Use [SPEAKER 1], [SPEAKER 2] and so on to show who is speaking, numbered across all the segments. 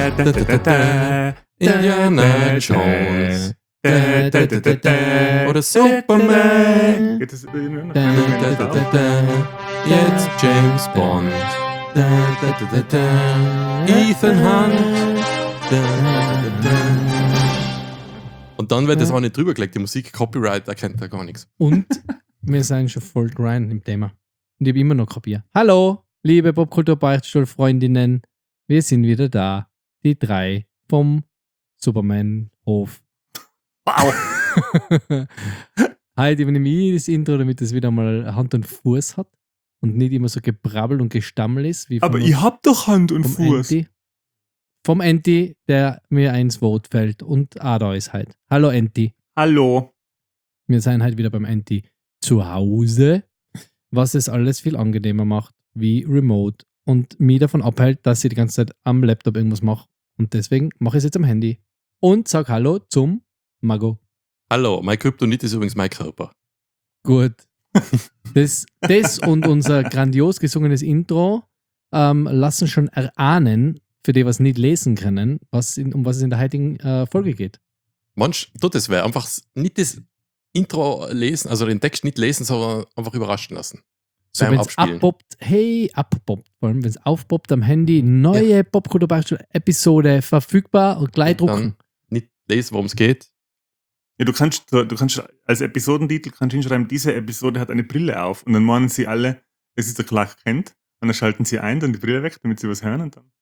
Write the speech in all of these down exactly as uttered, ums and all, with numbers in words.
[SPEAKER 1] da, da, da, da. Indiana Jones. Da, da, da, da, da. Oder Superman.
[SPEAKER 2] Geht das irgendwie noch?
[SPEAKER 1] Da, da, da, da, da. Jetzt James Bond. Da, da, da, da, da. Ethan Hunt. Da, da, da, da. Und dann wird das auch nicht drüber gelegt, die Musik, Copyright, erkennt da gar nichts.
[SPEAKER 3] Und wir sind schon voll grind im Thema. Und ich habe immer noch kapiert. Hallo, liebe Popkultur-Beichtstuhl-Freundinnen. Wir sind wieder da. Die drei vom Superman-Hof.
[SPEAKER 2] Wow.
[SPEAKER 3] Heute übernehme ich das Intro, damit es wieder mal Hand und Fuß hat und nicht immer so gebrabbel und gestammel ist. Wie
[SPEAKER 2] Aber
[SPEAKER 3] vom,
[SPEAKER 2] ich hab doch Hand und
[SPEAKER 3] vom
[SPEAKER 2] Fuß.
[SPEAKER 3] Enti. Vom Enti, der mir ins Wort fällt und auch da ist halt. Hallo Enti.
[SPEAKER 2] Hallo.
[SPEAKER 3] Wir sind halt wieder beim Enti zu Hause, was es alles viel angenehmer macht, wie Remote und mich davon abhält, dass ich die ganze Zeit am Laptop irgendwas mache. Und deswegen mache ich es jetzt am Handy. Und sag Hallo zum Mago.
[SPEAKER 1] Hallo, mein Kryptonit ist übrigens mein Körper.
[SPEAKER 3] Gut. Das, das und unser grandios gesungenes Intro ähm, lassen schon erahnen, für die, was nicht lesen können, was in, um was es in der heutigen äh, Folge geht.
[SPEAKER 1] Manch tut es wäre einfach nicht das Intro lesen, also den Text nicht lesen, sondern einfach überraschen lassen.
[SPEAKER 3] So,
[SPEAKER 1] Beim
[SPEAKER 3] wenn es
[SPEAKER 1] Abspielen.
[SPEAKER 3] abpoppt, hey, abpoppt, vor allem wenn es aufpoppt am Handy, neue ja. Popkultur-Episode verfügbar und gleich drucken.
[SPEAKER 1] Dann nicht lesen, worum es geht.
[SPEAKER 2] Ja, du kannst, du kannst als Episodentitel kannst hinschreiben, diese Episode hat eine Brille auf. Und dann meinen sie alle, es ist der Clark Kent. Und dann schalten sie ein, dann die Brille weg, damit sie was hören und dann.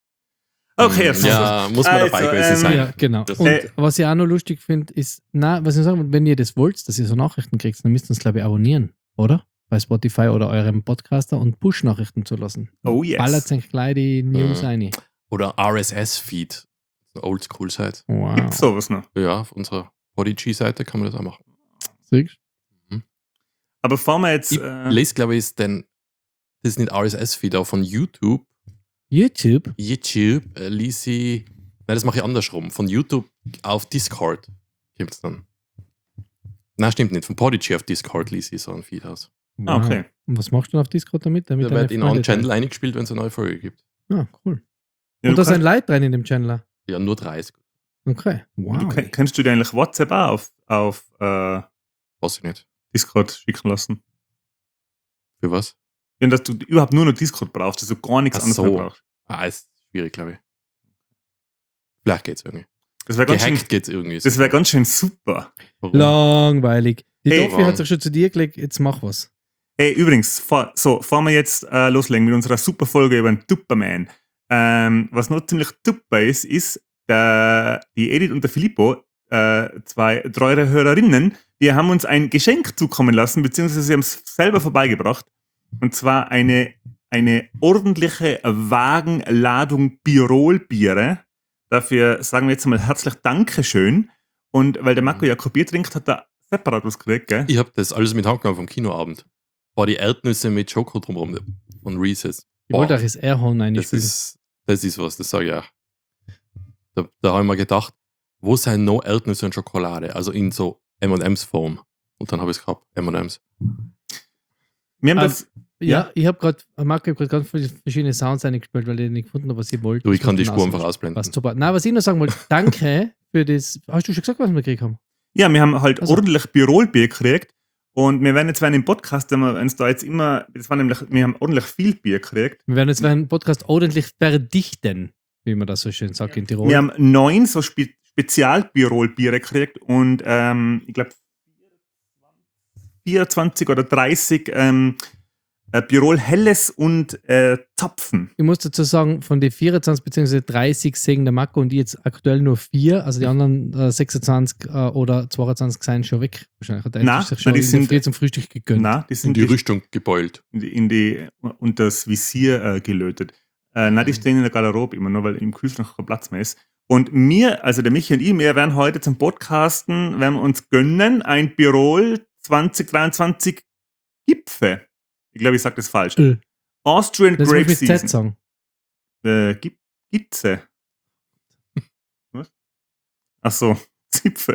[SPEAKER 2] Okay,
[SPEAKER 1] Hm, ja, muss man
[SPEAKER 2] also,
[SPEAKER 1] dabei gewesen
[SPEAKER 2] ähm,
[SPEAKER 1] sein.
[SPEAKER 3] Ja, genau.
[SPEAKER 1] Das-
[SPEAKER 3] Und
[SPEAKER 2] Äh,
[SPEAKER 3] was ich auch noch lustig finde, ist, na, was ich sagen will, wenn ihr das wollt, dass ihr so Nachrichten kriegt, dann müsst ihr uns, glaube ich, abonnieren, oder? Bei Spotify oder eurem Podcaster und Push-Nachrichten zu lassen.
[SPEAKER 2] Oh yes.
[SPEAKER 3] Ballert euch gleich die News
[SPEAKER 1] Mhm.
[SPEAKER 3] rein.
[SPEAKER 1] Oder R S S-Feed. Oldschool-Seite.
[SPEAKER 3] Wow.
[SPEAKER 2] Gibt's sowas noch?
[SPEAKER 1] Ja, auf unserer Podigy-Seite kann man das auch machen.
[SPEAKER 3] Siehst
[SPEAKER 2] Aber bevor wir jetzt.
[SPEAKER 1] Ich
[SPEAKER 2] Äh,
[SPEAKER 1] lese, glaube ich, ist denn, das ist nicht R S S-Feed, aber von YouTube.
[SPEAKER 3] du? YouTube?
[SPEAKER 1] YouTube äh, ließ ich, nein, das mache ich andersrum. Von YouTube auf Discord gibt es dann. Nein, stimmt nicht. Von Podigy auf Discord ließ ich so ein Feed aus.
[SPEAKER 2] ah, okay.
[SPEAKER 3] Und was machst du denn auf Discord damit? damit
[SPEAKER 1] Da
[SPEAKER 3] deine
[SPEAKER 1] wird in
[SPEAKER 3] Freunde
[SPEAKER 1] einen Channel eingespielt, wenn es eine neue Folge gibt.
[SPEAKER 3] teilen? Ah, cool.
[SPEAKER 2] Ja,
[SPEAKER 3] Und
[SPEAKER 2] du
[SPEAKER 3] da sind
[SPEAKER 2] kannst,
[SPEAKER 3] Leute drin in dem Channel.
[SPEAKER 1] Ja, nur dreißig.
[SPEAKER 3] Okay. Wow.
[SPEAKER 2] du, kenn- kennst du dir eigentlich WhatsApp auch auf, auf äh,
[SPEAKER 1] Weiß ich nicht.
[SPEAKER 2] Discord schicken lassen?
[SPEAKER 1] Für was?
[SPEAKER 2] Wenn dass du überhaupt nur noch Discord brauchst, dass du gar nichts
[SPEAKER 1] Ach
[SPEAKER 2] anderes
[SPEAKER 1] so.
[SPEAKER 2] mehr brauchst.
[SPEAKER 1] Ah, ist schwierig, glaube ich. Vielleicht geht's irgendwie.
[SPEAKER 2] Das wäre ganz, schön-
[SPEAKER 1] Gehackt geht's irgendwie.
[SPEAKER 2] das wär ganz schön super.
[SPEAKER 1] Warum?
[SPEAKER 3] Langweilig. Die
[SPEAKER 2] Hey,
[SPEAKER 3] Toffi hat
[SPEAKER 1] Mann.
[SPEAKER 3] sich schon zu dir gelegt, jetzt mach was.
[SPEAKER 2] Hey, übrigens, vor, so, bevor wir jetzt äh, loslegen mit unserer super Folge über den Tupperman. Ähm, was noch ziemlich super ist, ist, der, die Edith und der Filippo, äh, zwei treue Hörerinnen, die haben uns ein Geschenk zukommen lassen, beziehungsweise sie haben es selber vorbeigebracht. Und zwar eine, eine ordentliche Wagenladung Birol-Biere. Dafür sagen wir jetzt mal herzlich Dankeschön. Und weil der Marco ja kein Bier trinkt, hat er separat was gekriegt, gell?
[SPEAKER 1] Ich habe das alles mit Handgenommen vom Kinoabend. War die Erdnüsse mit Schoko drumherum von Reese's.
[SPEAKER 3] Ich wollte euch das Airhorn
[SPEAKER 1] das
[SPEAKER 3] einspielen.
[SPEAKER 1] ist, das ist was, das sage ich auch. Da, da habe ich mir gedacht, wo sind noch Erdnüsse und Schokolade? Also in so M und M's Form. Und dann habe ich es gehabt, M und M's.
[SPEAKER 2] Wir haben
[SPEAKER 3] Ähm,
[SPEAKER 2] das.
[SPEAKER 3] Ja, ich habe gerade, Marco, ich habe gerade ganz viele verschiedene Sounds eingespielt, weil ich nicht gefunden habe, was ich wollte.
[SPEAKER 1] Du, ich
[SPEAKER 3] Das
[SPEAKER 1] kann die
[SPEAKER 3] wollte
[SPEAKER 1] Spur
[SPEAKER 3] ich
[SPEAKER 1] einfach
[SPEAKER 3] auslöschen.
[SPEAKER 1] ausblenden.
[SPEAKER 3] Passt super. Nein, was ich noch sagen wollte, danke für das. Hast du schon gesagt, was wir gekriegt haben?
[SPEAKER 2] Ja, wir haben halt
[SPEAKER 3] Also-
[SPEAKER 2] ordentlich Birol-Bier gekriegt. Und wir werden jetzt während dem Podcast, wenn wir uns da jetzt immer, das war nämlich, wir haben ordentlich viel Bier gekriegt.
[SPEAKER 3] Wir werden jetzt einen Podcast ordentlich verdichten, wie man das so schön sagt in Tirol.
[SPEAKER 2] Wir haben neun so Spe Spezial-Birol-Biere gekriegt und ähm, ich glaube vierundzwanzig oder dreißig ähm, äh, Birol Helles und äh, Zapfen.
[SPEAKER 3] Ich muss dazu sagen, von den vierundzwanzig bzw. dreißig sägen der Marco und ich jetzt aktuell nur vier, also die anderen äh, sechsundzwanzig äh, oder zweiundzwanzig sind schon weg. Wahrscheinlich hat der
[SPEAKER 2] Na,
[SPEAKER 3] sich schon
[SPEAKER 2] na, die
[SPEAKER 3] in der
[SPEAKER 2] sind-
[SPEAKER 3] Früh zum Frühstück gegönnt.
[SPEAKER 2] Na, die
[SPEAKER 1] In
[SPEAKER 2] sind
[SPEAKER 1] die
[SPEAKER 2] durch-
[SPEAKER 1] Rüstung gebeult.
[SPEAKER 2] in die, in die und das Visier äh, gelötet. Äh, na, die stehen in der Garderobe immer nur, weil im Kühlschrank kein Platz mehr ist. Und mir, also der Michi und ich, wir werden heute zum Podcasten, werden wir uns gönnen, ein Birol zwanzig dreiundzwanzig Gipfe. Ich glaube, ich sage das falsch.
[SPEAKER 3] Äh,
[SPEAKER 2] Austrian
[SPEAKER 3] Das muss
[SPEAKER 2] Grape
[SPEAKER 3] ich mit Z
[SPEAKER 2] Season.
[SPEAKER 3] sagen.
[SPEAKER 2] Äh, Gip Gitze. Was? Ach so, Zipfe.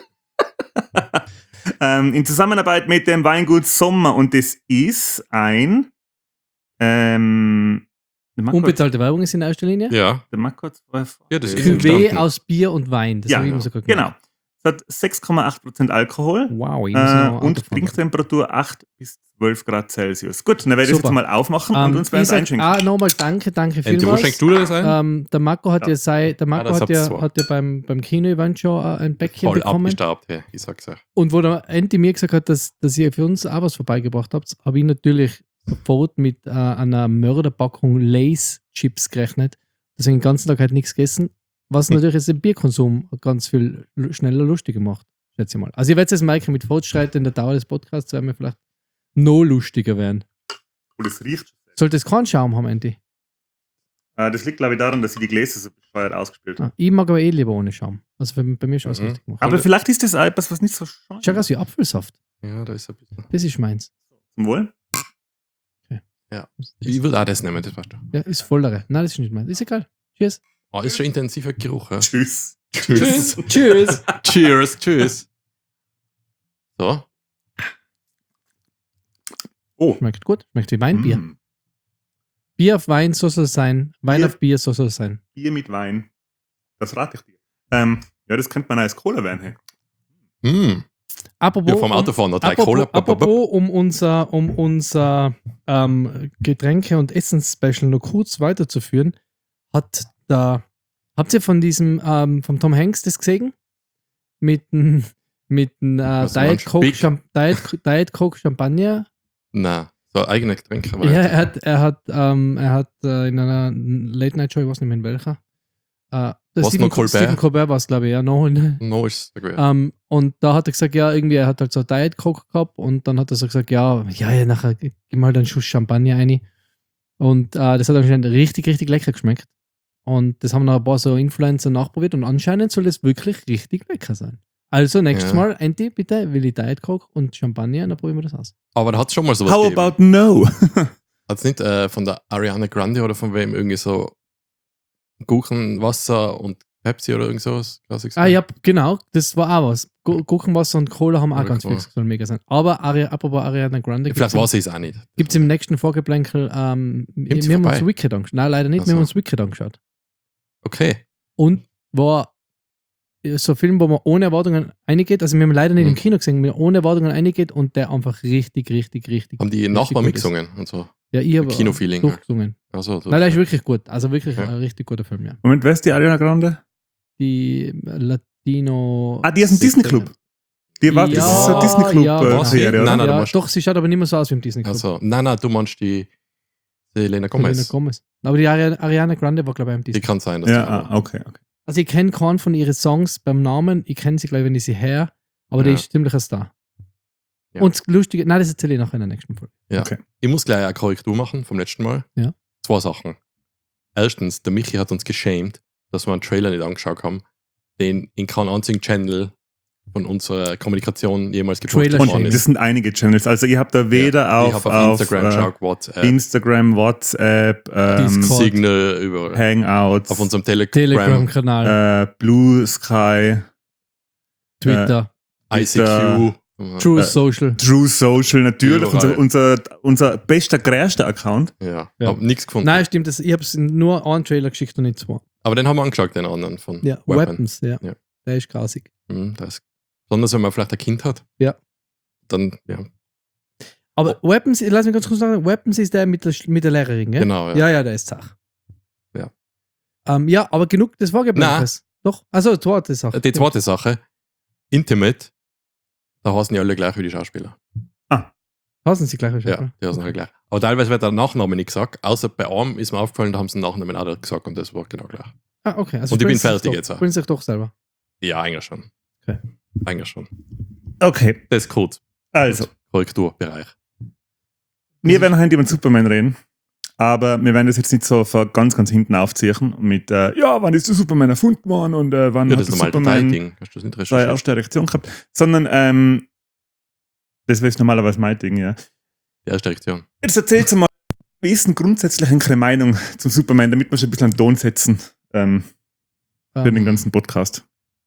[SPEAKER 2] ähm, in Zusammenarbeit mit dem Weingut Sommer und das ist ein ähm, Der Marco hat-
[SPEAKER 3] Unbezahlte Werbung ist in erster Linie.
[SPEAKER 1] Ja.
[SPEAKER 2] Der Marco hat zwei
[SPEAKER 1] Ja, das ist
[SPEAKER 2] Fragen.
[SPEAKER 3] Cuvée
[SPEAKER 1] verstanden.
[SPEAKER 3] aus Bier und Wein. Das
[SPEAKER 2] Ja,
[SPEAKER 3] habe ich immer sogar gemacht.
[SPEAKER 2] Genau. Es hat sechs Komma acht Prozent Alkohol
[SPEAKER 3] Wow, ich muss
[SPEAKER 2] äh,
[SPEAKER 3] noch Auto
[SPEAKER 2] und
[SPEAKER 3] fahren.
[SPEAKER 2] Trinktemperatur acht bis zwölf Grad Celsius. Gut, dann werde ich das
[SPEAKER 3] Super.
[SPEAKER 2] jetzt mal aufmachen und
[SPEAKER 3] Ähm,
[SPEAKER 2] uns werden
[SPEAKER 3] ich sag,
[SPEAKER 2] einschenken.
[SPEAKER 3] ah, nochmal danke, danke
[SPEAKER 1] Enti, wo
[SPEAKER 3] vielmals.
[SPEAKER 1] schenkst du dir das ein?
[SPEAKER 3] Ähm, der Marco hat
[SPEAKER 2] Ja.
[SPEAKER 3] ja, sei, der Marco
[SPEAKER 1] das
[SPEAKER 3] hat
[SPEAKER 1] habt
[SPEAKER 3] ja,
[SPEAKER 1] ihr
[SPEAKER 3] hat ja beim, beim Kino-Event schon äh, ein Bäckchen
[SPEAKER 1] Voll
[SPEAKER 3] bekommen.
[SPEAKER 1] abgestaubt, hey, ich sag's euch.
[SPEAKER 3] Und wo der Enti mir gesagt hat, dass, dass ihr für uns auch was vorbeigebracht habt, habe ich natürlich sofort mit äh, einer Mörderpackung Lays-Chips gerechnet. Deswegen den ganzen Tag halt nichts gegessen. Was natürlich jetzt den Bierkonsum ganz viel lu- schneller lustiger macht, schätze ich mal. Also ihr werdet es merken, mit Fortschreiten in der Dauer des Podcasts werden wir vielleicht noch lustiger werden.
[SPEAKER 2] Oh, das riecht.
[SPEAKER 3] Sollte es keinen Schaum haben, Enti?
[SPEAKER 2] Äh, das liegt, glaube ich, daran, dass ich die Gläser so bescheuert ausgespielt habe.
[SPEAKER 3] Ah, ich mag aber eh lieber ohne Schaum. Also für, bei mir ist alles
[SPEAKER 1] Mhm.
[SPEAKER 3] richtig gemacht.
[SPEAKER 2] Aber vielleicht ist das auch etwas, was nicht so scheint.
[SPEAKER 3] Schaut aus wie Apfelsaft.
[SPEAKER 1] Ja, da ist ein bisschen.
[SPEAKER 3] Das ist meins.
[SPEAKER 2] Zum Wohl.
[SPEAKER 1] Ich würde auch das nehmen, das weißt du.
[SPEAKER 3] Ja, ist vollere. Nein, das ist nicht meins. Ist egal. Cheers.
[SPEAKER 1] Oh, ist schon intensiver Geruch. Ja.
[SPEAKER 2] Tschüss.
[SPEAKER 1] Tschüss.
[SPEAKER 3] Cheers.
[SPEAKER 1] Cheers, tschüss. So.
[SPEAKER 2] Oh.
[SPEAKER 3] Schmeckt gut. Schmeckt wie Weinbier.
[SPEAKER 2] Mm.
[SPEAKER 3] Bier auf Wein, so soll es sein. Wein
[SPEAKER 2] Bier.
[SPEAKER 3] auf Bier, so soll es sein.
[SPEAKER 2] Bier mit Wein. Das rate ich dir. Ähm, ja, das könnte man als Cola werden. Hey.
[SPEAKER 1] Mm.
[SPEAKER 3] Apropos,
[SPEAKER 1] Ja, vom Autofahren noch drei
[SPEAKER 3] apropos,
[SPEAKER 1] Cola.
[SPEAKER 3] apropos um unser, um unser ähm, Getränke- und Essens-Special noch kurz weiterzuführen, hat da, habt ihr von diesem, ähm, vom Tom Hanks das gesehen? Mit dem mit dem, äh,
[SPEAKER 1] Was
[SPEAKER 3] Diet,
[SPEAKER 1] meinst du?
[SPEAKER 3] Coke,
[SPEAKER 1] Big?
[SPEAKER 3] Cham Diet, Diet Coke Champagner.
[SPEAKER 1] Nein, so eigene Getränke.
[SPEAKER 3] Ja, er hat, er hat, ähm, er hat äh, in einer Late-Night-Show, ich weiß nicht mehr in welcher, äh, der
[SPEAKER 1] Was,
[SPEAKER 3] Stephen,
[SPEAKER 1] noch Colbert?
[SPEAKER 3] Stephen Colbert war es, glaube ich, ja, noch in,
[SPEAKER 1] No ist es gut.
[SPEAKER 3] ähm, und da hat er gesagt, ja, irgendwie, er hat halt so Diet Coke gehabt und dann hat er so gesagt, ja, ja, ja nachher gib mal halt einen Schuss Champagner rein. Und äh, das hat anscheinend richtig, richtig lecker geschmeckt. Und das haben noch ein paar so Influencer nachprobiert und anscheinend soll das wirklich richtig lecker sein. Also nächstes
[SPEAKER 1] Ja.
[SPEAKER 3] Mal, Enti, bitte, will ich Diet Coke und Champagner und dann probieren wir das aus.
[SPEAKER 1] Aber da hat es schon mal sowas
[SPEAKER 2] How
[SPEAKER 1] gegeben.
[SPEAKER 2] about no?
[SPEAKER 1] Hat es nicht äh, von der Ariana Grande oder von wem irgendwie so Gurkenwasser und Pepsi oder irgend sowas? Klassik
[SPEAKER 3] Ah ja, genau, das war auch was. Gu- Gurkenwasser und Cola haben auch
[SPEAKER 1] Ja,
[SPEAKER 3] ganz
[SPEAKER 1] klar.
[SPEAKER 3] viel, soll mega sein. Aber Ari, apropos Ariana Grande,
[SPEAKER 1] Vielleicht war sie es auch nicht.
[SPEAKER 3] gibt es im nächsten Vorgeplänkel, ähm, wir
[SPEAKER 1] sie
[SPEAKER 3] haben uns
[SPEAKER 1] vorbei?
[SPEAKER 3] Wicked angeschaut. Nein, leider nicht,
[SPEAKER 1] Ach
[SPEAKER 3] wir haben
[SPEAKER 1] so.
[SPEAKER 3] uns Wicked angeschaut.
[SPEAKER 1] Okay.
[SPEAKER 3] Und war so ein Film, wo man ohne Erwartungen reingeht, also wir haben leider nicht
[SPEAKER 1] Mhm.
[SPEAKER 3] im Kino gesehen, wir ohne Erwartungen reingeht und der einfach richtig, richtig, richtig.
[SPEAKER 1] Haben die
[SPEAKER 3] richtig
[SPEAKER 1] Nachbarn
[SPEAKER 3] gut ist.
[SPEAKER 1] mitgesungen und so.
[SPEAKER 3] Ja, ich habe
[SPEAKER 1] Kinofeeling halt.
[SPEAKER 3] durchgesungen.
[SPEAKER 1] Also, so.
[SPEAKER 3] Nein, der ist wirklich gut. Also wirklich
[SPEAKER 1] Ja.
[SPEAKER 3] ein richtig guter Film, ja.
[SPEAKER 2] Moment, wer ist die Ariana Grande?
[SPEAKER 3] Die Latino.
[SPEAKER 2] Ah, die ist ein Disney Club. Die war, das ist so eine Disney Club
[SPEAKER 3] ja,
[SPEAKER 2] äh,
[SPEAKER 3] genau.
[SPEAKER 1] sie?
[SPEAKER 2] Serie,
[SPEAKER 1] Nein,
[SPEAKER 2] oder?
[SPEAKER 1] nein, du
[SPEAKER 3] ja,
[SPEAKER 1] meinst-
[SPEAKER 3] doch, sie schaut aber nicht mehr so aus wie im Disney Club.
[SPEAKER 1] Also, nein, nein, du meinst die Selena
[SPEAKER 3] Selena
[SPEAKER 1] Gomez.
[SPEAKER 3] Gomez. Aber die Ari- Ariana Grande war, glaube ich, im
[SPEAKER 1] Die
[SPEAKER 3] Disney.
[SPEAKER 1] kann sein, dass
[SPEAKER 2] Ja,
[SPEAKER 1] die
[SPEAKER 2] ah, okay, okay.
[SPEAKER 3] Also ich kenne keinen von ihren Songs beim Namen. Ich kenne sie, glaube ich, wenn ich sie her. Aber die
[SPEAKER 1] Ja.
[SPEAKER 3] ist ziemlich ein Star.
[SPEAKER 1] Ja.
[SPEAKER 3] Und das Lustige, nein, das erzähle ich nachher in der nächsten Folge.
[SPEAKER 1] Ja.
[SPEAKER 2] Okay.
[SPEAKER 1] Ich muss gleich eine Korrektur machen vom letzten Mal.
[SPEAKER 3] Ja.
[SPEAKER 1] Zwei Sachen. Erstens, der Michi hat uns geschämt, dass wir einen Trailer nicht angeschaut haben, den in keinem einzigen Channel von unserer Kommunikation jemals gepostet
[SPEAKER 3] Trailer
[SPEAKER 2] Und
[SPEAKER 1] worden
[SPEAKER 3] Shame.
[SPEAKER 2] das
[SPEAKER 1] ist.
[SPEAKER 2] sind einige Channels. Also ihr habt da weder
[SPEAKER 1] ich
[SPEAKER 2] auf,
[SPEAKER 1] habe auf,
[SPEAKER 2] auf
[SPEAKER 1] Instagram
[SPEAKER 2] äh,
[SPEAKER 1] geschaut, WhatsApp,
[SPEAKER 2] Instagram, WhatsApp, ähm,
[SPEAKER 3] Discord.
[SPEAKER 1] Signal, überall.
[SPEAKER 2] Hangouts,
[SPEAKER 1] Auf unserem Telegram,
[SPEAKER 3] Telegram-Kanal,
[SPEAKER 2] äh, Blue Sky,
[SPEAKER 3] Twitter,
[SPEAKER 1] I C Q.
[SPEAKER 3] True
[SPEAKER 2] äh,
[SPEAKER 3] Social.
[SPEAKER 2] True Social, natürlich,
[SPEAKER 1] Überall.
[SPEAKER 2] unser, unser, unser bester, größter Account.
[SPEAKER 1] Ja,
[SPEAKER 3] Ja.
[SPEAKER 1] hab nichts gefunden.
[SPEAKER 3] Nein, stimmt. Das, ich habe nur einen Trailer geschickt und nicht zwei.
[SPEAKER 1] Aber den haben wir angeschaut, den anderen von
[SPEAKER 3] Ja,
[SPEAKER 1] Weapon.
[SPEAKER 3] Weapons, ja.
[SPEAKER 1] Ja.
[SPEAKER 3] Der ist grausig.
[SPEAKER 1] Mhm, das. Besonders wenn man vielleicht ein Kind hat.
[SPEAKER 3] Ja.
[SPEAKER 1] Dann, ja,
[SPEAKER 3] Aber Weapons, lass mich ganz kurz sagen, Weapons ist der mit der, mit der Lehrerin, gell?
[SPEAKER 1] genau. Ja.
[SPEAKER 3] Ja, ja, der ist Zach.
[SPEAKER 1] Ja.
[SPEAKER 3] Ähm, ja, aber genug des Vorgebleibens. Doch, also zweite Sache.
[SPEAKER 1] Die zweite Sache, Intimate, da heißen die alle gleich wie die Schauspieler.
[SPEAKER 3] Passen Sie gleich schon.
[SPEAKER 1] Ja, die heißen alle gleich. Aber teilweise wird der Nachname nicht gesagt, außer bei einem ist mir aufgefallen, da haben sie den Nachnamen auch gesagt und das war genau gleich.
[SPEAKER 3] Ah, okay. Also
[SPEAKER 1] Und ich bin
[SPEAKER 3] spielen Sie
[SPEAKER 1] fertig
[SPEAKER 3] sich
[SPEAKER 1] jetzt
[SPEAKER 3] doch,
[SPEAKER 1] auch.
[SPEAKER 3] spielen Sie sich doch selber.
[SPEAKER 1] Ja, eigentlich schon.
[SPEAKER 3] Okay.
[SPEAKER 1] Eigentlich schon.
[SPEAKER 2] Okay,
[SPEAKER 1] Das ist gut.
[SPEAKER 2] also,
[SPEAKER 1] Korrekturbereich.
[SPEAKER 2] wir werden heute über den Superman reden, aber wir werden das jetzt nicht so von ganz, ganz hinten aufziehen mit, äh, ja, wann ist der Superman erfunden worden und äh, wann
[SPEAKER 1] Ja,
[SPEAKER 2] hat
[SPEAKER 1] das
[SPEAKER 2] der
[SPEAKER 1] ist normal
[SPEAKER 2] Superman
[SPEAKER 1] Ding. Hast du das nicht
[SPEAKER 2] seine
[SPEAKER 1] recherchiert?
[SPEAKER 2] erste Reaktion gehabt, sondern ähm, das wäre normalerweise mein Ding, ja.
[SPEAKER 1] Die erste Reaktion.
[SPEAKER 2] Jetzt erzählst du mal, wie ist denn grundsätzlich eure Meinung zum Superman, damit wir schon ein bisschen einen Ton setzen ähm, für
[SPEAKER 3] Ähm,
[SPEAKER 2] den ganzen Podcast.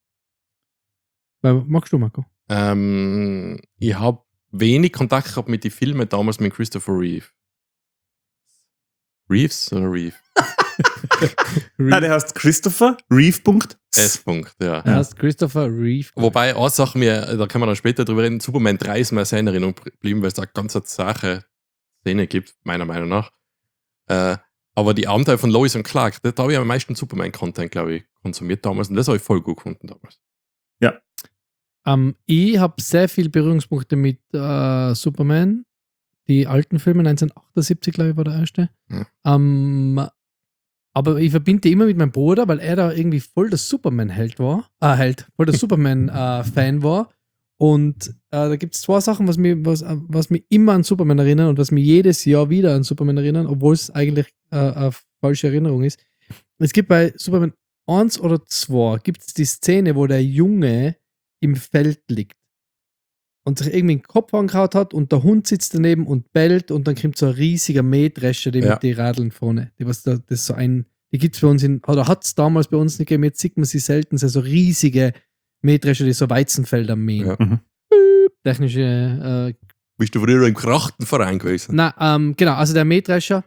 [SPEAKER 3] weil- magst du, Marco?
[SPEAKER 1] Ähm, ich habe wenig Kontakt gehabt mit den Filmen damals mit Christopher Reeve. Reeves oder Reeve?
[SPEAKER 2] Ah, der heißt Christopher Reeve.
[SPEAKER 1] S. Punkt, ja.
[SPEAKER 3] Er heißt Christopher Reeve.
[SPEAKER 1] Wobei, eine Sache mir, da können wir dann später drüber reden, Superman drei ist mir sehr in Erinnerung geblieben, weil es da eine ganz Sache Szene gibt, meiner Meinung nach. Äh, aber die Abenteuer von Lois und Clark, da, da habe ich am meisten Superman-Content, glaube ich, konsumiert damals und das habe ich voll gut gefunden damals.
[SPEAKER 2] Ja.
[SPEAKER 3] Ähm, ich habe sehr viele Berührungspunkte mit äh, Superman. Die alten Filme, neunzehnhundertachtundsiebzig, glaube ich, war der erste.
[SPEAKER 1] Ja.
[SPEAKER 3] Ähm, aber ich verbinde die immer mit meinem Bruder, weil er da irgendwie voll der Superman-Held war. Äh, Held, voll der Superman-Fan war. Und äh, da gibt es zwei Sachen, was mich, was, äh, was mich immer an Superman erinnern und was mich jedes Jahr wieder an Superman erinnern, obwohl es eigentlich äh, eine falsche Erinnerung ist. Es gibt bei Superman eins oder zwei gibt es die Szene, wo der Junge im Feld liegt und sich irgendwie den Kopf angehauen hat und der Hund sitzt daneben und bellt und dann kommt so ein riesiger Mähdrescher, die
[SPEAKER 1] Ja.
[SPEAKER 3] mit den Radeln vorne. Die, was da, das ist so ein, die gibt es bei uns in, oder hat es damals bei uns nicht gegeben, jetzt sieht man sie selten, das sind so riesige Mähdrescher, die so Weizenfelder mähen.
[SPEAKER 1] Ja.
[SPEAKER 2] Mhm.
[SPEAKER 3] Technische, äh,
[SPEAKER 1] Bist du früher im Krachtenverein gewesen?
[SPEAKER 3] na, ähm, genau, also der Mähdrescher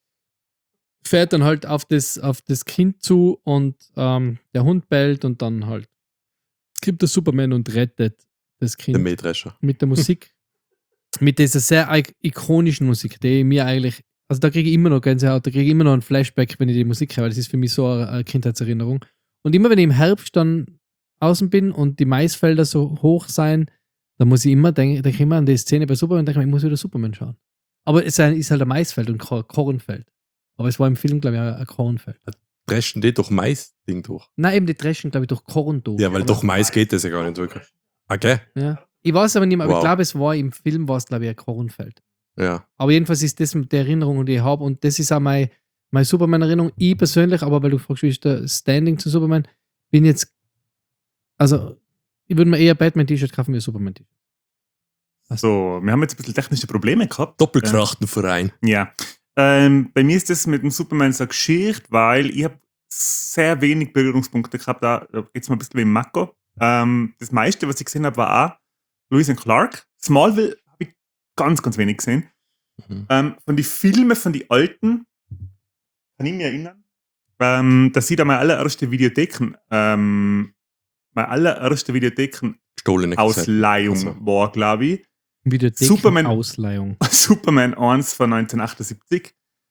[SPEAKER 3] fährt dann halt auf das, auf das Kind zu und ähm, der Hund bellt und dann halt gibt der Superman und rettet das
[SPEAKER 1] Der
[SPEAKER 3] Kind
[SPEAKER 1] Mähdrescher.
[SPEAKER 3] mit der Musik, mit dieser sehr ik- ikonischen Musik, die mir eigentlich, also da kriege ich immer noch Gänsehaut, da kriege ich immer noch ein Flashback, wenn ich die Musik höre, weil das ist für mich so eine, eine Kindheitserinnerung. Und immer wenn ich im Herbst dann außen bin und die Maisfelder so hoch sein, dann muss ich immer denken, denke ich immer an die Szene bei Superman und denke, ich muss wieder Superman schauen. Aber es ist ein- ist halt ein Maisfeld und kein Kornfeld. Aber es war im Film, glaube ich, ein ein Kornfeld.
[SPEAKER 1] Dreschen die durch Mais-Ding durch?
[SPEAKER 3] Nein, eben die dreschen, glaube ich, durch Korn durch.
[SPEAKER 1] Ja, weil
[SPEAKER 3] Aber-
[SPEAKER 1] durch Mais geht das ja gar nicht wirklich. Okay?
[SPEAKER 3] Ja. Ich weiß aber nicht mehr, aber
[SPEAKER 1] Wow.
[SPEAKER 3] ich glaube, es war im Film, war es, glaube ich, ein Kornfeld.
[SPEAKER 1] Ja.
[SPEAKER 3] Aber jedenfalls ist das die Erinnerung, die ich habe. Und das ist auch meine, meine Superman-Erinnerung. Ich persönlich, aber weil du fragst, wie ist der Standing zu Superman, bin jetzt, also, ich würde mir eher Batman-T-Shirt kaufen wie ein Superman-T-Shirt.
[SPEAKER 2] So, wir haben jetzt ein bisschen technische Probleme gehabt.
[SPEAKER 1] Doppelkrachtenverein.
[SPEAKER 2] Ja. Ähm, bei mir ist das mit dem Superman so eine Geschichte, weil ich habe sehr wenig Berührungspunkte gehabt. Da, da geht es mir ein bisschen wie im Mako. Ähm, das meiste, was ich gesehen habe, war auch Lewis und Clark. Smallville habe ich ganz, ganz wenig gesehen.
[SPEAKER 1] Mhm.
[SPEAKER 2] Ähm, von den Filmen, von den alten, kann ich mich erinnern, ähm, dass ich da meine allererste Videotheken, ähm, meine allererste Videotheken
[SPEAKER 1] Gestohlene Kassette.
[SPEAKER 2] Ausleihung
[SPEAKER 1] Also.
[SPEAKER 2] war, glaube ich. Superman-
[SPEAKER 3] Videotheken-Ausleihung.
[SPEAKER 2] Superman eins von neunzehnhundertachtundsiebzig.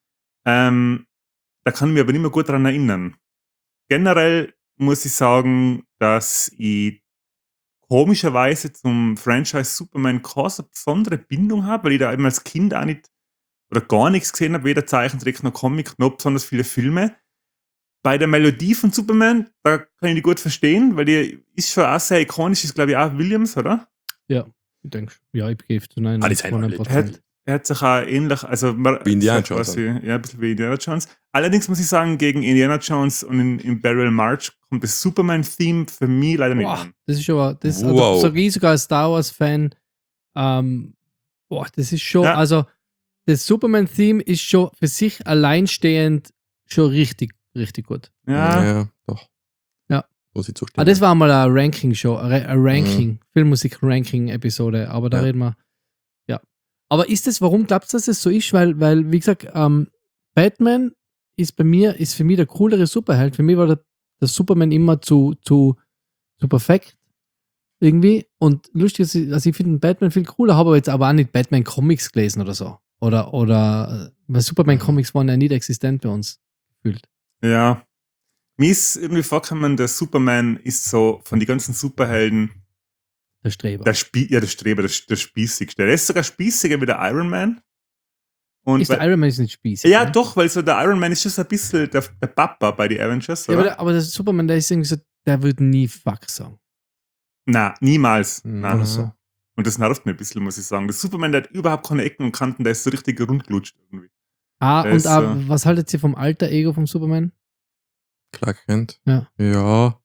[SPEAKER 2] Ähm, da kann ich mich aber nicht mehr gut daran erinnern. Generell muss ich sagen, dass ich komischerweise zum Franchise Superman keine so besondere Bindung habe, weil ich da eben als Kind auch nicht oder gar nichts gesehen habe, weder Zeichentrick noch Comic, noch besonders viele Filme. Bei der Melodie von Superman, da kann ich die gut verstehen, weil die ist schon auch sehr ikonisch, ist glaube ich auch Williams, oder?
[SPEAKER 3] Ja, ich denke, ja, ich gebe zu nein.
[SPEAKER 1] Ah, die sind alle-
[SPEAKER 3] Prozent.
[SPEAKER 2] Er hat sich auch ähnlich, also man-
[SPEAKER 1] Wie Indiana
[SPEAKER 2] so
[SPEAKER 1] Jones
[SPEAKER 2] quasi, ja, ein bisschen wie Indiana Jones. Allerdings muss ich sagen, gegen Indiana Jones und in, in Barrel March kommt das Superman-Theme für mich leider nicht
[SPEAKER 3] Boah,
[SPEAKER 2] an.
[SPEAKER 3] das ist schon, das,
[SPEAKER 1] Wow.
[SPEAKER 3] also, sag ich sogar als Star Wars-Fan, ähm, boah, das ist schon,
[SPEAKER 2] Ja.
[SPEAKER 3] also das Superman-Theme ist schon für sich alleinstehend schon richtig, richtig gut.
[SPEAKER 2] Ja,
[SPEAKER 1] Ja, doch.
[SPEAKER 3] Ja.
[SPEAKER 1] Muss ich zustimmen.
[SPEAKER 3] Ah, das war mal eine Ranking-Show, eine eine Ranking, Filmmusik-Ranking-Episode, aber da
[SPEAKER 1] Ja.
[SPEAKER 3] reden wir, ja. Aber ist das, warum glaubst du, dass es so ist? Weil, weil wie gesagt, ähm, Batman ist bei mir, ist für mich der coolere Superheld. Für mich war der, der Superman immer zu, zu, zu perfekt irgendwie. Und lustig ist, also ich finde Batman viel cooler, habe aber jetzt aber auch nicht Batman-Comics gelesen oder so. Oder, oder, weil Superman-Comics waren ja nicht existent bei uns gefühlt.
[SPEAKER 2] ja. Mir ist irgendwie vorgekommen, der Superman ist so von den ganzen Superhelden
[SPEAKER 3] Der Streber.
[SPEAKER 2] der, Spie ja, der Streber, der, der Spießigste. Der ist sogar spießiger wie der Iron Man. Und
[SPEAKER 3] ist der
[SPEAKER 2] weil,
[SPEAKER 3] Iron Man ist nicht spießig.
[SPEAKER 2] ja,
[SPEAKER 3] ne?
[SPEAKER 2] doch, weil so der Iron Man ist schon so ein bisschen der, der Papa bei den Avengers,
[SPEAKER 3] Ja,
[SPEAKER 2] oder?
[SPEAKER 3] aber, der, aber der Superman, der ist irgendwie so, der würde nie Fuck sagen.
[SPEAKER 2] Na, niemals.
[SPEAKER 1] Mhm.
[SPEAKER 2] Nein.
[SPEAKER 3] Oder so.
[SPEAKER 2] Und das nervt mir ein bisschen, muss ich sagen. Der Superman, der hat überhaupt keine Ecken und Kanten, der ist so richtig rundglutscht irgendwie.
[SPEAKER 3] Ah,
[SPEAKER 2] Der
[SPEAKER 3] und
[SPEAKER 2] ist,
[SPEAKER 3] ah,
[SPEAKER 2] äh,
[SPEAKER 3] was haltet ihr vom alter Ego vom Superman?
[SPEAKER 1] Clark Kent.
[SPEAKER 3] Ja.
[SPEAKER 1] Ja.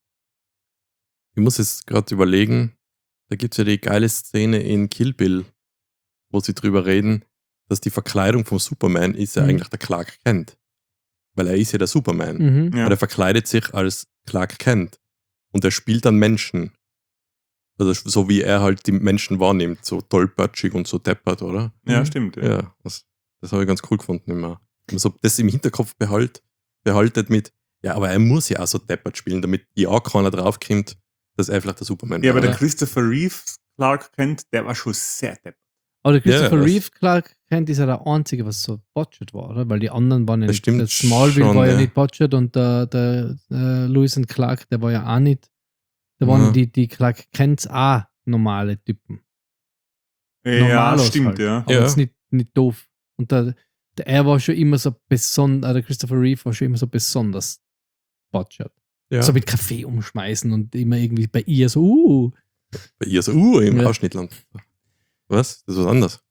[SPEAKER 1] Ich muss jetzt gerade überlegen, da gibt es ja die geile Szene in Kill Bill, wo sie drüber reden, dass die Verkleidung vom Superman ist ja
[SPEAKER 3] Mhm.
[SPEAKER 1] eigentlich der Clark Kent. Weil er ist ja der Superman.
[SPEAKER 3] Mhm.
[SPEAKER 2] Ja.
[SPEAKER 1] Aber er verkleidet sich als Clark Kent. Und er spielt dann Menschen. Also so wie er halt die Menschen wahrnimmt, so tollpatschig und so deppert, oder?
[SPEAKER 2] Ja,
[SPEAKER 3] Mhm.
[SPEAKER 2] stimmt. Ja.
[SPEAKER 1] Ja, das, das habe ich ganz cool gefunden immer. man so das im Hinterkopf behalt, behaltet mit, ja, aber er muss ja auch so deppert spielen, damit ja auch keiner draufkommt, dass er vielleicht der Superman
[SPEAKER 2] Ja, aber der
[SPEAKER 3] Ja.
[SPEAKER 2] Christopher Reeve Clark kennt, der war schon sehr depp.
[SPEAKER 3] Aber der Christopher
[SPEAKER 1] Ja, das-
[SPEAKER 3] Reeve Clark Kent ist ja der einzige, was so botched war, oder? Weil die anderen waren ja
[SPEAKER 1] Das
[SPEAKER 3] nicht.
[SPEAKER 1] stimmt
[SPEAKER 3] Der Smallville
[SPEAKER 1] schon,
[SPEAKER 3] war ja
[SPEAKER 1] ja.
[SPEAKER 3] nicht botched und der, der äh, Lewis und Clark, der war ja auch nicht. Da waren
[SPEAKER 1] Ja.
[SPEAKER 3] die, die Clark Kents auch normale Typen.
[SPEAKER 2] Ja,
[SPEAKER 3] Normalos
[SPEAKER 2] stimmt,
[SPEAKER 3] halt.
[SPEAKER 2] ja.
[SPEAKER 3] Aber
[SPEAKER 1] Ja.
[SPEAKER 3] jetzt nicht, nicht doof. Und der, der, er war schon immer so besonders, der Christopher Reeve war schon immer so besonders botched.
[SPEAKER 1] Ja.
[SPEAKER 3] So mit Kaffee umschmeißen und immer irgendwie bei ihr so, uh.
[SPEAKER 1] Bei ihr so, uh, im
[SPEAKER 3] Ja.
[SPEAKER 1] Ausschnittland. Was? Das ist was anderes.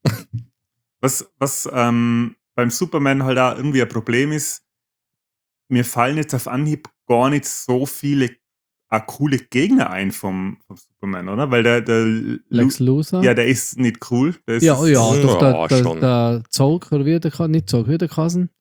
[SPEAKER 2] Was, was ähm, beim Superman halt auch irgendwie ein Problem ist, mir fallen jetzt auf Anhieb gar nicht so viele äh, coole Gegner ein vom, vom Superman, oder? Weil der, der
[SPEAKER 3] Lex
[SPEAKER 2] Lu-
[SPEAKER 3] Luthor.
[SPEAKER 2] ja, der ist nicht cool. Der ist,
[SPEAKER 3] ja, oh ja,
[SPEAKER 1] Ja,
[SPEAKER 3] doch der, der,
[SPEAKER 1] schon.
[SPEAKER 3] der Zog, oder wie der Ka- nicht Zog, wie der Kassen?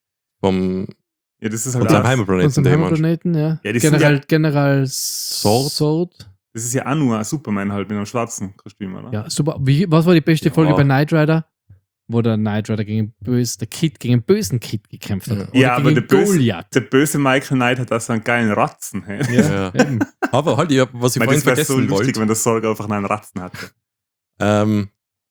[SPEAKER 1] Vom
[SPEAKER 2] ja, das ist
[SPEAKER 1] von
[SPEAKER 2] halt
[SPEAKER 1] seinem
[SPEAKER 2] auch,
[SPEAKER 1] Heimatplaneten,
[SPEAKER 3] Von
[SPEAKER 1] der
[SPEAKER 3] seinem
[SPEAKER 1] Mensch.
[SPEAKER 3] Heimatplaneten, ja.
[SPEAKER 2] Ja, die sind
[SPEAKER 3] General,
[SPEAKER 2] ja-
[SPEAKER 3] General
[SPEAKER 1] Sword.
[SPEAKER 3] Sword.
[SPEAKER 2] das ist ja auch nur ein Superman halt mit einem schwarzen Kostüm, oder?
[SPEAKER 3] Ja, super. Wie, was war die beste
[SPEAKER 1] Ja.
[SPEAKER 3] Folge bei Knight Rider? Wo der Knight Rider gegen böse, der Kid gegen einen bösen Kid gekämpft hat.
[SPEAKER 1] Ja.
[SPEAKER 3] Oder
[SPEAKER 2] Ja, aber
[SPEAKER 3] gegen
[SPEAKER 2] der böse-
[SPEAKER 3] Goliath.
[SPEAKER 2] Der böse Michael Knight hat auch so einen geilen Ratzen. Hey?
[SPEAKER 1] Ja.
[SPEAKER 3] Eben.
[SPEAKER 1] Aber halt, ja, was ich
[SPEAKER 2] Ich meine,
[SPEAKER 1] vorhin
[SPEAKER 2] das wäre so
[SPEAKER 1] vergessen
[SPEAKER 2] lustig,
[SPEAKER 1] wollte.
[SPEAKER 2] wenn der Sorg einfach einen Ratzen hatte.
[SPEAKER 1] Ähm,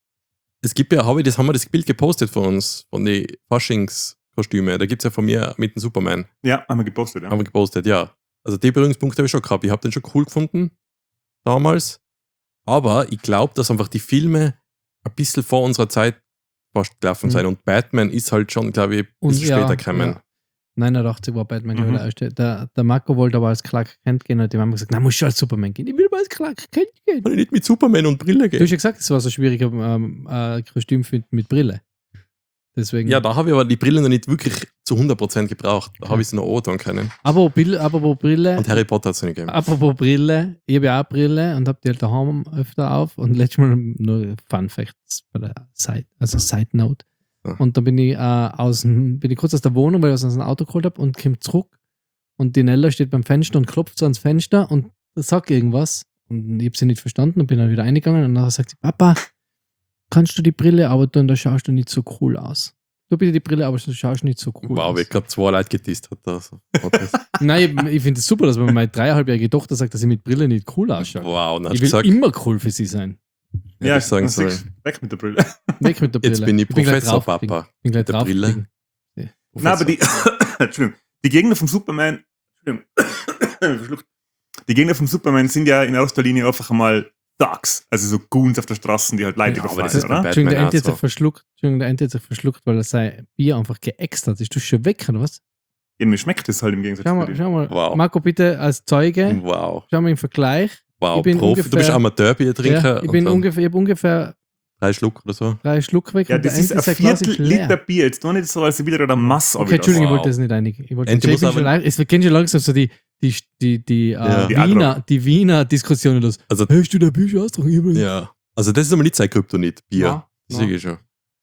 [SPEAKER 1] es gibt ja, habe ich das, haben wir das Bild gepostet von uns, von den Faschingskostüme. Da gibt es ja von mir mit dem Superman.
[SPEAKER 2] Ja, haben wir gepostet, ja.
[SPEAKER 1] Haben wir gepostet, ja. Also die Berührungspunkte habe ich schon gehabt. Ich habe den schon cool gefunden, damals. Aber ich glaube, dass einfach die Filme ein bisschen vor unserer Zeit fast gelaufen
[SPEAKER 3] Mhm.
[SPEAKER 1] sind. Und Batman ist halt schon, glaube ich, ein
[SPEAKER 3] Und
[SPEAKER 1] bisschen
[SPEAKER 3] ja,
[SPEAKER 1] später gekommen.
[SPEAKER 3] ja. neunundachtzig war Batman, glaube ich,
[SPEAKER 2] Mhm.
[SPEAKER 3] der erste. Der, der Marco wollte aber als Clark Kent gehen und die haben gesagt, na, muss schon als Superman gehen. Ich will aber als Clark Kent gehen.
[SPEAKER 1] Kann ich nicht mit Superman und Brille
[SPEAKER 3] Du hast
[SPEAKER 1] gehen?
[SPEAKER 3] ja gesagt, es war so ein schwieriger ähm, äh, Kostüm finden mit Brille. Deswegen.
[SPEAKER 1] Ja, da habe ich aber die Brille noch nicht wirklich zu hundert Prozent gebraucht. Da
[SPEAKER 3] Okay.
[SPEAKER 1] habe ich sie noch angetan können.
[SPEAKER 3] aber Brille, aber Brille.
[SPEAKER 1] Und Harry Potter hat es nicht gegeben.
[SPEAKER 3] Apropos Brille, ich habe ja auch Brille und habe die halt daheim öfter auf und letztes Mal nur Fun Facts bei der Side, also Side Note.
[SPEAKER 1] Ja.
[SPEAKER 3] Und dann bin ich, äh, aus dem, bin ich kurz aus der Wohnung, weil ich aus dem Auto geholt habe und komme zurück und die Nella steht beim Fenster und klopft so ans Fenster und sagt irgendwas und ich habe sie nicht verstanden und bin dann wieder reingegangen und dann sagt sie, Papa, kannst du die Brille aber tun, da schaust du nicht so cool aus. Du bitte die Brille, aber du schaust nicht so cool
[SPEAKER 1] Wow,
[SPEAKER 3] aus.
[SPEAKER 1] wie ich gerade zwei Leute gedisst hat. Da. So.
[SPEAKER 3] Nein, ich, ich finde es super, dass meine dreieinhalbjährige Tochter sagt, dass sie mit Brille nicht cool ausschaut.
[SPEAKER 1] Wow, und dann hast
[SPEAKER 3] Ich
[SPEAKER 1] du
[SPEAKER 3] will
[SPEAKER 1] gesagt,
[SPEAKER 3] immer cool für sie sein.
[SPEAKER 1] ja, ich sagen
[SPEAKER 2] dann
[SPEAKER 1] soll.
[SPEAKER 2] siehst du, weg mit der Brille.
[SPEAKER 3] Weg mit der Brille.
[SPEAKER 1] Jetzt bin ich
[SPEAKER 3] gleich
[SPEAKER 1] Professor,
[SPEAKER 3] draufgestiegen.
[SPEAKER 1] Papa.
[SPEAKER 3] Ich bin gleich
[SPEAKER 1] Mit der Brille.
[SPEAKER 3] draufgestiegen.
[SPEAKER 2] Nein, aber die, Entschuldigung, die Gegner vom Superman, Entschuldigung, verschluckt. Die Gegner vom Superman sind ja in erster Linie einfach mal Thugs, also so Goons auf der Straße, die halt Leute
[SPEAKER 1] Ja, aber
[SPEAKER 2] überfallen,
[SPEAKER 1] das ist bei
[SPEAKER 2] oder?
[SPEAKER 1] Batman
[SPEAKER 3] Entschuldigung, der
[SPEAKER 1] auch
[SPEAKER 3] Ente hat sich
[SPEAKER 1] so.
[SPEAKER 3] verschluckt. Entschuldigung, der Ente hat sich verschluckt, weil er sein Bier einfach geäxt hat. Ist du schon weg, oder was?
[SPEAKER 2] Ja, mir schmeckt das halt im Gegensatz
[SPEAKER 3] Schau
[SPEAKER 2] zu
[SPEAKER 3] mal,
[SPEAKER 2] dir.
[SPEAKER 3] schau mal.
[SPEAKER 1] Wow.
[SPEAKER 3] Marco, bitte als Zeuge,
[SPEAKER 1] Wow,
[SPEAKER 3] schau mal im Vergleich.
[SPEAKER 1] wow,
[SPEAKER 3] Ich bin
[SPEAKER 1] Profi. Du bist
[SPEAKER 3] ungefähr-
[SPEAKER 1] Amateurbier-Trinker.
[SPEAKER 3] Ja, ich bin
[SPEAKER 1] und dann
[SPEAKER 3] ungefähr, ich habe ungefähr
[SPEAKER 1] drei Schluck oder so.
[SPEAKER 3] drei Schluck weg
[SPEAKER 2] Ja,
[SPEAKER 3] und der
[SPEAKER 2] das ist
[SPEAKER 3] Ente
[SPEAKER 2] ein
[SPEAKER 3] sein Glas
[SPEAKER 2] Viertel
[SPEAKER 3] ist leer.
[SPEAKER 2] Liter Bier. Jetzt noch nicht so, als wieder eine Masse.
[SPEAKER 3] Okay, Entschuldigung,
[SPEAKER 1] Wow.
[SPEAKER 3] ich wollte das nicht einig. Ich wollte
[SPEAKER 1] Ente
[SPEAKER 3] ich
[SPEAKER 1] muss
[SPEAKER 3] bin
[SPEAKER 1] aber-
[SPEAKER 3] schon lang, es geht schon langsam so die, die, die, die,
[SPEAKER 1] Ja.
[SPEAKER 3] äh,
[SPEAKER 2] Die
[SPEAKER 3] Wiener,
[SPEAKER 2] Adro.
[SPEAKER 3] die Wiener Diskussionen los.
[SPEAKER 1] Also,
[SPEAKER 3] Hörst du der Bücher austragen?
[SPEAKER 1] ja. Also, das ist aber nicht sein Kryptonit, Bier.
[SPEAKER 3] Ja,
[SPEAKER 1] Das
[SPEAKER 3] ja.
[SPEAKER 1] sehe ich schon.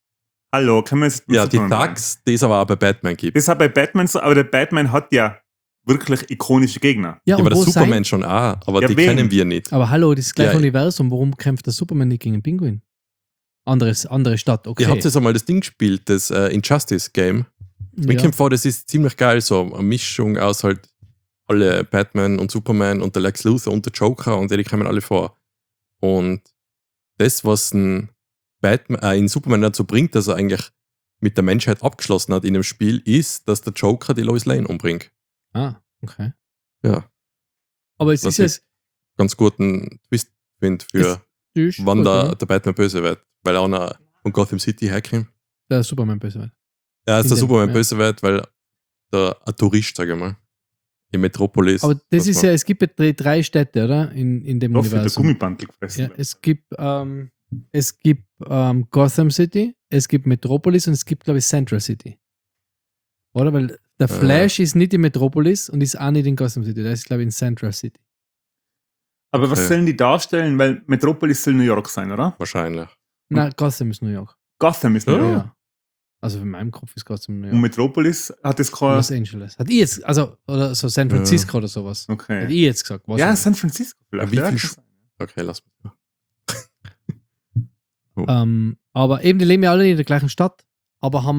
[SPEAKER 2] Hallo, können wir jetzt
[SPEAKER 1] Ja, die
[SPEAKER 2] Superman
[SPEAKER 1] Thugs, die es aber auch bei Batman gibt.
[SPEAKER 2] Das hat bei Batman so, aber der Batman hat ja wirklich ikonische Gegner.
[SPEAKER 3] Ja,
[SPEAKER 1] Ja, aber
[SPEAKER 3] und
[SPEAKER 1] der
[SPEAKER 3] wo
[SPEAKER 1] Superman
[SPEAKER 3] sein?
[SPEAKER 1] schon auch, aber
[SPEAKER 2] Ja,
[SPEAKER 1] die
[SPEAKER 2] wen?
[SPEAKER 1] kennen wir nicht.
[SPEAKER 3] Aber hallo, das ist gleich
[SPEAKER 1] Ja.
[SPEAKER 3] Universum. Warum kämpft der Superman nicht gegen den Pinguin? Anderes, andere Stadt, okay.
[SPEAKER 1] Ihr habt jetzt einmal das Ding gespielt, das äh, Injustice-Game. Mir
[SPEAKER 3] ja.
[SPEAKER 1] kommt vor, das ist ziemlich geil, so eine Mischung aus halt alle Batman und Superman und der Lex Luthor und der Joker und die kommen alle vor. Und das, was ein Batman, äh, in Superman dazu bringt, dass er eigentlich mit der Menschheit abgeschlossen hat in dem Spiel, ist, dass der Joker die Lois Lane umbringt.
[SPEAKER 3] Ah, okay.
[SPEAKER 1] Ja,
[SPEAKER 3] Aber es
[SPEAKER 1] Was
[SPEAKER 3] ist ja.
[SPEAKER 1] ich ganz guten Twist finde für
[SPEAKER 3] Es ist
[SPEAKER 1] wann
[SPEAKER 3] gut,
[SPEAKER 1] der,
[SPEAKER 3] oder?
[SPEAKER 1] der Batman böse wird, weil er auch noch von Gotham City herkommt.
[SPEAKER 3] Der Superman besser wird.
[SPEAKER 1] Ja, ist
[SPEAKER 3] In
[SPEAKER 1] der
[SPEAKER 3] dem-
[SPEAKER 1] Superman
[SPEAKER 3] ja.
[SPEAKER 1] böse wird, weil der ein Tourist, sage ich mal, in Metropolis.
[SPEAKER 3] Aber das
[SPEAKER 1] was
[SPEAKER 3] ist
[SPEAKER 1] man-
[SPEAKER 3] ja, es gibt ja drei, drei Städte, oder? In, in dem
[SPEAKER 2] Doch, wird der
[SPEAKER 3] Universum.
[SPEAKER 2] Gummibandel gefressen.
[SPEAKER 3] Ja, es gibt, ähm, es gibt ähm, Gotham City, es gibt Metropolis und es gibt, glaube ich, Central City. Oder? Weil der
[SPEAKER 1] Äh.
[SPEAKER 3] Flash ist nicht in Metropolis und ist auch nicht in Gotham City. Der ist, glaube ich, in Central City.
[SPEAKER 2] Aber was
[SPEAKER 1] Okay.
[SPEAKER 2] sollen die darstellen? Weil Metropolis soll New York sein, oder?
[SPEAKER 1] Wahrscheinlich.
[SPEAKER 3] Na, Gotham ist New York.
[SPEAKER 2] Gotham ist New
[SPEAKER 1] Ja.
[SPEAKER 2] York.
[SPEAKER 3] Ja. Also in meinem Kopf ist Gotham New
[SPEAKER 2] Und
[SPEAKER 3] York.
[SPEAKER 2] Metropolis hat es kein.
[SPEAKER 3] Los Angeles. Hat ich jetzt, also, oder so San Francisco oder sowas. Hat
[SPEAKER 2] Okay.
[SPEAKER 3] ich jetzt gesagt. Was
[SPEAKER 2] Ja, San Francisco vielleicht.
[SPEAKER 1] Wie
[SPEAKER 2] ja,
[SPEAKER 1] viel
[SPEAKER 2] kann
[SPEAKER 1] Sch-
[SPEAKER 2] sein.
[SPEAKER 1] Okay, lass mich.
[SPEAKER 3] Ähm, aber eben, die leben ja alle in der gleichen Stadt, aber haben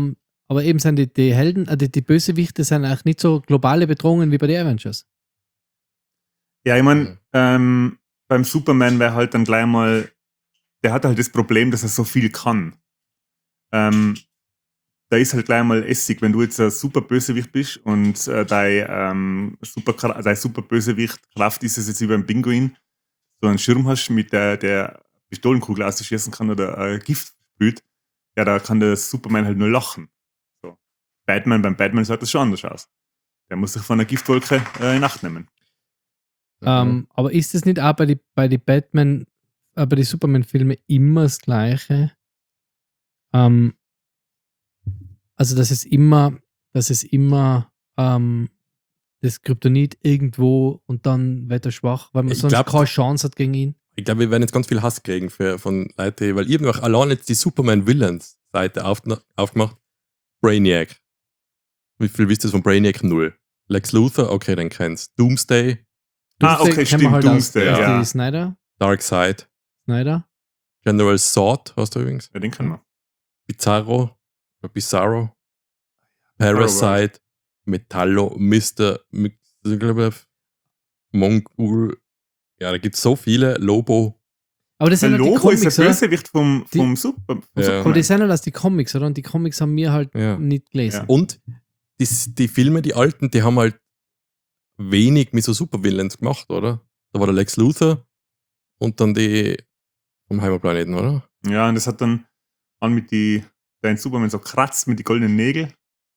[SPEAKER 3] aber eben sind die, die Helden, äh, die, die Bösewichte sind eigentlich nicht so globale Bedrohungen wie bei den Avengers.
[SPEAKER 2] Ja, ich meine,
[SPEAKER 1] Mhm.
[SPEAKER 2] ähm, beim Superman wäre halt dann gleich mal, der hat halt das Problem, dass er so viel kann. Ähm, da ist halt gleich mal Essig, wenn du jetzt ein super Bösewicht bist und äh, dein, ähm, super, dein super Bösewicht Kraft ist es jetzt wie beim Pinguin, so einen Schirm hast, mit der der Pistolenkugel ausschießen kann oder äh, Gift sprüht, ja, da kann der Superman halt nur lachen. So. Batman, beim Batman sieht das schon anders aus. Der muss sich von einer Giftwolke äh, in Acht nehmen.
[SPEAKER 3] Ähm, aber ist es nicht auch bei den bei die Batman, äh, bei den Superman-Filmen immer das Gleiche? Ähm, also, dass es immer, dass es immer ähm, das Kryptonit irgendwo und dann wird er schwach, weil man
[SPEAKER 1] Ich
[SPEAKER 3] sonst
[SPEAKER 1] glaub,
[SPEAKER 3] keine Chance hat gegen ihn.
[SPEAKER 1] Ich glaube, wir werden jetzt ganz viel Hass kriegen für, von Leuten, weil ich habe noch allein jetzt die Superman-Villains-Seite auf, aufgemacht. Brainiac. Wie viel wisst ihr von Brainiac? Null. Lex Luthor, okay, den kennst. Doomsday,
[SPEAKER 2] Ah, okay,
[SPEAKER 3] kennen
[SPEAKER 2] stimmt,
[SPEAKER 3] wir halt
[SPEAKER 2] Doomsday,
[SPEAKER 3] aus, aus
[SPEAKER 1] ja.
[SPEAKER 3] die Snyder.
[SPEAKER 1] Darkseid,
[SPEAKER 3] Snyder.
[SPEAKER 1] General Zod, hast du übrigens.
[SPEAKER 2] Ja, den kennen wir.
[SPEAKER 1] Bizarro, oder Bizarro, Parasite, Metallo, Mister Mix- ich glaube, Mongul. Ja, da gibt es so viele. Lobo.
[SPEAKER 3] Aber das
[SPEAKER 2] Der
[SPEAKER 3] sind halt die
[SPEAKER 2] Lobo ist
[SPEAKER 3] Comics,
[SPEAKER 2] der
[SPEAKER 3] oder?
[SPEAKER 2] Bösewicht vom,
[SPEAKER 3] Die-
[SPEAKER 2] vom Super. Vom
[SPEAKER 1] Ja.
[SPEAKER 3] Aber
[SPEAKER 2] Superman.
[SPEAKER 3] die sind halt aus die Comics, oder? Und die Comics haben wir halt
[SPEAKER 1] Ja.
[SPEAKER 3] nicht gelesen.
[SPEAKER 2] Ja.
[SPEAKER 1] Und die, die Filme, die alten, die haben halt wenig mit so Supervillains gemacht, oder? Da war der Lex Luthor und dann die vom Heimatplaneten, oder?
[SPEAKER 2] Ja, und das hat dann an mit die, der in Superman so kratzt mit die goldenen Nägel.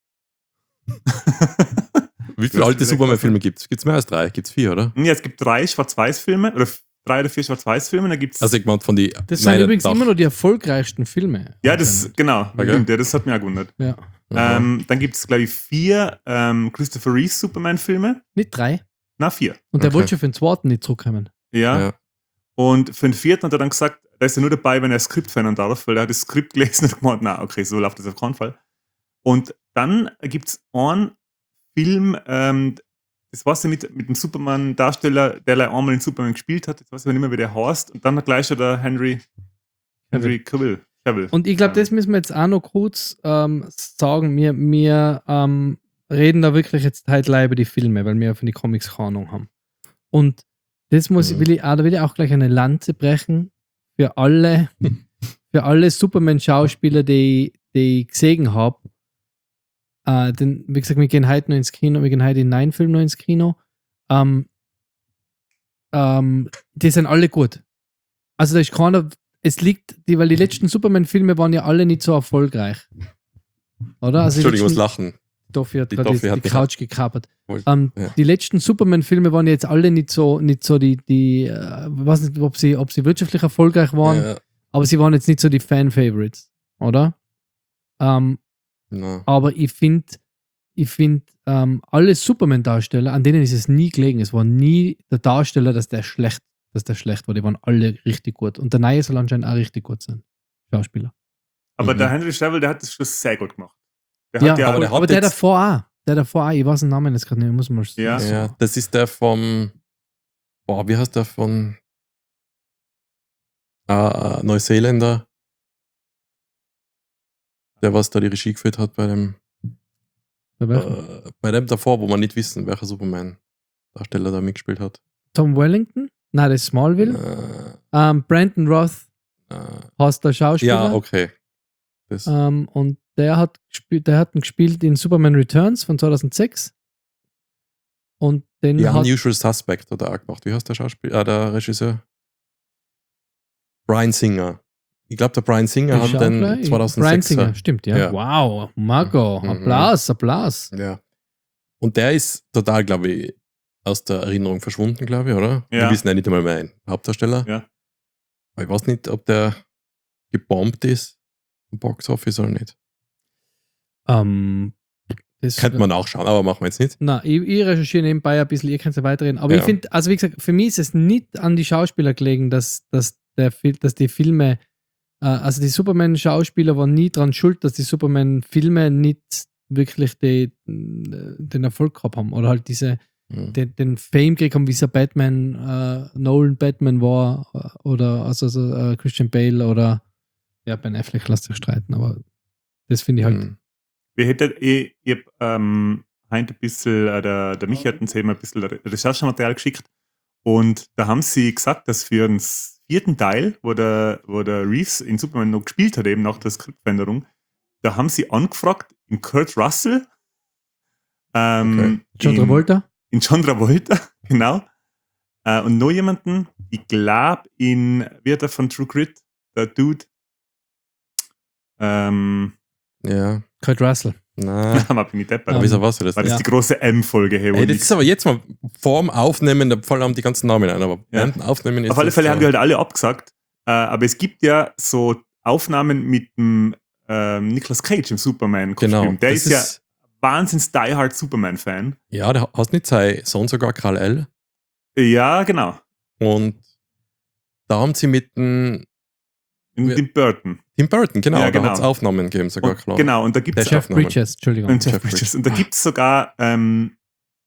[SPEAKER 1] Wie viele
[SPEAKER 2] Das
[SPEAKER 1] alte
[SPEAKER 2] ist
[SPEAKER 1] Superman-Filme gibt es? Gibt es mehr als drei? Gibt es vier, oder?
[SPEAKER 2] Ja, es gibt drei Schwarz-Weiß-Filme oder f- drei oder vier Schwarz-Weiß-Filme. Da gibt's
[SPEAKER 1] Also ich meine von die.
[SPEAKER 3] Das sind
[SPEAKER 1] Nein,
[SPEAKER 3] übrigens
[SPEAKER 1] doch.
[SPEAKER 3] immer noch die erfolgreichsten Filme.
[SPEAKER 2] ja, das, genau,
[SPEAKER 1] Okay.
[SPEAKER 2] stimmt, ja, das hat mich auch gewundert.
[SPEAKER 3] Ja.
[SPEAKER 1] Aha.
[SPEAKER 2] Ähm, dann gibt es, glaube ich, vier ähm, Christopher Reeve Superman-Filme.
[SPEAKER 3] Nicht drei.
[SPEAKER 2] Na, vier.
[SPEAKER 3] Und der
[SPEAKER 1] Okay.
[SPEAKER 3] wollte schon für den zweiten nicht zurückkommen.
[SPEAKER 2] Ja.
[SPEAKER 1] Ja.
[SPEAKER 2] Und für den vierten hat er dann gesagt, da ist er nur dabei, wenn er ein Skript verändern darf, weil er hat das Skript gelesen und gemeint, na, okay, so läuft das auf keinen Fall. Und dann gibt es einen Film, ähm, das weiß ich nicht, mit dem Superman-Darsteller, der leider einmal in Superman gespielt hat, jetzt weiß ich nicht mehr, wie der heißt, und dann hat gleich schon der Henry, Henry Cavill. Cavill.
[SPEAKER 3] Und ich glaube, das müssen wir jetzt auch noch kurz ähm, sagen. Wir, wir ähm, reden da wirklich jetzt heute leider über die Filme, weil wir von die Comics keine Ahnung haben. Und das muss,
[SPEAKER 1] Mhm.
[SPEAKER 3] will ich, auch, da will ich auch gleich eine Lanze brechen für alle, für alle Superman-Schauspieler, die, die ich gesehen habe. Äh, denn, wie gesagt, wir gehen heute noch ins Kino, wir gehen heute in neun Film noch ins Kino. Ähm, ähm, die sind alle gut. Also da ist keiner, es liegt, die, weil die letzten Superman-Filme waren ja alle nicht so erfolgreich. Oder? Also die
[SPEAKER 1] Entschuldigung, ich muss
[SPEAKER 3] letzten,
[SPEAKER 1] lachen.
[SPEAKER 3] Toffi hat
[SPEAKER 1] die
[SPEAKER 3] gerade
[SPEAKER 1] Toffi
[SPEAKER 3] die,
[SPEAKER 1] hat
[SPEAKER 3] die
[SPEAKER 1] mich-
[SPEAKER 3] Couch gekapert.
[SPEAKER 1] Wollte-
[SPEAKER 3] Ähm,
[SPEAKER 1] ja.
[SPEAKER 3] Die letzten Superman-Filme waren ja jetzt alle nicht so, nicht so die, die äh, ich weiß nicht, ob sie, ob sie wirtschaftlich erfolgreich waren,
[SPEAKER 1] Ja,
[SPEAKER 3] aber sie waren jetzt nicht so die Fan-Favorites, oder? Ähm,
[SPEAKER 1] na.
[SPEAKER 3] aber ich finde, ich finde, ähm, alle Superman-Darsteller, an denen ist es nie gelegen. Es war nie der Darsteller, dass der schlecht, dass der schlecht war. Die waren alle richtig gut. Und der Neue soll anscheinend auch richtig gut sein. Schauspieler.
[SPEAKER 2] Aber
[SPEAKER 1] Mhm.
[SPEAKER 2] der Henry Cavill, der hat das schon sehr gut gemacht. Der
[SPEAKER 3] Ja,
[SPEAKER 2] hat ja,
[SPEAKER 3] aber,
[SPEAKER 1] der hat
[SPEAKER 3] aber der
[SPEAKER 1] jetzt-
[SPEAKER 3] davor auch. Der davor auch. Ich weiß den Namen jetzt gerade nicht. Muss man mal
[SPEAKER 2] Ja.
[SPEAKER 1] Ja, das ist der vom. Boah, wie heißt der von. Ah, Neuseeländer. Der, was da die Regie geführt hat bei dem.
[SPEAKER 3] Bei welchem?
[SPEAKER 1] Äh, bei dem davor, wo man nicht wissen, welcher Superman-Darsteller da mitgespielt hat.
[SPEAKER 3] Tom Wellington? Nein, das ist Smallville.
[SPEAKER 1] Äh,
[SPEAKER 3] Ähm, Brandon Roth
[SPEAKER 1] äh,
[SPEAKER 3] heißt der Schauspieler.
[SPEAKER 1] ja, okay. Das,
[SPEAKER 3] Ähm, und der hat, gespielt, der hat ihn gespielt in Superman Returns von zweitausendsechs. Und den
[SPEAKER 1] The
[SPEAKER 3] hat.
[SPEAKER 1] Unusual Suspect hat er auch gemacht. Wie heißt der Schauspieler? Äh, der Regisseur? Brian Singer. Ich glaube, der Brian Singer
[SPEAKER 3] Ich
[SPEAKER 1] hat
[SPEAKER 3] schau
[SPEAKER 1] den
[SPEAKER 3] gleich.
[SPEAKER 1] zweitausendsechs.
[SPEAKER 3] Brian Singer, stimmt, ja.
[SPEAKER 1] Ja.
[SPEAKER 3] Wow, Marco,
[SPEAKER 1] Mhm.
[SPEAKER 3] Applaus, Applaus.
[SPEAKER 1] Ja. Und der ist total, glaube ich, aus der Erinnerung verschwunden, glaube ich, oder?
[SPEAKER 2] Ja.
[SPEAKER 1] Wir wissen ja nicht einmal mehr einen Hauptdarsteller.
[SPEAKER 2] Ja.
[SPEAKER 1] Aber ich weiß nicht, ob der gebombt ist im Boxoffice oder nicht.
[SPEAKER 3] Ähm, das
[SPEAKER 1] Könnte man nachschauen, aber machen wir jetzt nicht.
[SPEAKER 3] Na, ich, ich recherchiere nebenbei ein bisschen, ihr könnt ja weiterreden. Aber
[SPEAKER 1] Ja.
[SPEAKER 3] ich finde, also wie gesagt, für mich ist es nicht an die Schauspieler gelegen, dass, dass, der, Fil- dass die Filme, äh, also die Superman-Schauspieler waren nie dran schuld, dass die Superman-Filme nicht wirklich die, den Erfolg gehabt haben. Oder halt diese,
[SPEAKER 1] Mhm.
[SPEAKER 3] den, den Fame gekriegt haben, wie es Batman, äh, Nolan Batman war, äh, oder also, also äh, Christian Bale oder ja, Ben Affleck, lasst euch streiten, aber das finde ich halt.
[SPEAKER 1] Mhm.
[SPEAKER 2] wir hätten, ich, ich hab, ähm, heute ein bisschen, äh, der, der Michi hat uns eben ein bisschen Re- Recherchematerial geschickt und da haben sie gesagt, dass für den vierten Teil, wo der, wo der Reeves in Superman noch gespielt hat, eben nach der Skriptveränderung, da haben sie angefragt in Kurt Russell, ähm,
[SPEAKER 3] John
[SPEAKER 2] in,
[SPEAKER 3] Travolta?
[SPEAKER 2] in John Travolta, genau, äh, und noch jemanden, ich glaube in, wie hat der von True Grit, der Dude, ähm,
[SPEAKER 1] Ja.
[SPEAKER 3] Kurt Russell.
[SPEAKER 1] Na,
[SPEAKER 2] da bin ich deppert.
[SPEAKER 1] aber wieso warst du das
[SPEAKER 2] War das
[SPEAKER 3] Ja.
[SPEAKER 2] die große M-Folge? Hey, wo
[SPEAKER 1] Ey, das
[SPEAKER 2] nix-
[SPEAKER 1] ist aber jetzt mal vorm Aufnehmen, da fallen die ganzen Namen ein, aber
[SPEAKER 2] Ja.
[SPEAKER 1] während dem Aufnehmen ist
[SPEAKER 2] Auf alle
[SPEAKER 1] das
[SPEAKER 2] Fälle
[SPEAKER 1] so-
[SPEAKER 2] haben die halt alle abgesagt. Äh, aber es gibt ja so Aufnahmen mit dem ähm, Nicolas Cage im Superman-Kostüm.
[SPEAKER 1] Genau.
[SPEAKER 2] Der
[SPEAKER 1] das
[SPEAKER 2] ist, ja wahnsinns die-hard Superman-Fan.
[SPEAKER 1] Ja, der hast nicht sein Sohn sogar Karl L.
[SPEAKER 2] Ja, genau.
[SPEAKER 1] Und da haben sie mit dem
[SPEAKER 2] In
[SPEAKER 1] Ja.
[SPEAKER 2] Tim Burton.
[SPEAKER 1] Tim Burton, genau,
[SPEAKER 2] Ja,
[SPEAKER 1] da
[SPEAKER 2] genau.
[SPEAKER 1] hat es Aufnahmen gegeben, sogar
[SPEAKER 2] Und,
[SPEAKER 1] klar.
[SPEAKER 2] genau, und da gibt es
[SPEAKER 1] Der
[SPEAKER 3] Jeff
[SPEAKER 1] Aufnahmen.
[SPEAKER 3] Bridges, Entschuldigung.
[SPEAKER 2] Und, Jeff
[SPEAKER 1] Jeff
[SPEAKER 2] Bridges.
[SPEAKER 1] Bridges.
[SPEAKER 2] Und da gibt es sogar ähm,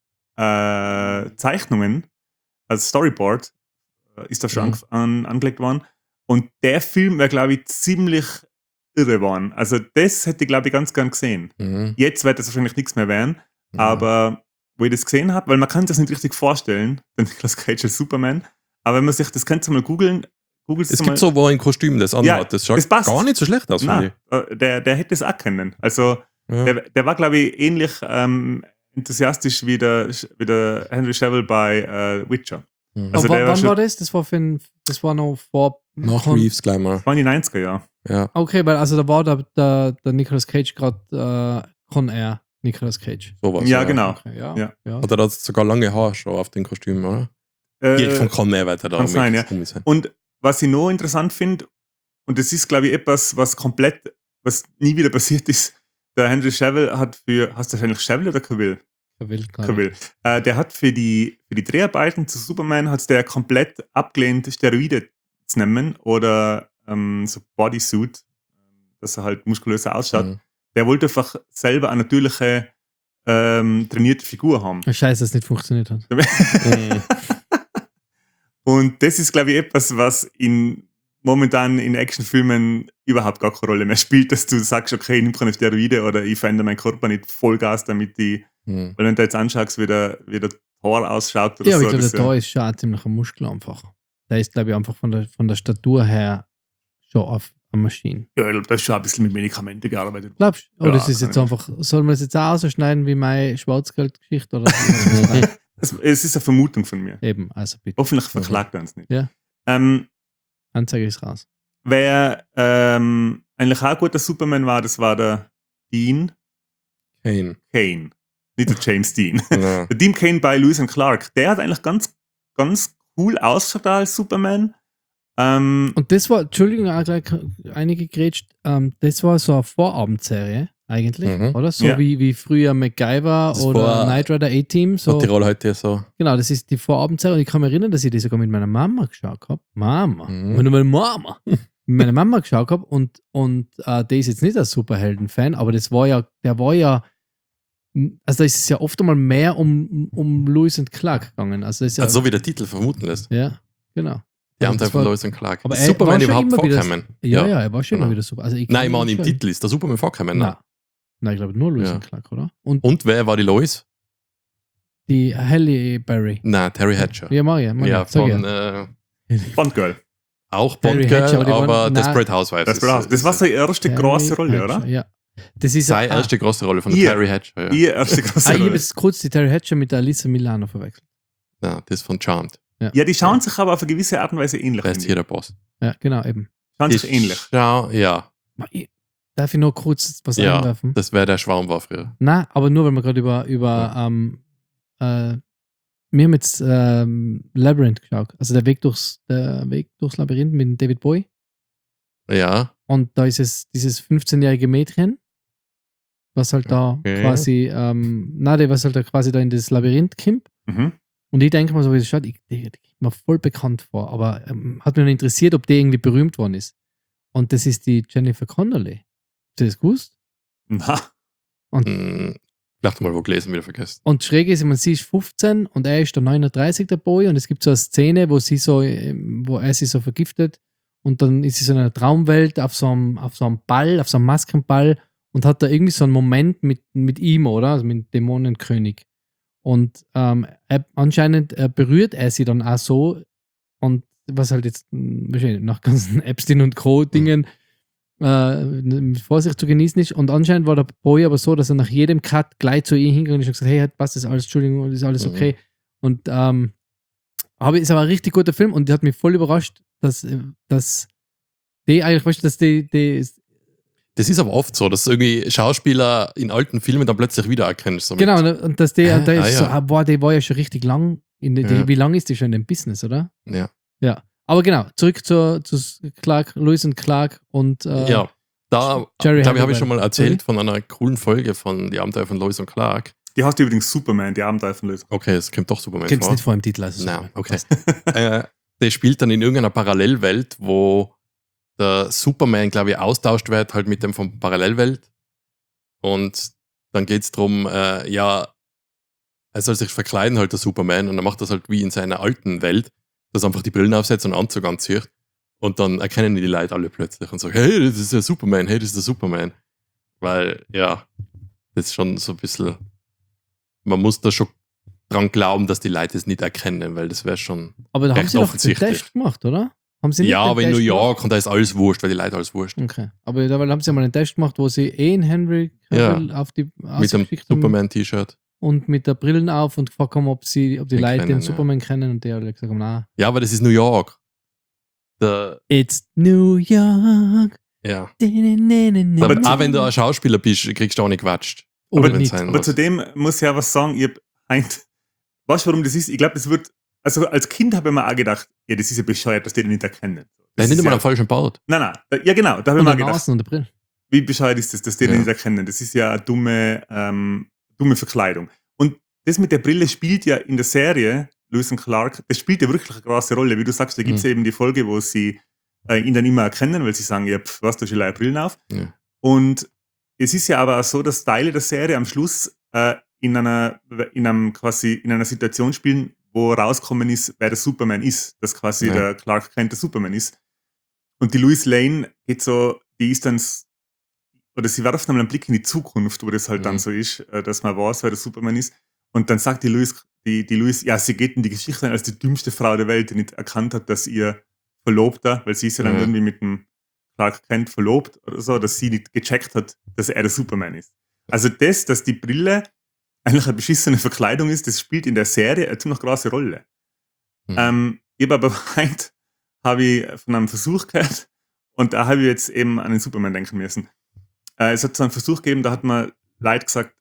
[SPEAKER 2] äh, Zeichnungen, als Storyboard äh, ist da schon
[SPEAKER 1] Mhm.
[SPEAKER 2] an, an, angelegt worden. Und der Film wäre, glaube ich, ziemlich irre geworden. Also das hätte ich, glaube ich, ganz gern gesehen.
[SPEAKER 1] Mhm.
[SPEAKER 2] Jetzt wird das wahrscheinlich nichts mehr werden,
[SPEAKER 1] Mhm.
[SPEAKER 2] aber wo ich das gesehen habe, weil man kann sich das nicht richtig vorstellen, den Nicolas Cage als Superman, aber wenn man sich, das könnt ihr mal googeln, googelt
[SPEAKER 1] Es
[SPEAKER 2] mal.
[SPEAKER 1] gibt so, wo ein Kostüm das anhat,
[SPEAKER 2] Ja,
[SPEAKER 1] das schaut
[SPEAKER 2] das passt.
[SPEAKER 1] gar nicht so schlecht aus, finde
[SPEAKER 2] Nein, äh, der, der hätte es auch können. Also
[SPEAKER 1] ich. Ja.
[SPEAKER 2] der, der war, glaube ich, ähnlich ähm, enthusiastisch wie der, wie der Henry Cavill bei äh, Witcher.
[SPEAKER 1] Mhm.
[SPEAKER 2] also
[SPEAKER 3] Aber
[SPEAKER 2] der
[SPEAKER 3] wann
[SPEAKER 2] war schon-
[SPEAKER 3] war das? Das war, für ein, das war noch vor.
[SPEAKER 1] Nach
[SPEAKER 3] von-
[SPEAKER 1] Reeves gleich mal.
[SPEAKER 2] Das waren die neunziger Jahre.
[SPEAKER 1] Ja.
[SPEAKER 3] Okay, weil also da war der, der, der Nicolas Cage gerade äh, Con Air Nicolas Cage.
[SPEAKER 1] Sowas.
[SPEAKER 2] Ja, genau.
[SPEAKER 3] Okay, ja.
[SPEAKER 2] Ja.
[SPEAKER 3] ja.
[SPEAKER 1] Hat er da sogar lange Haare schon auf den Kostümen, oder?
[SPEAKER 2] Äh,
[SPEAKER 1] Geht von Conner weiter da.
[SPEAKER 2] kann sein, ja.
[SPEAKER 1] Rum sein.
[SPEAKER 2] Und was ich noch interessant finde, und das ist, glaube ich, etwas, was komplett, was nie wieder passiert ist, der Henry Cavill hat für, hast du wahrscheinlich Cavill oder Cavill?
[SPEAKER 3] Cavill, glaub ich.
[SPEAKER 2] Cavill. Äh, der hat für die, für die Dreharbeiten zu Superman hat's der komplett abgelehnt, Steroide zu nehmen oder ähm, so Bodysuit, dass er halt muskulöser ausschaut.
[SPEAKER 1] Mhm.
[SPEAKER 2] Der wollte einfach selber eine natürliche, ähm, trainierte Figur haben.
[SPEAKER 3] Scheiße, dass es nicht funktioniert hat.
[SPEAKER 1] Mhm.
[SPEAKER 2] Und das ist, glaube ich, etwas, was in momentan in Actionfilmen überhaupt gar keine Rolle mehr spielt, dass du sagst, okay, ich nehme keine Steroide oder ich verändere meinen Körper nicht Vollgas, damit ich,
[SPEAKER 1] Mhm.
[SPEAKER 2] weil wenn du jetzt anschaust, wie der, wie der Thor ausschaut oder
[SPEAKER 3] Ja, aber
[SPEAKER 2] so.
[SPEAKER 3] ich glaube,
[SPEAKER 2] das
[SPEAKER 3] der
[SPEAKER 2] ja-
[SPEAKER 3] da ist schon ein ziemlicher Muskel einfach. Der ist, glaube ich, einfach von der, von der Statur her schon auf einer Maschine.
[SPEAKER 2] Ja, ich glaube, da ist schon ein bisschen mit Medikamenten gearbeitet.
[SPEAKER 3] Glaubst du? Oder
[SPEAKER 2] Ja,
[SPEAKER 3] ist es
[SPEAKER 2] kann
[SPEAKER 3] jetzt
[SPEAKER 2] ich
[SPEAKER 3] einfach, soll man es jetzt auch ausschneiden wie meine Schwarzgeldgeschichte? Oder
[SPEAKER 2] Es, es ist eine Vermutung von mir.
[SPEAKER 3] eben, also bitte.
[SPEAKER 2] Hoffentlich verklagt er uns nicht.
[SPEAKER 3] Ja.
[SPEAKER 2] Ähm,
[SPEAKER 3] Anzeige ist raus.
[SPEAKER 2] wer ähm, eigentlich auch ein guter Superman war, das war der Dean
[SPEAKER 1] Kane.
[SPEAKER 2] Kane. Nicht der James Dean.
[SPEAKER 1] Ja.
[SPEAKER 2] Der Dean Kane bei Lewis and Clark. Der hat eigentlich ganz, ganz cool ausgeschaut als Superman. Ähm,
[SPEAKER 3] Und das war, Entschuldigung, auch gleich einige grätscht, ähm, das war so eine Vorabendserie eigentlich,
[SPEAKER 1] Mhm.
[SPEAKER 3] oder? So
[SPEAKER 2] Ja.
[SPEAKER 3] wie, wie früher MacGyver
[SPEAKER 1] Das
[SPEAKER 3] oder
[SPEAKER 1] war-
[SPEAKER 3] Knight Rider A-Team. So.
[SPEAKER 1] Hat die Rolle heute so.
[SPEAKER 3] Genau, das ist die Vorabendserie und ich kann mich erinnern, dass ich die sogar mit meiner Mama geschaut habe. Mama.
[SPEAKER 1] Mhm.
[SPEAKER 3] Meine, meine Mama. mit meiner Mama geschaut habe und, und äh, der ist jetzt nicht ein Superhelden-Fan, aber das war ja, der war ja, also da ist es ja oft einmal mehr um, um Lewis und Clark gegangen. Also, das ist ja,
[SPEAKER 1] Also so wie der Titel vermuten lässt.
[SPEAKER 3] ja, genau.
[SPEAKER 1] Die haben
[SPEAKER 3] das
[SPEAKER 1] einfach
[SPEAKER 3] war-
[SPEAKER 1] Lois und Clark.
[SPEAKER 3] aber
[SPEAKER 1] Ist
[SPEAKER 3] er
[SPEAKER 1] Superman
[SPEAKER 3] war schon
[SPEAKER 1] überhaupt
[SPEAKER 3] immer wieder-
[SPEAKER 1] vorkommen?
[SPEAKER 3] Ja, ja, er war schon
[SPEAKER 1] genau.
[SPEAKER 3] immer wieder super. Also ich
[SPEAKER 1] Nein, ich
[SPEAKER 3] kann
[SPEAKER 1] meine, im
[SPEAKER 3] schon-
[SPEAKER 1] Titel ist der Superman vorkommen.
[SPEAKER 3] Nein.
[SPEAKER 1] Ne?
[SPEAKER 3] Nein, ich glaube nur Lewis
[SPEAKER 1] Ja.
[SPEAKER 3] und Clark, oder? Und
[SPEAKER 1] Und wer war die Lois?
[SPEAKER 3] die Halle Berry.
[SPEAKER 1] Nein, Terry Hatcher.
[SPEAKER 3] Ja, Maria, Maria.
[SPEAKER 1] Ja,
[SPEAKER 3] sag
[SPEAKER 1] von
[SPEAKER 3] ja.
[SPEAKER 1] äh,
[SPEAKER 2] Bond Girl.
[SPEAKER 1] auch
[SPEAKER 3] Terry
[SPEAKER 1] Bond Girl,
[SPEAKER 3] Hatcher, aber die
[SPEAKER 1] aber
[SPEAKER 3] waren- nein.
[SPEAKER 1] Desperate Housewives.
[SPEAKER 2] Das,
[SPEAKER 1] ist-
[SPEAKER 2] war, das war seine erste
[SPEAKER 3] Terry
[SPEAKER 2] große Rolle,
[SPEAKER 3] Hatcher,
[SPEAKER 2] oder?
[SPEAKER 3] Ja. Das ist
[SPEAKER 1] seine
[SPEAKER 3] ah,
[SPEAKER 1] erste große Rolle von der
[SPEAKER 2] Ihr-
[SPEAKER 1] Terry Hatcher. Ja.
[SPEAKER 2] Ihre erste große
[SPEAKER 3] Ah, ich habe
[SPEAKER 2] Rolle.
[SPEAKER 3] jetzt kurz die Terry Hatcher mit der Alissa Milano verwechselt.
[SPEAKER 1] Ja, das ist von Charmed.
[SPEAKER 2] Ja, die schauen sich aber auf eine gewisse Art und Weise ähnlich.
[SPEAKER 1] Wer ist
[SPEAKER 2] finde
[SPEAKER 1] hier
[SPEAKER 2] ich.
[SPEAKER 1] der Boss?
[SPEAKER 3] Ja, genau, eben.
[SPEAKER 2] Schauen
[SPEAKER 1] Die
[SPEAKER 2] sich ähnlich.
[SPEAKER 1] Schau, ja,
[SPEAKER 3] Ma, ich- Darf ich noch kurz was
[SPEAKER 1] ja,
[SPEAKER 3] einwerfen?
[SPEAKER 1] das wäre der Schwarm war früher.
[SPEAKER 3] Nein, aber nur, weil wir gerade über, über ähm, äh, wir haben jetzt ähm, Labyrinth geschaut. Also der Weg durchs, der Weg durchs Labyrinth mit dem David Bowie.
[SPEAKER 1] Ja,
[SPEAKER 3] Und da ist es dieses fünfzehnjährige Mädchen, was halt da
[SPEAKER 1] Okay.
[SPEAKER 3] quasi, ähm, na, der was halt da quasi da in das Labyrinth kommt.
[SPEAKER 2] Mhm.
[SPEAKER 3] Und ich denke mal so, wie es schaut, ich, die, die kommt mir voll bekannt vor, aber ähm, hat mich noch interessiert, ob die irgendwie berühmt worden ist. Und das ist die Jennifer Connelly. Hast du das gewusst?
[SPEAKER 2] Na,
[SPEAKER 1] hm, dachte mal, wo gelesen, wieder vergessen.
[SPEAKER 3] Und schräg ist, ich meine, sie ist fünfzehn und er ist der neununddreißig, der Boy. Und es gibt so eine Szene, wo sie so, ähm, wo er sie so vergiftet. Und dann ist sie so in einer Traumwelt auf so einem, auf so einem Ball, auf so einem Maskenball. und hat da irgendwie so einen Moment mit, mit ihm, oder? Also mit dem Dämonenkönig. Und ähm, er, anscheinend äh, berührt er sie dann auch so und was halt jetzt mh, wahrscheinlich nach ganzen Epstein und Co. Dingen äh, mit Vorsicht zu genießen ist. Und anscheinend war der Boy aber so, dass er nach jedem Cut gleich zu ihr hingegangen ist und gesagt, hey, passt das alles, Entschuldigung, ist alles okay. Mhm. Und ähm, aber ist aber ein richtig guter Film und die hat mich voll überrascht, dass, dass die eigentlich, weißt du, dass die, die
[SPEAKER 1] das ist aber oft so, dass irgendwie Schauspieler in alten Filmen dann plötzlich wiedererkennst. So
[SPEAKER 3] genau, und dass der,
[SPEAKER 1] äh,
[SPEAKER 3] der
[SPEAKER 1] ah,
[SPEAKER 3] ist
[SPEAKER 1] ja.
[SPEAKER 3] so, ah, boah, der war ja schon richtig lang. In die,
[SPEAKER 1] ja.
[SPEAKER 3] Wie lange ist die schon in dem Business, oder?
[SPEAKER 1] Ja.
[SPEAKER 3] Ja. Aber genau, zurück zu, zu Clark, Lewis und Clark und äh,
[SPEAKER 1] ja, da
[SPEAKER 3] Jerry
[SPEAKER 1] glaube ich, habe ich schon mal erzählt
[SPEAKER 3] Sorry?
[SPEAKER 1] von einer coolen Folge von Die Abenteuer von Lois und Clark.
[SPEAKER 2] Die heißt übrigens Superman, die Abenteuer von Lois.
[SPEAKER 1] Okay, es kommt doch Superman
[SPEAKER 3] Kommt
[SPEAKER 1] vor.
[SPEAKER 3] nicht vor im Titel. Also
[SPEAKER 1] Nein, okay. äh, der spielt dann in irgendeiner Parallelwelt, wo der Superman, glaube ich, austauscht wird halt mit dem von Parallelwelt. Und dann geht es darum, äh, ja, er soll sich verkleiden, halt der Superman, und er macht das halt wie in seiner alten Welt, dass er einfach die Brillen aufsetzt und einen Anzug anzieht. Und dann erkennen die Leute alle plötzlich und sagen, hey, das ist der Superman, hey, das ist der Superman. Weil, ja, das ist schon so ein bisschen, man muss da schon dran glauben, dass die Leute es nicht erkennen, weil das wäre schon
[SPEAKER 3] aber da haben
[SPEAKER 1] recht
[SPEAKER 3] sie doch den
[SPEAKER 1] offensichtlich.
[SPEAKER 3] Test gemacht, oder? Haben sie nicht
[SPEAKER 1] Ja,
[SPEAKER 3] den
[SPEAKER 1] aber in New
[SPEAKER 3] Test
[SPEAKER 1] York
[SPEAKER 3] gemacht?
[SPEAKER 1] und da ist alles wurscht, weil die Leute alles wurscht.
[SPEAKER 3] Okay. Aber da haben sie mal einen Test gemacht, wo sie eh in Henry Cavill auf die
[SPEAKER 1] Mit dem
[SPEAKER 3] ausgeschickt haben
[SPEAKER 1] Superman-T-Shirt.
[SPEAKER 3] und mit der Brillen auf und gefragt haben, ob, sie, ob die
[SPEAKER 1] Den
[SPEAKER 3] Leute
[SPEAKER 1] kennen,
[SPEAKER 3] den Superman kennen und die alle gesagt haben, nein.
[SPEAKER 1] Ja, aber das ist New York. Der,
[SPEAKER 3] It's New York.
[SPEAKER 1] ja.
[SPEAKER 2] Aber
[SPEAKER 1] Aber auch wenn du ein Schauspieler bist, kriegst du auch nicht gequatscht.
[SPEAKER 3] Oder
[SPEAKER 2] aber,
[SPEAKER 3] nicht.
[SPEAKER 2] aber zudem muss ich ja was sagen, ich hab ein, weißt du, warum das ist? Ich glaube, das wird, also als Kind habe ich mir auch gedacht, ja, das ist ja bescheuert, dass die den nicht erkennen.
[SPEAKER 1] Der ist nicht einmal am falschen Baut.
[SPEAKER 2] Nein, nein, da, ja genau, da habe ich
[SPEAKER 3] Und
[SPEAKER 2] mir auch
[SPEAKER 3] der
[SPEAKER 2] gedacht,
[SPEAKER 3] Nasen und der Brille.
[SPEAKER 2] wie bescheuert ist das, dass die
[SPEAKER 1] Ja.
[SPEAKER 2] den nicht erkennen? Das ist ja eine dumme, ähm, dumme Verkleidung. Und das mit der Brille spielt ja in der Serie, Lewis und Clark, das spielt ja wirklich eine große Rolle. Wie du sagst, da gibt es
[SPEAKER 1] Mhm.
[SPEAKER 2] eben die Folge, wo sie äh, ihn dann immer erkennen, weil sie sagen, ja, pf, was, du hast ja Brillen auf.
[SPEAKER 1] Ja.
[SPEAKER 2] Und es ist ja aber auch so, dass Teile der Serie am Schluss äh, in einer, in einem quasi in einer Situation spielen, wo rauskommen ist, wer der Superman ist, dass quasi
[SPEAKER 1] Ja.
[SPEAKER 2] der Clark Kent der Superman ist. Und die Lois Lane geht so, die ist dann, s- oder sie werft einmal einen Blick in die Zukunft, wo das halt
[SPEAKER 1] Mhm.
[SPEAKER 2] dann so ist, äh, dass man weiß, wer der Superman ist. Und dann sagt die Lois, die, die Lois, ja, sie geht in die Geschichte ein als die dümmste Frau der Welt, die nicht erkannt hat, dass ihr Verlobter, weil sie ist ja dann
[SPEAKER 1] Ja.
[SPEAKER 2] irgendwie mit dem Clark Kent verlobt oder so, dass sie nicht gecheckt hat, dass er der Superman ist. Also das, dass die Brille eigentlich eine beschissene Verkleidung ist, das spielt in der Serie eine ziemlich große Rolle.
[SPEAKER 1] Mhm.
[SPEAKER 2] Ähm, ich habe aber heute habe ich von einem Versuch gehört und da habe ich jetzt eben an den Superman denken müssen. Äh, es hat so einen Versuch gegeben, da hat man Leute gesagt,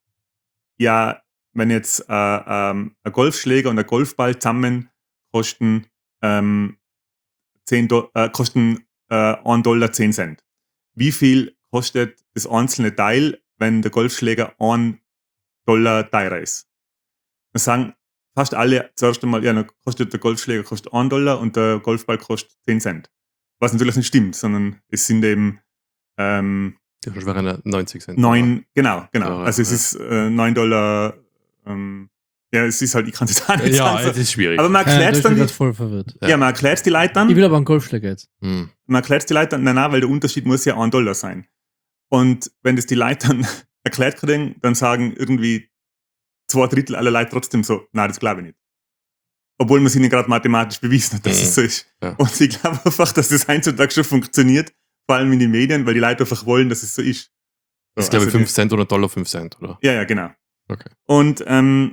[SPEAKER 2] ja, wenn jetzt äh, ähm, ein Golfschläger und ein Golfball zusammen kosten, ähm, zehn Do- äh, kosten äh, ein Dollar zehn Cent. Wie viel kostet das einzelne Teil, wenn der Golfschläger ein Dollar teurer ist? Wir sagen fast alle zuerst einmal, ja, dann kostet der Golfschläger kostet ein Dollar und der Golfball kostet zehn Cent. Was natürlich nicht stimmt, sondern es sind eben ähm,
[SPEAKER 1] Das wären neunzig Cent.
[SPEAKER 2] neun, genau, genau.
[SPEAKER 1] Ja,
[SPEAKER 2] also es
[SPEAKER 1] ja.
[SPEAKER 2] ist äh, neun Dollar, ähm, ja, es ist halt, ich kann es jetzt auch nicht
[SPEAKER 1] Ja,
[SPEAKER 2] sagen.
[SPEAKER 1] es ist schwierig.
[SPEAKER 2] Aber man
[SPEAKER 3] Ja,
[SPEAKER 2] erklärt
[SPEAKER 3] da
[SPEAKER 2] es
[SPEAKER 3] ist
[SPEAKER 2] dann
[SPEAKER 3] mir gerade
[SPEAKER 2] nicht.
[SPEAKER 3] voll verwirrt.
[SPEAKER 2] Ja, man erklärt die Leute
[SPEAKER 3] Ich
[SPEAKER 2] dann.
[SPEAKER 3] will aber einen Golfschläger jetzt.
[SPEAKER 1] Hm.
[SPEAKER 2] Man erklärt die Leute dann, nein, nein, weil der Unterschied muss ja ein Dollar sein. Und wenn das die Leute dann erklärt kriegen, dann sagen irgendwie zwei Drittel aller Leute trotzdem so, nein, das glaube ich nicht. Obwohl man es ihnen gerade mathematisch bewiesen hat, dass
[SPEAKER 1] Mhm.
[SPEAKER 2] es so ist.
[SPEAKER 1] Ja.
[SPEAKER 2] Und ich glaube einfach, dass das heutzutage schon funktioniert, vor allem in den Medien, weil die Leute einfach wollen, dass es so ist.
[SPEAKER 1] Das ist,
[SPEAKER 2] So,
[SPEAKER 1] glaube ich,
[SPEAKER 2] also
[SPEAKER 1] fünf
[SPEAKER 2] die-
[SPEAKER 1] Cent oder Dollar fünf Cent, oder?
[SPEAKER 2] Ja, ja, genau.
[SPEAKER 1] Okay.
[SPEAKER 2] Und ähm,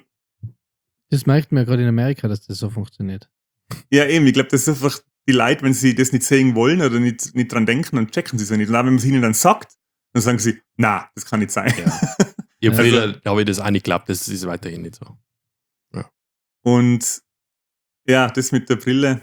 [SPEAKER 3] Das merkt man ja gerade in Amerika, dass das so funktioniert.
[SPEAKER 2] ja, eben, ich glaube, das ist einfach die Leute, wenn sie das nicht sehen wollen oder nicht, nicht dran denken, dann checken sie es ja nicht. Und auch wenn man es ihnen dann sagt, dann sagen sie, na, das kann nicht sein.
[SPEAKER 1] Ja. Ich habe
[SPEAKER 2] Also-
[SPEAKER 1] früher, habe ich das auch nicht geglaubt, das ist weiterhin nicht so.
[SPEAKER 2] Und ja, das mit der Brille,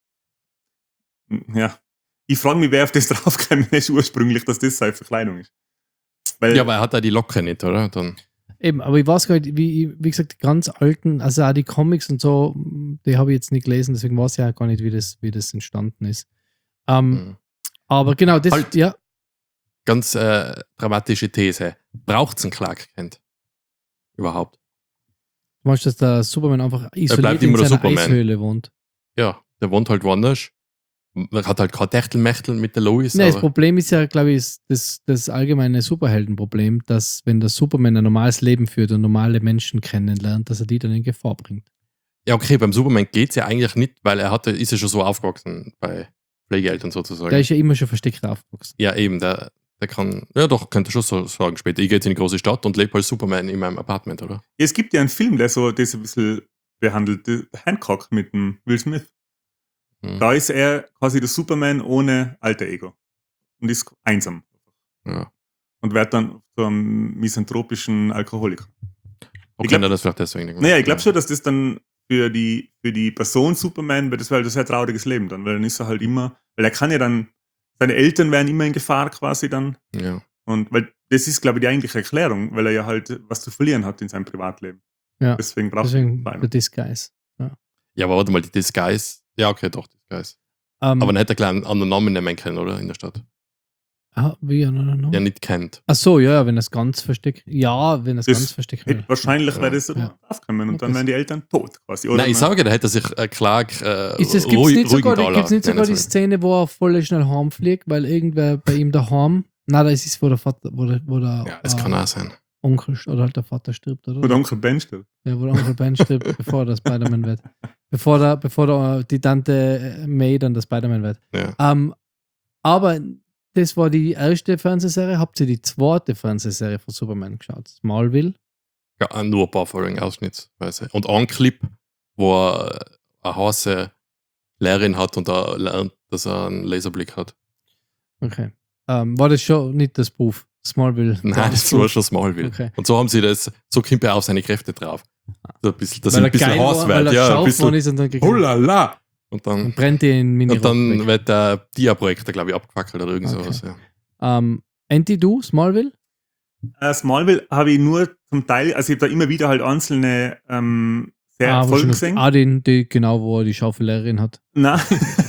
[SPEAKER 2] ja, ich frage mich, wer auf das draufgekommen ist ursprünglich, dass das seine Verkleidung ist. Weil,
[SPEAKER 1] Ja, aber er hat da die Locke nicht, oder? Dann,
[SPEAKER 3] Eben, aber ich weiß gar nicht, wie, wie gesagt, die ganz alten, also auch die Comics und so, die habe ich jetzt nicht gelesen, deswegen weiß ich ja gar nicht, wie das, wie das entstanden ist. Ähm,
[SPEAKER 1] hm.
[SPEAKER 3] Aber genau, das,
[SPEAKER 1] Halt.
[SPEAKER 3] ja,
[SPEAKER 1] Ganz äh, dramatische These. Braucht es einen Clark Kent? Überhaupt?
[SPEAKER 3] du meinst, dass der Superman einfach isoliert
[SPEAKER 1] bleibt
[SPEAKER 3] in
[SPEAKER 1] immer der
[SPEAKER 3] seiner
[SPEAKER 1] Superman.
[SPEAKER 3] Eishöhle wohnt.
[SPEAKER 1] Ja, der wohnt halt woanders Man hat halt kein Techtelmechtel mit der Lois.
[SPEAKER 3] Nee, das
[SPEAKER 1] aber-
[SPEAKER 3] Problem ist ja, glaube ich, ist das, das allgemeine Superheldenproblem, dass wenn der Superman ein normales Leben führt und normale Menschen kennenlernt, dass er die dann in Gefahr bringt.
[SPEAKER 1] Ja, okay, beim Superman geht es ja eigentlich nicht, weil er hatte, ist ja schon so aufgewachsen bei Pflegeeltern sozusagen.
[SPEAKER 3] Der ist ja immer schon versteckt aufgewachsen.
[SPEAKER 1] Ja, eben, der, der kann, ja doch, könnte schon so sagen später. Ich gehe jetzt in die große Stadt und lebe als Superman in meinem Apartment, oder?
[SPEAKER 2] Es gibt ja einen Film, der so das ein bisschen behandelt, The Hancock mit dem Will Smith.
[SPEAKER 1] Hm.
[SPEAKER 2] Da ist er quasi der Superman ohne alter Ego. Und ist einsam.
[SPEAKER 1] Ja.
[SPEAKER 2] Und wird dann zu einem misanthropischen Alkoholiker.
[SPEAKER 1] Okay,
[SPEAKER 2] glaub-
[SPEAKER 1] na, das vielleicht deswegen nicht.
[SPEAKER 2] Naja, ich glaube schon, dass das dann für die, für die Person Superman, weil das wäre halt ein sehr trauriges Leben dann, weil dann ist er halt immer, weil er kann ja dann, seine Eltern wären immer in Gefahr quasi dann.
[SPEAKER 1] Ja.
[SPEAKER 2] Und weil das ist, glaube ich, die eigentliche Erklärung, weil er ja halt was zu verlieren hat in seinem Privatleben.
[SPEAKER 3] Ja.
[SPEAKER 2] Deswegen braucht
[SPEAKER 3] Deswegen
[SPEAKER 2] er
[SPEAKER 3] der
[SPEAKER 2] einen.
[SPEAKER 3] Disguise.
[SPEAKER 1] ja, aber warte mal, die Disguise. Ja, okay, doch, Disguise.
[SPEAKER 3] Ähm,
[SPEAKER 1] Aber dann hätte er gleich einen anderen Namen nehmen können, oder? In der Stadt.
[SPEAKER 3] ah, wie, no, no, no.
[SPEAKER 1] Ja, nicht kennt.
[SPEAKER 3] Ach so, ja, ja, wenn das ganz versteckt. Ja, wenn das,
[SPEAKER 2] Das
[SPEAKER 3] ganz versteckt
[SPEAKER 2] Hätte
[SPEAKER 3] wäre.
[SPEAKER 2] wahrscheinlich
[SPEAKER 1] Ja.
[SPEAKER 2] wäre das so
[SPEAKER 3] Ja.
[SPEAKER 2] draufgekommen und dann
[SPEAKER 3] Das-
[SPEAKER 2] wären die Eltern tot quasi. Oder
[SPEAKER 1] Nein, ich
[SPEAKER 2] man-
[SPEAKER 1] sage, da hätte er sich äh, Clark äh,
[SPEAKER 3] Ist es, gibt's
[SPEAKER 1] ruhig,
[SPEAKER 3] nicht sogar,
[SPEAKER 1] ruhigen
[SPEAKER 3] gibt's nicht
[SPEAKER 1] Dollar
[SPEAKER 3] sogar die
[SPEAKER 1] nennen sollen.
[SPEAKER 3] Szene, wo er voll schnell heimfliegt, weil irgendwer bei ihm daheim. Nein, da ist es, wo der Vater, wo der, wo der
[SPEAKER 1] Ja, das
[SPEAKER 3] äh,
[SPEAKER 1] kann auch sein.
[SPEAKER 3] Onkel st- oder halt der Vater stirbt, oder?
[SPEAKER 2] Oder Onkel Ben stirbt.
[SPEAKER 3] Ja, wo der Onkel Ben stirbt, bevor der Spider-Man wird. Bevor, der, bevor der, die Tante May dann der Spider-Man wird.
[SPEAKER 1] Ja.
[SPEAKER 3] Ähm, aber das war die erste Fernsehserie. Habt ihr die zweite Fernsehserie von Superman geschaut? Smallville?
[SPEAKER 1] Ja, nur ein paar Folgen ausschnittsweise. Und ein Clip, wo er eine heiße Lehrerin hat und er lernt, dass er einen Laserblick hat.
[SPEAKER 3] Okay. Ähm, war das schon nicht das Buch? Smallville?
[SPEAKER 1] Nein, das war schon Smallville.
[SPEAKER 3] Okay.
[SPEAKER 1] Und so haben sie das, so kommt er auf seine Kräfte drauf. So ein bisschen, dass
[SPEAKER 3] Weil
[SPEAKER 1] er
[SPEAKER 3] er
[SPEAKER 1] ein bisschen
[SPEAKER 3] geil
[SPEAKER 1] heiß
[SPEAKER 3] war, weil
[SPEAKER 1] wird.
[SPEAKER 3] er
[SPEAKER 1] Ja, ein
[SPEAKER 3] scharf geworden
[SPEAKER 1] bisschen.
[SPEAKER 3] ist und dann, gekriegt-
[SPEAKER 1] Hulala! Und dann,
[SPEAKER 3] und brennt die in mini
[SPEAKER 1] und dann wird der Dia-Projektor, glaube ich, abgefackelt oder irgend
[SPEAKER 3] Okay.
[SPEAKER 1] sowas. Ja.
[SPEAKER 3] ähm, Anti, du, Smallville?
[SPEAKER 2] Äh, Smallville habe ich nur zum Teil, also ich habe da immer wieder halt einzelne ähm, sehr
[SPEAKER 3] Ah,
[SPEAKER 2] Folgen
[SPEAKER 3] wahrscheinlich-
[SPEAKER 2] gesehen.
[SPEAKER 3] ah, den, die, genau, wo er die Schaufellehrerin hat.
[SPEAKER 2] Nein.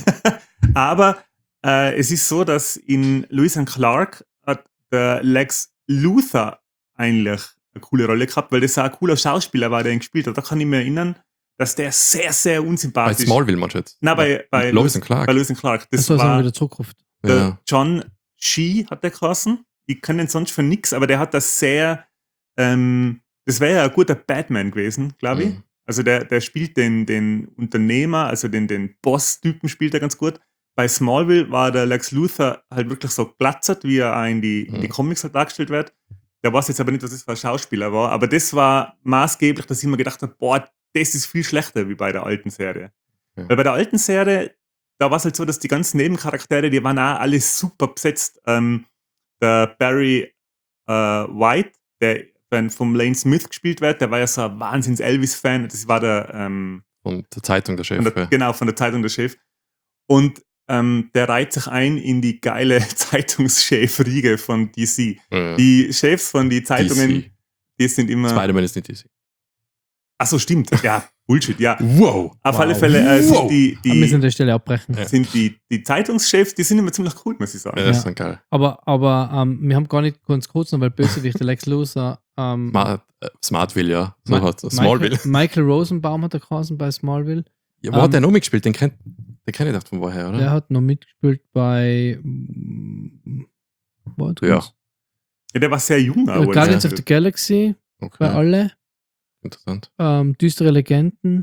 [SPEAKER 2] Aber äh, es ist so, dass in Lewis and Clark hat der Lex Luthor eigentlich eine coole Rolle gehabt, weil das auch ein cooler Schauspieler war, der ihn gespielt hat. Da kann ich mich erinnern, dass der sehr, sehr
[SPEAKER 1] Bei
[SPEAKER 2] unsympathisch
[SPEAKER 1] Smallville, meinst du jetzt?
[SPEAKER 2] Nein, bei, bei,
[SPEAKER 1] Lois and Clark.
[SPEAKER 2] bei Lewis and Clark. Das
[SPEAKER 3] Das war
[SPEAKER 2] war
[SPEAKER 3] wieder zurückgerufen.
[SPEAKER 2] der
[SPEAKER 1] Ja.
[SPEAKER 2] John Shee, hat der geheißen. Ich kenne den sonst von nix, aber der hat das sehr, ähm, das wäre ja ein guter Batman gewesen, glaube ich.
[SPEAKER 1] Mhm.
[SPEAKER 2] Also der, der spielt den, den Unternehmer, also den, den Boss-Typen spielt er ganz gut. Bei Smallville war der Lex Luthor halt wirklich so glatzert, wie er auch in die, in die
[SPEAKER 1] Mhm.
[SPEAKER 2] Comics halt dargestellt wird. Der weiß jetzt aber nicht, was das für ein Schauspieler war, aber das war maßgeblich, dass ich mir gedacht habe, boah, das ist viel schlechter wie bei der alten Serie.
[SPEAKER 1] Ja.
[SPEAKER 2] Weil bei der alten Serie, da war es halt so, dass die ganzen Nebencharaktere, die waren auch alle super besetzt. Ähm, der Barry äh, White, der wenn vom Lane Smith gespielt wird, der war ja so ein Wahnsinns-Elvis-Fan. Das war der, ähm,
[SPEAKER 1] Von der Zeitung der Chef.
[SPEAKER 2] von der
[SPEAKER 1] ja.
[SPEAKER 2] genau, von der Zeitung der Chef. Und ähm, der reiht sich ein in die geile Zeitungschef-Riege von D C.
[SPEAKER 1] Ja.
[SPEAKER 2] Die Chefs von den Zeitungen,
[SPEAKER 1] D C.
[SPEAKER 2] die sind immer.
[SPEAKER 1] Spider-Man ist nicht D C.
[SPEAKER 2] Achso, stimmt. Ja, Bullshit, ja.
[SPEAKER 1] Wow!
[SPEAKER 2] Auf
[SPEAKER 3] Wow.
[SPEAKER 2] alle Fälle äh, sind,
[SPEAKER 1] Wow.
[SPEAKER 2] die,
[SPEAKER 3] Wir müssen an
[SPEAKER 2] die,
[SPEAKER 3] der Stelle abbrechen.
[SPEAKER 1] Ja.
[SPEAKER 2] sind die, die Zeitungschefs, die sind immer ziemlich cool, muss ich sagen.
[SPEAKER 1] Ja, das
[SPEAKER 3] Ja.
[SPEAKER 1] ist dann geil.
[SPEAKER 3] Aber, aber ähm, wir haben gar nicht ganz kurz noch, weil Bösewicht der Lex Luthor ähm,
[SPEAKER 1] Smart, äh, Smartville, ja. So
[SPEAKER 3] Ma-
[SPEAKER 1] hat Smallville.
[SPEAKER 3] Michael, Michael Rosenbaum hat er geheißen bei Smallville.
[SPEAKER 1] Ja, wo
[SPEAKER 3] Ähm,
[SPEAKER 1] hat der noch mitgespielt? Den kennt den kenn ich doch von woher, oder?
[SPEAKER 3] Der hat noch mitgespielt bei mm, warte
[SPEAKER 1] Ja.
[SPEAKER 3] kurz.
[SPEAKER 2] Ja, der war sehr jung.
[SPEAKER 3] Äh,
[SPEAKER 2] aber
[SPEAKER 3] Guardians
[SPEAKER 2] ja.
[SPEAKER 3] of the Galaxy bei
[SPEAKER 1] Okay,
[SPEAKER 3] alle.
[SPEAKER 1] interessant.
[SPEAKER 3] Ähm, Düstere Legenden.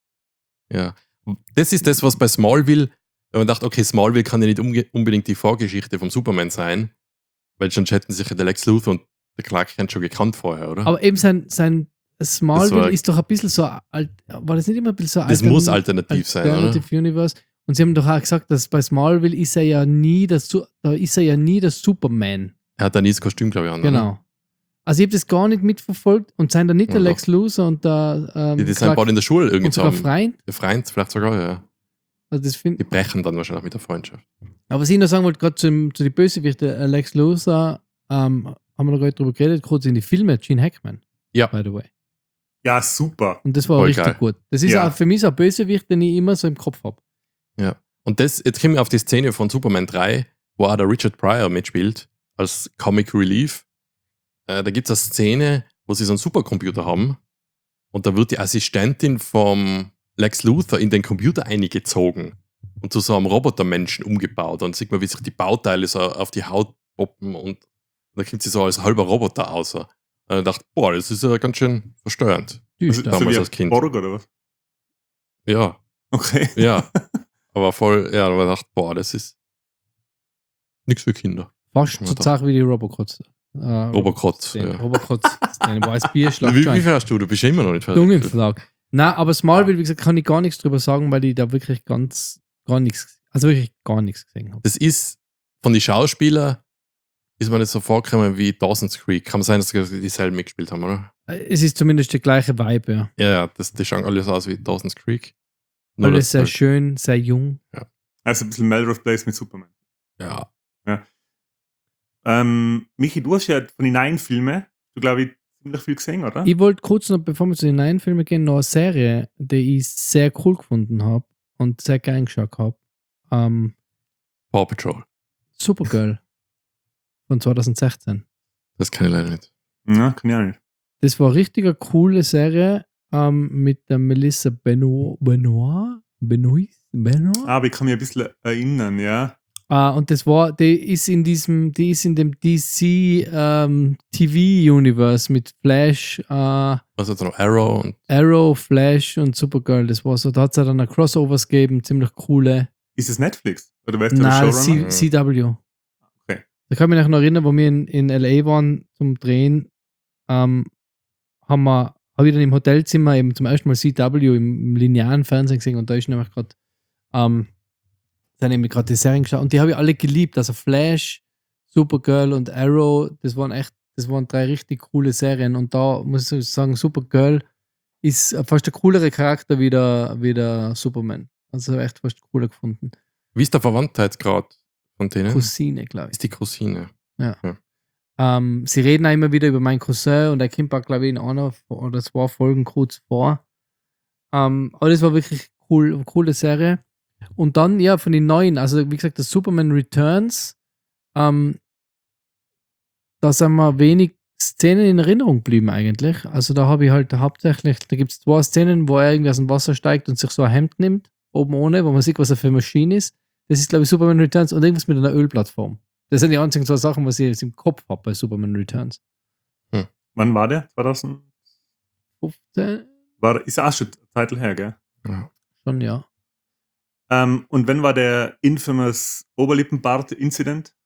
[SPEAKER 1] Ja. Das ist das, was bei Smallville, wenn man dachte, okay, Smallville kann ja nicht umge- unbedingt die Vorgeschichte vom Superman sein, weil schon hätten sich ja der Lex Luthor und der Clark Kent schon gekannt vorher, oder?
[SPEAKER 3] Aber eben sein, sein Smallville
[SPEAKER 1] war-
[SPEAKER 3] ist doch ein bisschen so alt, war das nicht immer ein bisschen so
[SPEAKER 1] das
[SPEAKER 3] altern-
[SPEAKER 1] muss alternativ sein, oder?
[SPEAKER 3] Alternative Universe. Und sie haben doch auch gesagt, dass bei Smallville ist er ja nie das, Su- da ist er ja nie der Superman.
[SPEAKER 1] Er hat ein neues Kostüm, glaube ich, an.
[SPEAKER 3] Genau. Also ich habe das gar nicht mitverfolgt und sind da nicht der
[SPEAKER 1] Ja,
[SPEAKER 3] Lex Luthor und der ähm,
[SPEAKER 1] Oder? Die, die sind
[SPEAKER 3] Clark-
[SPEAKER 1] bald in der Schule irgendwie
[SPEAKER 3] und sogar
[SPEAKER 1] zusammen.
[SPEAKER 3] Freund.
[SPEAKER 1] Der Freund, vielleicht sogar, ja.
[SPEAKER 3] Also das find,
[SPEAKER 1] Die brechen dann wahrscheinlich mit der Freundschaft.
[SPEAKER 3] aber was ich noch sagen wollte, gerade zum- zu den Bösewichten, äh, Lex Luthor, ähm, haben wir noch gerade drüber geredet, kurz in die Filme, Gene Hackman.
[SPEAKER 1] Ja.
[SPEAKER 3] By the way.
[SPEAKER 2] Ja, super.
[SPEAKER 3] Und das war
[SPEAKER 1] Voll
[SPEAKER 3] richtig
[SPEAKER 1] geil.
[SPEAKER 3] gut. Das ist
[SPEAKER 2] Ja.
[SPEAKER 3] auch für mich so ein Bösewicht, den ich immer so im Kopf habe.
[SPEAKER 1] Ja. Und das, jetzt kommen wir auf die Szene von Superman drei, wo auch der Richard Pryor mitspielt, als Comic Relief. Äh, da gibt es eine Szene, wo sie so einen Supercomputer haben und da wird die Assistentin vom Lex Luthor in den Computer eingezogen. und zu so einem Robotermenschen umgebaut. Und sieht man, wie sich die Bauteile so auf die Haut poppen und, und dann kommt sie so als halber Roboter aus. Und ich dachte, boah, das ist ja ganz schön verstörend.
[SPEAKER 2] Also,
[SPEAKER 3] Düster.
[SPEAKER 2] so
[SPEAKER 1] damals
[SPEAKER 2] wie
[SPEAKER 1] als
[SPEAKER 2] ein
[SPEAKER 1] Kind.
[SPEAKER 2] Borg oder was?
[SPEAKER 1] Ja,
[SPEAKER 2] Okay.
[SPEAKER 1] ja. Aber voll, ja, aber ich dachte, boah, das ist nichts für Kinder.
[SPEAKER 3] Fast
[SPEAKER 1] Ja,
[SPEAKER 3] so
[SPEAKER 1] doch.
[SPEAKER 3] zart wie die Robocrots. Äh,
[SPEAKER 1] Robocrots,
[SPEAKER 3] Szene.
[SPEAKER 1] ja.
[SPEAKER 3] Robocrots, Szene, wo als Bierschlag
[SPEAKER 1] Wie, wie fährst du? Du bist ja immer noch nicht fertig.
[SPEAKER 3] Dunkelflag. Nein, aber Smallville, wie gesagt, kann ich gar nichts drüber sagen, weil ich da wirklich ganz, gar nichts, also wirklich gar nichts gesehen habe.
[SPEAKER 1] Das ist, von den Schauspielern ist mir nicht so vorgekommen wie Dawson's Creek. Kann sein, dass sie dieselben mitgespielt haben, oder?
[SPEAKER 3] Es ist zumindest der gleiche Vibe, ja.
[SPEAKER 1] Ja, ja, das, die schauen alles aus wie Dawson's Creek. Nur
[SPEAKER 3] Alles
[SPEAKER 1] das
[SPEAKER 3] sehr
[SPEAKER 1] halt-
[SPEAKER 3] schön, sehr jung.
[SPEAKER 2] Also ein bisschen Melrose Place mit Superman.
[SPEAKER 1] Ja.
[SPEAKER 2] Ähm, Michi, du hast ja von den neuen Filmen, du glaube ich, ziemlich viel gesehen, oder?
[SPEAKER 3] Ich wollte kurz noch, bevor wir zu den neuen Filmen gehen, noch eine Serie, die ich sehr cool gefunden habe und sehr gern geschaut habe. Ähm,
[SPEAKER 1] Paw Patrol.
[SPEAKER 3] Supergirl von zwanzig sechzehn.
[SPEAKER 1] Das kann ich leider nicht.
[SPEAKER 2] Ja, kann ich auch nicht.
[SPEAKER 3] Das war eine richtige coole Serie ähm, mit der Melissa Benoit. Benoit? Benoit? Benoit?
[SPEAKER 2] Aber ich kann mich ein bisschen erinnern, ja.
[SPEAKER 3] Ah, und das war, die ist in diesem, die ist in dem D C ähm, T V-Universe mit Flash, äh,
[SPEAKER 1] Was hat noch Arrow und
[SPEAKER 3] Arrow, Flash und Supergirl. Das war so, da hat es ja dann eine Crossovers gegeben, ziemlich coole.
[SPEAKER 2] Ist es Netflix? Oder weißt du, der
[SPEAKER 3] Nein,
[SPEAKER 2] Showrunner?
[SPEAKER 3] C- CW.
[SPEAKER 2] Okay.
[SPEAKER 3] Da kann ich mich noch erinnern, wo wir in, in L A waren zum Drehen, ähm, haben wir habe ich dann im Hotelzimmer eben zum ersten Mal C W im, im linearen Fernsehen gesehen und da ist nämlich gerade ähm, dann eben gerade die Serien geschaut und die habe ich alle geliebt. Also Flash, Supergirl und Arrow, das waren echt, das waren drei richtig coole Serien und da muss ich sagen, Supergirl ist fast der coolere Charakter wie der, wie der Superman. Also echt fast cooler gefunden.
[SPEAKER 1] wie ist der Verwandtheitsgrad von denen?
[SPEAKER 3] Cousine, glaube ich.
[SPEAKER 1] Ist die Cousine.
[SPEAKER 3] Ähm, sie reden auch immer wieder über meinen Cousin und er kommt auch, glaube ich, in einer oder zwei Folgen kurz vor. Ähm, aber das war wirklich cool, eine coole Serie. Und dann, ja, von den neuen, also wie gesagt, das Superman Returns, ähm, da sind mir wenig Szenen in Erinnerung geblieben eigentlich. Also da habe ich halt hauptsächlich, da gibt es zwei Szenen, wo er irgendwie aus dem Wasser steigt und sich so ein Hemd nimmt, oben ohne, wo man sieht, was er für eine Maschine ist. Das ist, glaube ich, Superman Returns und irgendwas mit einer Ölplattform. Das sind die einzigen zwei Sachen, was ich jetzt im Kopf habe bei Superman Returns.
[SPEAKER 2] Wann war der? zwanzig
[SPEAKER 3] fünfzehn?
[SPEAKER 2] War, ist auch schon eine Zeit her, gell?
[SPEAKER 1] Ja.
[SPEAKER 3] Schon, ja.
[SPEAKER 2] Ähm, und wenn war der infamous Oberlippenbart-Incident?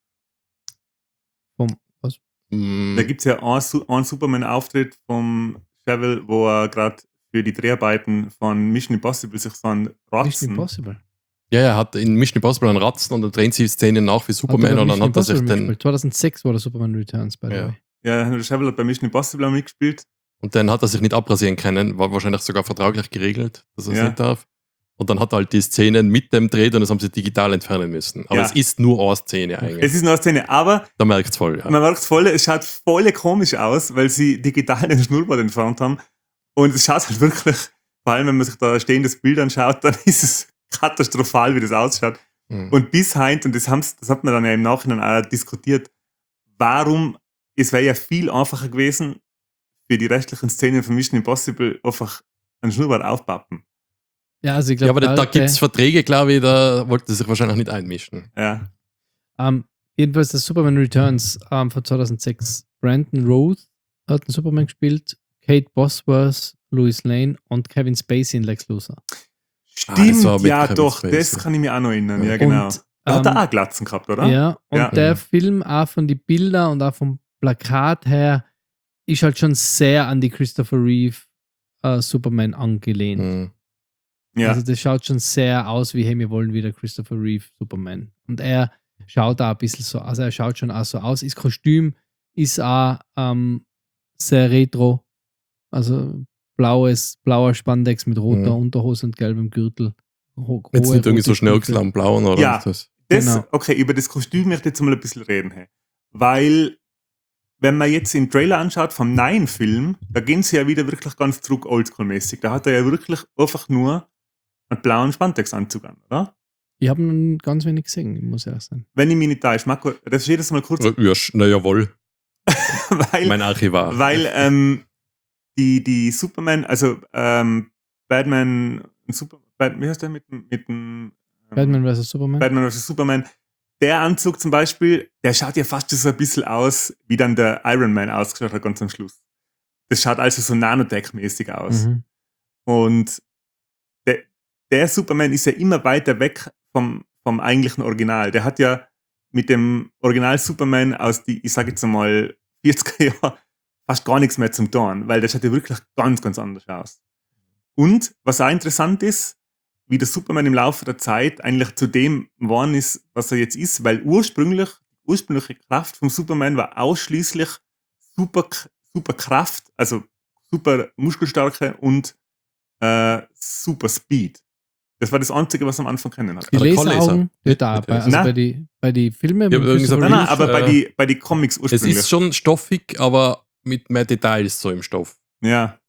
[SPEAKER 3] Vom, was?
[SPEAKER 1] Mm,
[SPEAKER 2] Da gibt es ja einen, Su- einen Superman-Auftritt vom Chevelle, wo er gerade für die Dreharbeiten von Mission Impossible sich so einen
[SPEAKER 3] Mission
[SPEAKER 2] Ratzen...
[SPEAKER 3] Impossible.
[SPEAKER 1] ja, er hat in Mission Impossible einen Ratzen und dann drehen sie Szenen nach wie Superman und dann hat er sich den.
[SPEAKER 3] zweitausendsechs war der Superman Returns, by the
[SPEAKER 1] Ja.
[SPEAKER 3] way.
[SPEAKER 2] Ja, der Chevelle hat bei Mission Impossible auch mitgespielt.
[SPEAKER 1] Und dann hat er sich nicht abrasieren können, war wahrscheinlich sogar vertraglich geregelt, dass er es
[SPEAKER 2] Ja.
[SPEAKER 1] nicht darf. Und dann hat er halt die Szenen mit dem Dreh und das haben sie digital entfernen müssen. Aber
[SPEAKER 2] Ja.
[SPEAKER 1] es ist nur eine Szene eigentlich.
[SPEAKER 2] Es ist noch eine Szene, aber
[SPEAKER 1] Da merkt es voll, ja.
[SPEAKER 2] man merkt voll, es schaut voll komisch aus, weil sie digital den Schnurrbart entfernt haben. Und es schaut halt wirklich, vor allem wenn man sich da stehendes Bild anschaut, dann ist es katastrophal, wie das ausschaut.
[SPEAKER 1] Mhm.
[SPEAKER 2] Und bis heute, und das, haben's, das hat man dann ja im Nachhinein auch diskutiert, warum, es wäre ja viel einfacher gewesen, für die restlichen Szenen von Mission Impossible einfach einen Schnurrbart aufpappen.
[SPEAKER 3] Ja, also ich
[SPEAKER 1] Ja,
[SPEAKER 3] glaube,
[SPEAKER 1] aber da, da gibt es Verträge, glaube ich, da wollte er sich wahrscheinlich nicht einmischen.
[SPEAKER 2] Ja.
[SPEAKER 3] ähm, jedenfalls das Superman Returns ähm, von zweitausendsechs. Brandon Roth hat den Superman gespielt, Kate Bosworth, Louis Lane und Kevin Spacey in Lex Luthor.
[SPEAKER 2] Stimmt,
[SPEAKER 1] das war mit
[SPEAKER 2] ja
[SPEAKER 1] Kevin
[SPEAKER 2] doch,
[SPEAKER 1] Spacey.
[SPEAKER 2] das kann ich mir auch noch erinnern, ja,
[SPEAKER 1] Ja.
[SPEAKER 2] genau.
[SPEAKER 3] Und,
[SPEAKER 2] Da hat er
[SPEAKER 3] ähm,
[SPEAKER 2] auch Glatzen gehabt, oder?
[SPEAKER 3] Ja, und
[SPEAKER 2] Ja.
[SPEAKER 3] der
[SPEAKER 1] Ja.
[SPEAKER 3] Film auch von den Bildern und auch vom Plakat her ist halt schon sehr an die Christopher Reeve äh, Superman angelehnt.
[SPEAKER 1] Mhm.
[SPEAKER 2] Ja.
[SPEAKER 3] Also das schaut schon sehr aus wie, hey, wir wollen wieder Christopher Reeve Superman. Und er schaut da ein bisschen so, also er schaut schon auch so aus. Das Kostüm ist auch ähm, sehr retro. Also blaues, blauer Spandex mit roter
[SPEAKER 1] Mhm.
[SPEAKER 3] Unterhose und gelbem Gürtel. Ho
[SPEAKER 1] Jetzt
[SPEAKER 3] hohe
[SPEAKER 1] nicht irgendwie
[SPEAKER 3] rote
[SPEAKER 1] so Schnörkel
[SPEAKER 3] Stiefel.
[SPEAKER 1] am Blauen oder
[SPEAKER 2] Ja.
[SPEAKER 1] was das?
[SPEAKER 2] Das,
[SPEAKER 3] Genau.
[SPEAKER 2] Okay, über das Kostüm möchte ich jetzt mal ein bisschen reden. Hey. Weil, wenn man jetzt den Trailer anschaut vom neuen Film, da gehen sie ja wieder wirklich ganz zurück oldschool-mäßig. Da hat er ja wirklich einfach nur einen blauen Spandex-Anzug an, oder?
[SPEAKER 3] Ich habe ihn ganz wenig gesehen, muss ich auch sagen.
[SPEAKER 2] Wenn ich mich nicht täusche. Marco, recherchiere das mal kurz,
[SPEAKER 1] Ja, sch- na jawohl,
[SPEAKER 2] weil,
[SPEAKER 1] mein Archivar.
[SPEAKER 2] weil ähm, die, die Superman, also ähm, Batman, Super, Bat, wie heißt der mit, dem- mit dem
[SPEAKER 3] Batman versus. Superman.
[SPEAKER 2] Batman versus. Superman. Der Anzug zum Beispiel, der schaut ja fast so ein bisschen aus, wie dann der Iron Man ausgeschaut hat ganz am Schluss. Das schaut also so Nanotech-mäßig aus.
[SPEAKER 3] Mhm.
[SPEAKER 2] Und der, der Superman ist ja immer weiter weg vom, vom eigentlichen Original. Der hat ja mit dem Original Superman aus die, ich sage jetzt mal, vierziger Jahren fast gar nichts mehr zum tun, weil der schaut ja wirklich ganz, ganz anders aus. Und was auch interessant ist, wie der Superman im Laufe der Zeit eigentlich zu dem geworden ist, was er jetzt ist, weil ursprünglich, die ursprüngliche Kraft vom Superman war ausschließlich super, super Kraft, also super Muskelstärke und äh, super Speed. Das war das Einzige, was er am Anfang kennen hat.
[SPEAKER 3] Die
[SPEAKER 1] Aber Colliser.
[SPEAKER 3] Laseraugen, wird da,
[SPEAKER 1] Mit-
[SPEAKER 3] bei, also
[SPEAKER 2] Nein.
[SPEAKER 3] bei die, bei die Filmen.
[SPEAKER 1] Ich hab irgendwie gesagt,
[SPEAKER 2] Nein, nein, aber
[SPEAKER 1] äh,
[SPEAKER 2] bei die, bei die Comics
[SPEAKER 1] Es
[SPEAKER 2] ursprünglich.
[SPEAKER 1] ist schon stoffig, aber mit mehr Details so im Stoff.
[SPEAKER 2] ja.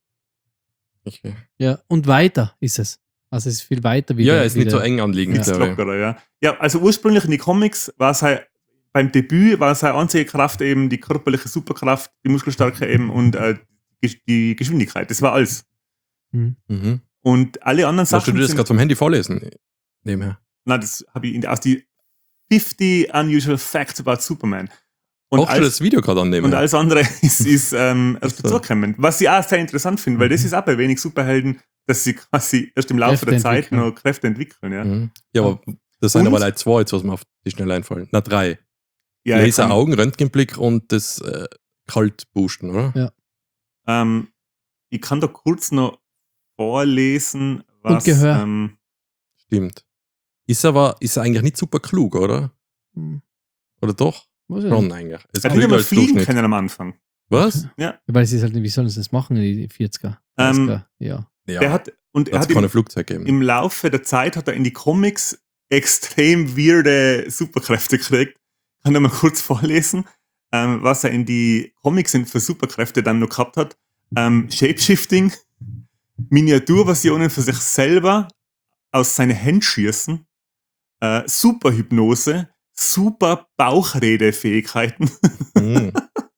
[SPEAKER 1] Okay.
[SPEAKER 3] Ja, und weiter ist es. Also es ist viel weiter wie
[SPEAKER 1] Ja,
[SPEAKER 3] der-
[SPEAKER 1] ja, ist
[SPEAKER 3] wie
[SPEAKER 1] nicht so
[SPEAKER 3] der-
[SPEAKER 1] eng anliegend,
[SPEAKER 3] Ja.
[SPEAKER 1] glaube ich.
[SPEAKER 2] Lockerer, ja. Ja, also ursprünglich in die Comics war es halt, beim Debüt war seine einzige Kraft eben die körperliche Superkraft, die Muskelstärke eben und äh, die, die Geschwindigkeit. Das war alles.
[SPEAKER 3] Mhm.
[SPEAKER 1] Mhm.
[SPEAKER 2] Und alle anderen
[SPEAKER 1] Sollst du
[SPEAKER 2] Sachen
[SPEAKER 1] dir das
[SPEAKER 2] sind,
[SPEAKER 1] gerade vom Handy vorlesen? Nebenher.
[SPEAKER 2] nein, das habe ich in, aus die fifty Unusual Facts about Superman. Und
[SPEAKER 1] Brauchst du
[SPEAKER 2] als,
[SPEAKER 1] das Video gerade annehmen?
[SPEAKER 2] und alles andere ist, ist ähm, erst
[SPEAKER 1] Ach so.
[SPEAKER 2] dazugekommen. Was ich auch sehr interessant finde, weil das ist auch bei wenig Superhelden, dass sie quasi erst im Laufe
[SPEAKER 3] Kräfte
[SPEAKER 2] der Zeit
[SPEAKER 3] entwickeln.
[SPEAKER 2] noch Kräfte entwickeln. Ja,
[SPEAKER 1] Mhm. Ja, aber das sind
[SPEAKER 2] Und-
[SPEAKER 1] aber leider zwei, jetzt, was mir auf die schnell einfallen. Na, drei.
[SPEAKER 2] ja ich
[SPEAKER 1] Laser,
[SPEAKER 2] kann-
[SPEAKER 1] Augen, Röntgenblick und das äh, Kaltboosten, oder?
[SPEAKER 3] Ja.
[SPEAKER 2] Ähm, ich kann da kurz noch vorlesen, was.
[SPEAKER 3] Und Gehör.
[SPEAKER 2] Ähm,
[SPEAKER 1] Stimmt. Ist aber ist er eigentlich nicht super klug, oder?
[SPEAKER 3] Hm.
[SPEAKER 1] Oder doch?
[SPEAKER 3] Weiß ich
[SPEAKER 1] Schon
[SPEAKER 3] nicht.
[SPEAKER 1] eigentlich. Es
[SPEAKER 2] er hat nicht
[SPEAKER 1] klüger
[SPEAKER 2] einmal
[SPEAKER 1] als
[SPEAKER 2] fliegen
[SPEAKER 1] Durchschnitt.
[SPEAKER 2] können am Anfang.
[SPEAKER 1] Was?
[SPEAKER 3] Weil es ist halt nicht, wie sollen sie das machen, die vierziger?
[SPEAKER 2] Ähm,
[SPEAKER 3] dreißiger, ja.
[SPEAKER 1] Ja,
[SPEAKER 2] Der hat, und
[SPEAKER 1] da
[SPEAKER 2] er
[SPEAKER 1] hat
[SPEAKER 2] hat
[SPEAKER 1] keine
[SPEAKER 2] im,
[SPEAKER 1] Flugzeug gegeben.
[SPEAKER 2] im Laufe der Zeit hat er in die Comics extrem weirde Superkräfte gekriegt. Kann ich mal kurz vorlesen, ähm, was er in die Comics für Superkräfte dann noch gehabt hat. Ähm, Shapeshifting, Miniaturversionen für sich selber aus seinen Händen schießen, äh, Superhypnose, super Bauchredefähigkeiten
[SPEAKER 1] Mhm.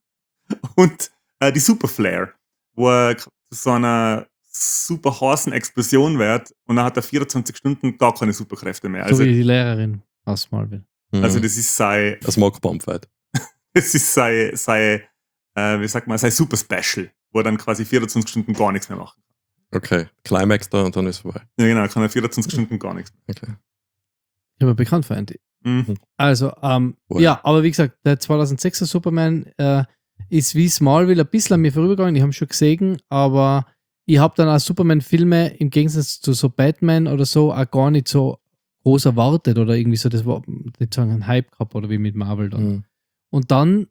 [SPEAKER 2] und äh, die Superflare, wo er zu so einer super heißen Explosion wird und dann hat er vierundzwanzig Stunden gar keine Superkräfte mehr. Also,
[SPEAKER 3] so wie die Lehrerin aus Smallville.
[SPEAKER 1] Mhm.
[SPEAKER 2] also das ist sein,
[SPEAKER 1] das Mockbomb-Fight.
[SPEAKER 2] das ist sein, sein äh, wie sagt man, sein Super Special, wo er dann quasi vierundzwanzig Stunden gar nichts mehr macht.
[SPEAKER 1] Okay, Climax da und dann ist vorbei.
[SPEAKER 2] Ja genau, kann er vierundzwanzig Stunden gar nichts mehr.
[SPEAKER 1] Okay.
[SPEAKER 3] Ich habe bekannt für Andy.
[SPEAKER 2] Mhm.
[SPEAKER 3] Also, ähm,
[SPEAKER 1] Wohl.
[SPEAKER 3] ja, aber wie gesagt, der zweitausendsechser Superman äh, ist wie Smallville ein bisschen an mir vorübergegangen. Ich habe schon gesehen, aber ich habe dann auch Superman-Filme im Gegensatz zu so Batman oder so auch gar nicht so groß erwartet oder irgendwie so, das war nicht sagen, ein Hype gehabt oder wie mit Marvel dann.
[SPEAKER 1] Mhm.
[SPEAKER 3] Und dann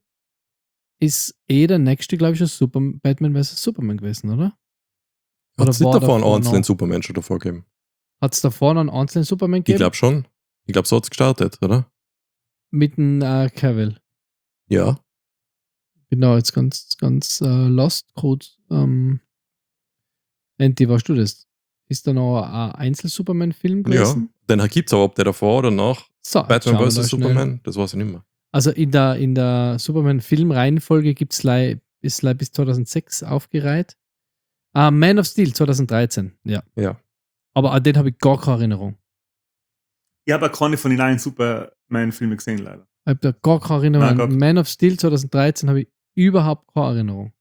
[SPEAKER 3] ist eh der nächste, glaube ich, schon Super Batman versus. Superman gewesen, oder?
[SPEAKER 1] Hat es nicht
[SPEAKER 3] war
[SPEAKER 1] davor einen
[SPEAKER 3] davor
[SPEAKER 1] einzelnen
[SPEAKER 3] noch?
[SPEAKER 1] Superman schon davor gegeben?
[SPEAKER 3] Hat es davor noch einen einzelnen Superman
[SPEAKER 1] Ich
[SPEAKER 3] gegeben?
[SPEAKER 1] glaube schon. Ich glaube, so hat es gestartet, oder?
[SPEAKER 3] Mit dem äh, Cavill.
[SPEAKER 1] Ja.
[SPEAKER 3] Bin da jetzt ganz, ganz äh, lost kurz. Ähm, Andy, warst du das? Ist da noch ein Einzel-Superman-Film gewesen?
[SPEAKER 1] Ja. Den gibt es aber, ob der davor oder nach
[SPEAKER 3] So,
[SPEAKER 1] Batman
[SPEAKER 3] schauen wir da
[SPEAKER 1] versus.
[SPEAKER 3] schnell.
[SPEAKER 1] Superman, das weiß ich nicht mehr.
[SPEAKER 3] Also in der, in der Superman-Film-Reihenfolge gibt es bis, bis zweitausendsechs aufgereiht. Ah, Man of Steel zweitausenddreizehn, ja.
[SPEAKER 1] Ja.
[SPEAKER 3] Aber an den habe ich gar keine Erinnerung.
[SPEAKER 2] Ich habe auch keine von den neuen Superman-Filmen gesehen, leider.
[SPEAKER 3] Ich habe da gar keine Erinnerung.
[SPEAKER 2] Nein, gar
[SPEAKER 3] An
[SPEAKER 2] keine.
[SPEAKER 3] Man of Steel zweitausenddreizehn habe ich überhaupt keine Erinnerung.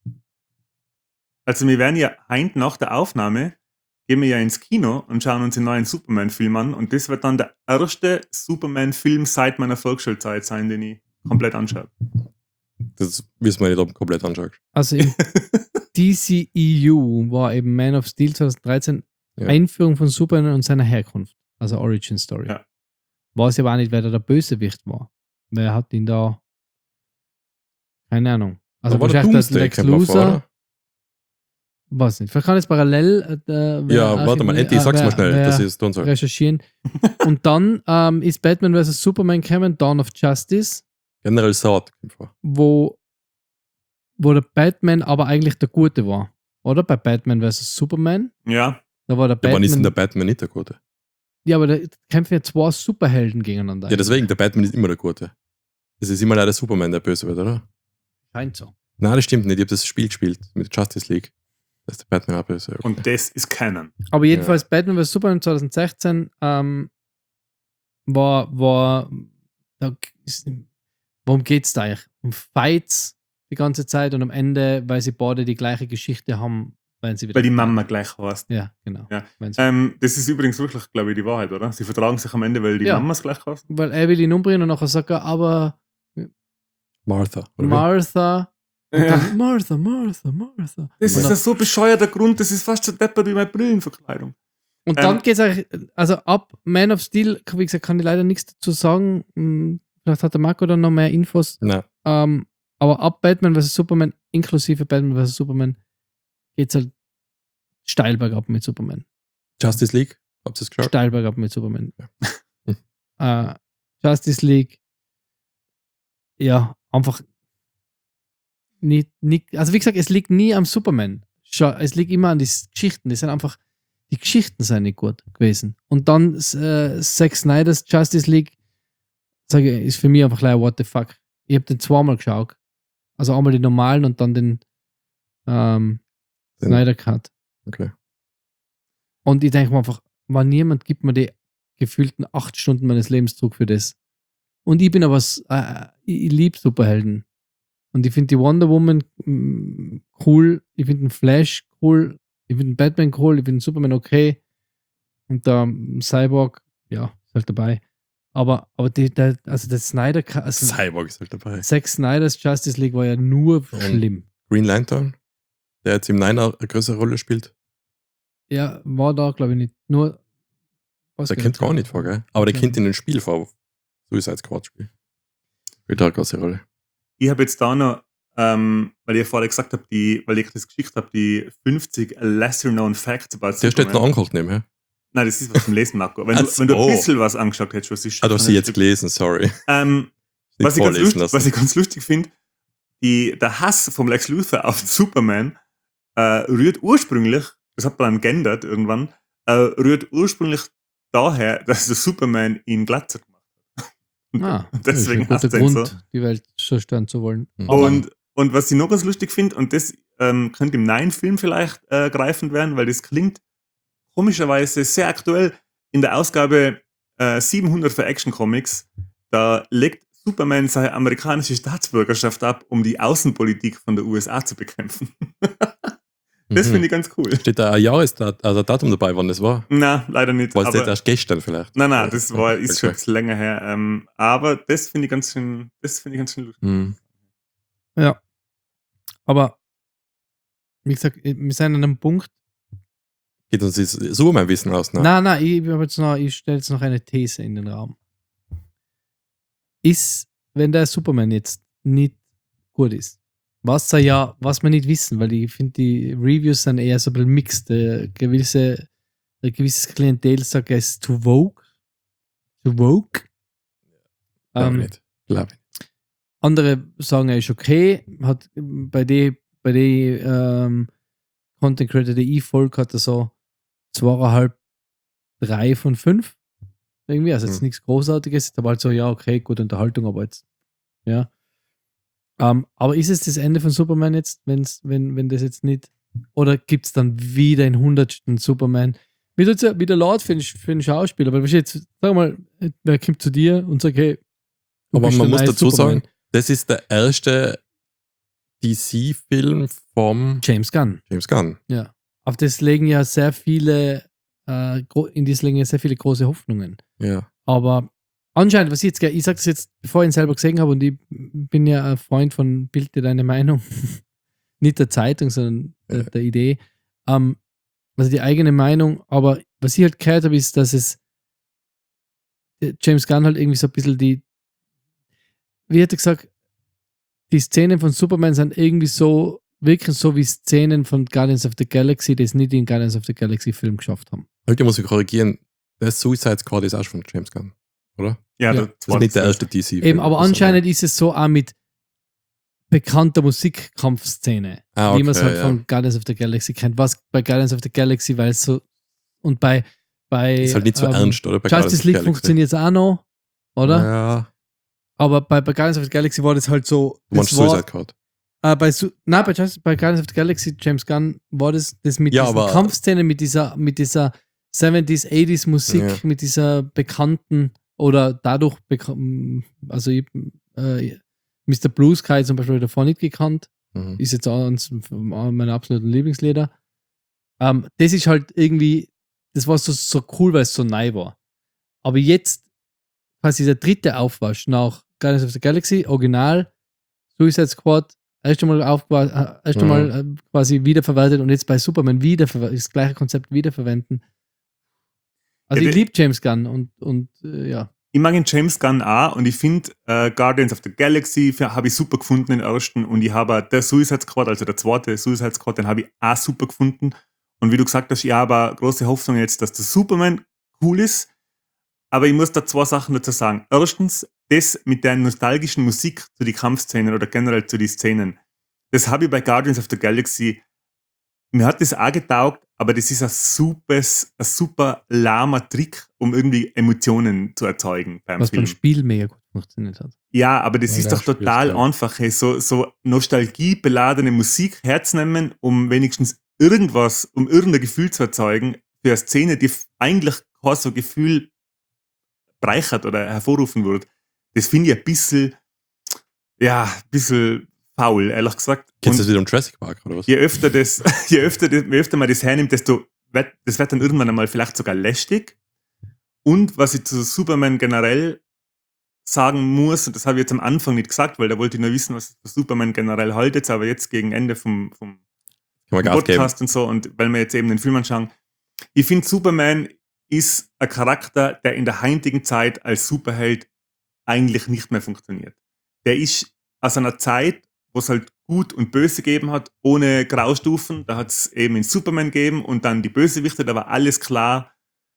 [SPEAKER 2] Also wir werden ja heint nach der Aufnahme, gehen wir ja ins Kino und schauen uns den neuen Superman-Film an und das wird dann der erste Superman-Film seit meiner Volksschulzeit sein, den ich komplett anschaue.
[SPEAKER 1] Das wissen wir nicht, ob du komplett anschaust.
[SPEAKER 3] Also im D C E U war eben Man of Steel zweitausenddreizehn
[SPEAKER 1] Ja.
[SPEAKER 3] Einführung von Superman und seiner Herkunft. Also Origin Story.
[SPEAKER 2] Ja.
[SPEAKER 3] Weiß ich aber auch nicht, wer da der Bösewicht war. Wer hat ihn da. Keine Ahnung. Also
[SPEAKER 1] Da war der
[SPEAKER 3] wahrscheinlich der
[SPEAKER 1] Doomsday
[SPEAKER 3] Lex
[SPEAKER 1] Camper vor,
[SPEAKER 3] Luthor.
[SPEAKER 1] oder?
[SPEAKER 3] Weiß nicht. Vielleicht kann jetzt parallel. Äh, wer
[SPEAKER 1] Ja, warte mal,
[SPEAKER 3] Archiv-
[SPEAKER 1] Andy, sag's
[SPEAKER 3] äh,
[SPEAKER 1] mal schnell,
[SPEAKER 3] wer
[SPEAKER 1] dass ich es tun soll.
[SPEAKER 3] recherchieren. Und dann ähm, ist Batman versus. Superman gekommen, Dawn of Justice,
[SPEAKER 1] Generell Saat kommt vor.
[SPEAKER 3] wo, wo der Batman aber eigentlich der Gute war. Oder? Bei Batman versus. Superman.
[SPEAKER 2] Ja,
[SPEAKER 3] Da war der
[SPEAKER 1] Ja, wann ist denn
[SPEAKER 3] Batman.
[SPEAKER 1] der Batman nicht der Gute?
[SPEAKER 3] Ja, aber da kämpfen ja zwei Superhelden gegeneinander.
[SPEAKER 1] Ja, deswegen, der Batman ist immer der Gute. Es ist immer leider Superman, der böse wird, oder?
[SPEAKER 3] Scheint so.
[SPEAKER 1] Nein, das stimmt nicht. Ich habe das Spiel gespielt mit Justice League. Da ist der Batman auch böse. Okay.
[SPEAKER 2] und das ist Canon.
[SPEAKER 3] Aber jedenfalls Batman vs. Superman zweitausendsechzehn ähm, war, war da, ist, worum geht es da eigentlich? Um Fights die ganze Zeit und am Ende, weil sie beide die gleiche Geschichte haben, weil sie wieder.
[SPEAKER 2] Weil die Mama gleich heißt.
[SPEAKER 3] Ja, genau.
[SPEAKER 2] Ja.
[SPEAKER 3] Wenn sie-
[SPEAKER 2] Ähm, das ist übrigens wirklich, glaube ich, die Wahrheit, oder? Sie vertragen sich am Ende, weil die
[SPEAKER 3] Ja.
[SPEAKER 2] Mamas gleich heißt.
[SPEAKER 3] Weil er will ihn umbringen und nachher sagt er, aber
[SPEAKER 1] Martha. Oder wie?
[SPEAKER 3] Martha. Und
[SPEAKER 2] Ja.
[SPEAKER 3] dann, Martha, Martha, Martha.
[SPEAKER 2] Das
[SPEAKER 3] und
[SPEAKER 2] ist
[SPEAKER 3] dann,
[SPEAKER 2] ein so bescheuerter Grund, das ist fast so deppert wie meine Brillenverkleidung.
[SPEAKER 3] und dann
[SPEAKER 2] ähm,
[SPEAKER 3] geht es eigentlich, also ab Man of Steel, wie gesagt, kann ich leider nichts dazu sagen. Hm, Vielleicht hat der Marco dann noch mehr Infos.
[SPEAKER 1] Nein.
[SPEAKER 3] Ähm, aber ab Batman versus. Superman, inklusive Batman versus. Superman, geht es halt steil bergab mit Superman.
[SPEAKER 1] Justice League? Habt ihr es geschaut?
[SPEAKER 3] Steil bergab mit Superman.
[SPEAKER 1] Ja.
[SPEAKER 3] äh, Justice League, ja, einfach nicht, nicht, also wie gesagt, es liegt nie am Superman. Schau, es liegt immer an die Geschichten. Die sind einfach, die Geschichten sind nicht gut gewesen. Und dann äh, Zack Snyder's Justice League, sage ich, ist für mich einfach gleich what the fuck. Ich habe den zweimal geschaut. Also einmal den normalen und dann den ähm,
[SPEAKER 1] Den-
[SPEAKER 3] Snyder Cut.
[SPEAKER 1] Okay.
[SPEAKER 3] Und ich denke mir einfach, wenn niemand gibt mir die gefühlten acht Stunden meines Lebens zurück für das. Und ich bin aber, s- äh, ich, ich liebe Superhelden. Und ich finde die Wonder Woman mm, cool, ich finde den Flash cool, ich finde den Batman cool, ich finde den Superman okay. Und der ähm, Cyborg, ja, ist halt dabei. Aber, aber die, der, also der Snyder, Cut- also
[SPEAKER 1] Cyborg ist halt dabei.
[SPEAKER 3] Zack Snyder's Justice League war ja nur
[SPEAKER 1] Mhm.
[SPEAKER 3] schlimm.
[SPEAKER 1] Green Lantern, der jetzt im Niner eine größere Rolle spielt.
[SPEAKER 3] Ja, war da, glaube ich, nicht. Nur. was
[SPEAKER 1] Der
[SPEAKER 3] geht
[SPEAKER 1] kennt
[SPEAKER 3] das?
[SPEAKER 1] gar nicht vor, gell? Aber der
[SPEAKER 3] Ja.
[SPEAKER 1] kennt in dem Spiel vor. Suicide Squad Spiel. Spielt da eine große Rolle.
[SPEAKER 2] Ich habe jetzt da noch, ähm, weil ich ja vorher gesagt habe, die, weil ich das geschickt habe, die fünfzig lesser known facts about
[SPEAKER 1] Der steht noch
[SPEAKER 2] Superman.
[SPEAKER 1] angeholt nebenher.
[SPEAKER 2] Nein, das ist was zum Lesen, Marco. Wenn,
[SPEAKER 1] Ach
[SPEAKER 2] du, wenn du
[SPEAKER 1] so.
[SPEAKER 2] ein bisschen was angeschaut hättest, was ist
[SPEAKER 1] Ah, du hast sie jetzt gelesen, sorry.
[SPEAKER 2] Ähm,
[SPEAKER 1] Nicht
[SPEAKER 2] was, ich ganz
[SPEAKER 1] vorlesen
[SPEAKER 2] lustig,
[SPEAKER 1] lassen.
[SPEAKER 2] was ich ganz lustig finde, die, der Hass vom Lex Luthor auf Superman äh, rührt ursprünglich, das hat man dann geändert irgendwann, äh, rührt ursprünglich daher, dass der Superman ihn glatzer gemacht
[SPEAKER 3] Ah,
[SPEAKER 2] Und
[SPEAKER 3] das ist
[SPEAKER 2] deswegen
[SPEAKER 3] ein guter
[SPEAKER 2] hasst er ihn
[SPEAKER 3] Grund,
[SPEAKER 2] so.
[SPEAKER 3] die Welt zerstören zu wollen.
[SPEAKER 1] Mhm.
[SPEAKER 3] Aber-
[SPEAKER 2] Und, und was ich noch ganz lustig finde, und das ähm, könnte im neuen Film vielleicht äh, greifend werden, weil das klingt komischerweise sehr aktuell. In der Ausgabe äh, siebenhundert für Action Comics, da legt Superman seine amerikanische Staatsbürgerschaft ab, um die Außenpolitik von der U S A zu bekämpfen. Das
[SPEAKER 1] Mhm.
[SPEAKER 2] finde ich ganz cool.
[SPEAKER 1] Steht da ein Jahresdatum, also ein Datum dabei, wann das war?
[SPEAKER 2] Na, leider nicht.
[SPEAKER 1] War es nicht
[SPEAKER 2] Aber,
[SPEAKER 1] erst gestern vielleicht?
[SPEAKER 2] nein, nein, das war, ist schon ein
[SPEAKER 1] Okay.
[SPEAKER 2] bisschen länger her. Ähm, aber das finde ich ganz schön, das finde ich ganz schön lustig.
[SPEAKER 1] Mhm.
[SPEAKER 3] Ja. Aber, wie gesagt, wir sind an einem Punkt.
[SPEAKER 1] Geht uns das Superman-Wissen aus? Ne?
[SPEAKER 3] Nein, nein, ich, hab jetzt noch, ich stelle jetzt noch eine These in den Raum. Ist, wenn der Superman jetzt nicht gut ist, was er ja, was wir nicht wissen, weil ich finde, die Reviews sind eher so ein bisschen mixed. Äh, gewisse, ein gewisses Klientel sagt, er ist too woke. Too woke.
[SPEAKER 1] Glaube
[SPEAKER 3] Ähm,
[SPEAKER 1] ich nicht. Glaube ich.
[SPEAKER 3] Andere sagen, er ist okay. Hat bei den bei die, ähm, Content Creator, die ich folge, hat er so zweieinhalb, drei von fünf. Irgendwie, also jetzt
[SPEAKER 1] Hm.
[SPEAKER 3] nichts Großartiges, aber halt so, ja, okay, gute Unterhaltung, aber jetzt, ja. Ähm, aber ist es das Ende von Superman jetzt, wenn's, wenn, wenn das jetzt nicht, oder gibt es dann wieder den hundertsten Superman? Mir tut's ja wieder laut für den, für den Schauspieler, weil jetzt, sag mal, wer kommt zu dir und sagt, hey, du
[SPEAKER 1] Aber
[SPEAKER 3] bist
[SPEAKER 1] man
[SPEAKER 3] der
[SPEAKER 1] muss
[SPEAKER 3] neue
[SPEAKER 1] dazu
[SPEAKER 3] Superman.
[SPEAKER 1] sagen, das ist der erste D C-Film vom
[SPEAKER 3] James Gunn.
[SPEAKER 1] James Gunn.
[SPEAKER 3] Ja. Auf das legen ja sehr viele, äh, gro- in das legen ja sehr viele große Hoffnungen.
[SPEAKER 1] Ja.
[SPEAKER 3] Aber anscheinend, was ich jetzt, ge- ich sage das jetzt, bevor ich ihn selber gesehen habe, und ich bin ja ein Freund von Bild dir deine Meinung, nicht der Zeitung, sondern der, der Idee. Ähm, also die eigene Meinung, aber was ich halt gehört habe, ist, dass es der James Gunn halt irgendwie so ein bisschen die, wie hat er gesagt, die Szenen von Superman sind irgendwie so, wirken so wie Szenen von Guardians of the Galaxy, die es nicht in Guardians of the Galaxy Film geschafft haben.
[SPEAKER 1] Heute muss ich korrigieren, der Suicide Squad ist auch schon von James Gunn, oder?
[SPEAKER 2] Ja,
[SPEAKER 3] Ja.
[SPEAKER 2] der
[SPEAKER 1] Das ist nicht der erste D C-Film.
[SPEAKER 3] Eben, aber anscheinend ist es so auch mit bekannter Musikkampfszene,
[SPEAKER 1] Ah,
[SPEAKER 3] wie man es
[SPEAKER 1] okay,
[SPEAKER 3] halt
[SPEAKER 1] ja.
[SPEAKER 3] von Guardians of the Galaxy kennt. Was bei Guardians of the Galaxy, weil es so und bei, bei
[SPEAKER 1] Ist halt nicht so
[SPEAKER 3] ähm,
[SPEAKER 1] ernst, oder? Bei Guardians
[SPEAKER 3] Justice
[SPEAKER 1] of the
[SPEAKER 3] League
[SPEAKER 1] Galaxy.
[SPEAKER 3] funktioniert es auch noch, oder?
[SPEAKER 1] Ja.
[SPEAKER 3] Aber bei, bei Guardians of the Galaxy war das halt so.
[SPEAKER 1] Du meinst
[SPEAKER 3] das war,
[SPEAKER 1] Suicide Squad.
[SPEAKER 3] äh, bei, Su nein, bei, Just, bei Guardians of the Galaxy, James Gunn, war das, das mit
[SPEAKER 1] Ja,
[SPEAKER 3] diesen
[SPEAKER 1] aber-
[SPEAKER 3] Kampfszenen, mit dieser, mit dieser siebziger, achtziger Musik,
[SPEAKER 1] Ja.
[SPEAKER 3] mit dieser bekannten oder dadurch bekommen, also ich, äh, Mister Blue Sky zum Beispiel davon nicht gekannt,
[SPEAKER 1] Mhm.
[SPEAKER 3] ist jetzt auch eines meiner absoluten Lieblingslieder. Ähm, das ist halt irgendwie, das war so, so cool, weil es so neu war. Aber jetzt quasi der dritte Aufwasch nach Guardians of the Galaxy, Original, Suicide Squad, erst einmal, aufgewa- äh, erst
[SPEAKER 1] Mhm.
[SPEAKER 3] einmal äh, quasi wiederverwertet und jetzt bei Superman wiederverwertet, das gleiche Konzept wiederverwenden. Also
[SPEAKER 2] Ja,
[SPEAKER 3] ich
[SPEAKER 2] die-
[SPEAKER 3] liebe James Gunn und, und äh, ja.
[SPEAKER 2] Ich mag den James Gunn auch und ich finde äh, Guardians of the Galaxy habe ich super gefunden, den ersten. Und ich habe der Suicide Squad, also der zweite Suicide Squad, den habe ich auch super gefunden. Und wie du gesagt hast, ich habe auch große Hoffnung jetzt, dass der Superman cool ist. Aber ich muss da zwei Sachen dazu sagen. Erstens, das mit der nostalgischen Musik zu den Kampfszenen oder generell zu den Szenen, das habe ich bei Guardians of the Galaxy, mir hat das auch getaugt, aber das ist ein super, ein super lahmer Trick, um irgendwie Emotionen zu erzeugen beim
[SPEAKER 3] Was
[SPEAKER 2] Film.
[SPEAKER 3] beim Spiel mega gut funktioniert hat.
[SPEAKER 2] Ja, aber das
[SPEAKER 1] Ja,
[SPEAKER 2] ist
[SPEAKER 1] wer
[SPEAKER 2] doch total
[SPEAKER 1] spielt's, ja.
[SPEAKER 2] einfach, hey, so, so nostalgiebeladene Musik herzunehmen, um wenigstens irgendwas, um irgendein Gefühl zu erzeugen für eine Szene, die f- eigentlich kein so Gefühl bereichert oder hervorrufen würde. Das finde ich ein bisschen, ja, ein bisschen faul, ehrlich gesagt.
[SPEAKER 1] Geht
[SPEAKER 2] Und
[SPEAKER 1] es wieder um Jurassic Park oder was?
[SPEAKER 2] je öfter das, je öfter, das, je öfter man das hernimmt, desto wird, das wird dann irgendwann einmal vielleicht sogar lästig. Und was ich zu Superman generell sagen muss, und das habe ich jetzt am Anfang nicht gesagt, weil da wollte ich nur wissen, was ich zu Superman generell haltet, aber jetzt gegen Ende vom, vom
[SPEAKER 1] Kann man Gas geben.
[SPEAKER 2] Podcast und so, und weil wir jetzt eben den Film anschauen, ich finde, Superman ist ein Charakter, der in der heutigen Zeit als Superheld eigentlich nicht mehr funktioniert. Der ist aus einer Zeit, wo es halt Gut und Böse gegeben hat, ohne Graustufen. Da hat es eben in Superman gegeben und dann die Bösewichte, da war alles klar.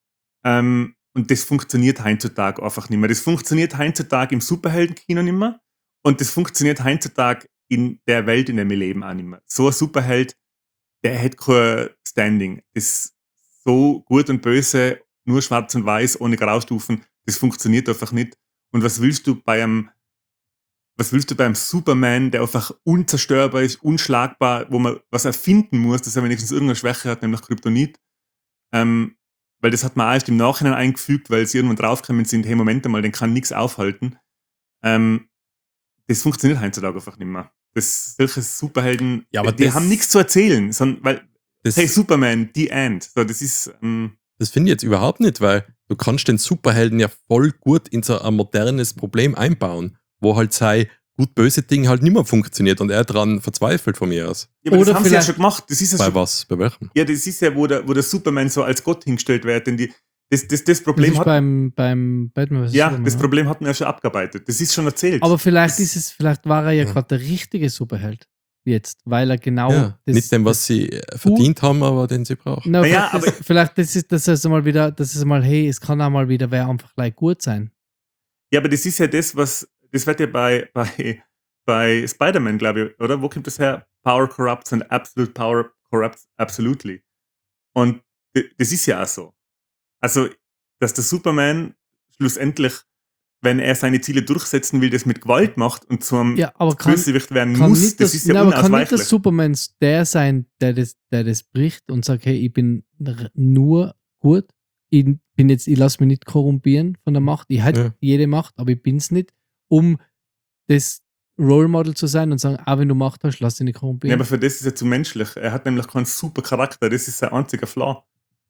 [SPEAKER 2] Ähm, und das funktioniert heutzutage einfach nicht mehr. Das funktioniert heutzutage im Superheldenkino nicht mehr und das funktioniert heutzutage in der Welt, in der wir leben, auch nicht mehr. So ein Superheld, der hat kein Standing. Das so gut und böse, nur schwarz und weiß, ohne Graustufen, das funktioniert einfach nicht. Und was willst du bei einem, was willst du beim Superman, der einfach unzerstörbar ist, unschlagbar, wo man was erfinden muss, dass er wenigstens irgendeine Schwäche hat, nämlich Kryptonit. Ähm, weil das hat man auch erst im Nachhinein eingefügt, weil sie irgendwann draufgekommen sind, hey, Moment mal, den kann nichts aufhalten. Ähm, das funktioniert heutzutage einfach nicht mehr. Das, solche Superhelden,
[SPEAKER 1] Ja, aber
[SPEAKER 2] die
[SPEAKER 1] das-
[SPEAKER 2] haben nichts zu erzählen, sondern, weil,
[SPEAKER 1] Das,
[SPEAKER 2] hey, Superman, the end. So, das ist, ähm,
[SPEAKER 1] das finde ich jetzt überhaupt nicht, weil du kannst den Superhelden ja voll gut in so ein modernes Problem einbauen, wo halt sei gut-böse Ding halt nicht mehr funktioniert und er dran verzweifelt von mir aus.
[SPEAKER 2] ja, aber
[SPEAKER 3] Oder
[SPEAKER 2] das haben sie ja
[SPEAKER 3] vielleicht-
[SPEAKER 2] schon gemacht. Das ist ja
[SPEAKER 1] Bei
[SPEAKER 2] schon,
[SPEAKER 1] was? Bei welchem?
[SPEAKER 2] ja, das ist ja, wo der, wo der Superman so als Gott hingestellt wird, denn die, das, das, das
[SPEAKER 3] Das
[SPEAKER 2] Problem
[SPEAKER 3] ist
[SPEAKER 2] hat,
[SPEAKER 3] beim, beim Batman versus.
[SPEAKER 2] ja,
[SPEAKER 3] Superman,
[SPEAKER 2] das
[SPEAKER 3] ne?
[SPEAKER 2] Problem hatten wir ja schon abgearbeitet. Das ist schon erzählt.
[SPEAKER 3] Aber vielleicht
[SPEAKER 2] Das-
[SPEAKER 3] ist es, vielleicht war er ja
[SPEAKER 1] Ja.
[SPEAKER 3] gerade der richtige Superheld jetzt, weil er genau
[SPEAKER 1] ja,
[SPEAKER 3] das-
[SPEAKER 1] nicht dem, was sie äh, verdient haben, aber den sie brauchen.
[SPEAKER 3] Na,
[SPEAKER 2] Naja,
[SPEAKER 3] vielleicht, das, vielleicht das ist das ist mal wieder, das ist mal, hey, es kann auch mal wieder wer einfach gleich gut sein.
[SPEAKER 2] Ja, aber das ist ja das, was, das wird ja bei, bei, bei Spider-Man, glaube ich, oder? Wo kommt das her? Power corrupts and absolute power corrupts absolutely. Und d- das ist ja auch so. Also, dass der Superman schlussendlich, wenn er seine Ziele durchsetzen will, das mit Gewalt macht und zum
[SPEAKER 3] Ja, aber kann,
[SPEAKER 2] Bösewicht werden
[SPEAKER 3] kann
[SPEAKER 2] muss,
[SPEAKER 3] nicht
[SPEAKER 2] das,
[SPEAKER 3] das,
[SPEAKER 2] ist ja
[SPEAKER 3] na, aber kann nicht
[SPEAKER 2] unausweichlich.
[SPEAKER 3] das Superman der sein, der das, der das bricht und sagt, hey, ich bin r- nur gut, ich bin jetzt, ich lasse mich nicht korrumpieren von der Macht, ich hätte
[SPEAKER 1] Ja.
[SPEAKER 3] jede Macht, aber ich bin es nicht, um das Role Model zu sein und sagen, ah, wenn du Macht hast, lass dich nicht
[SPEAKER 2] Ja,
[SPEAKER 3] korrumpieren.
[SPEAKER 2] aber für das ist er zu menschlich. Er hat nämlich keinen super Charakter. Das ist sein einziger Flaw.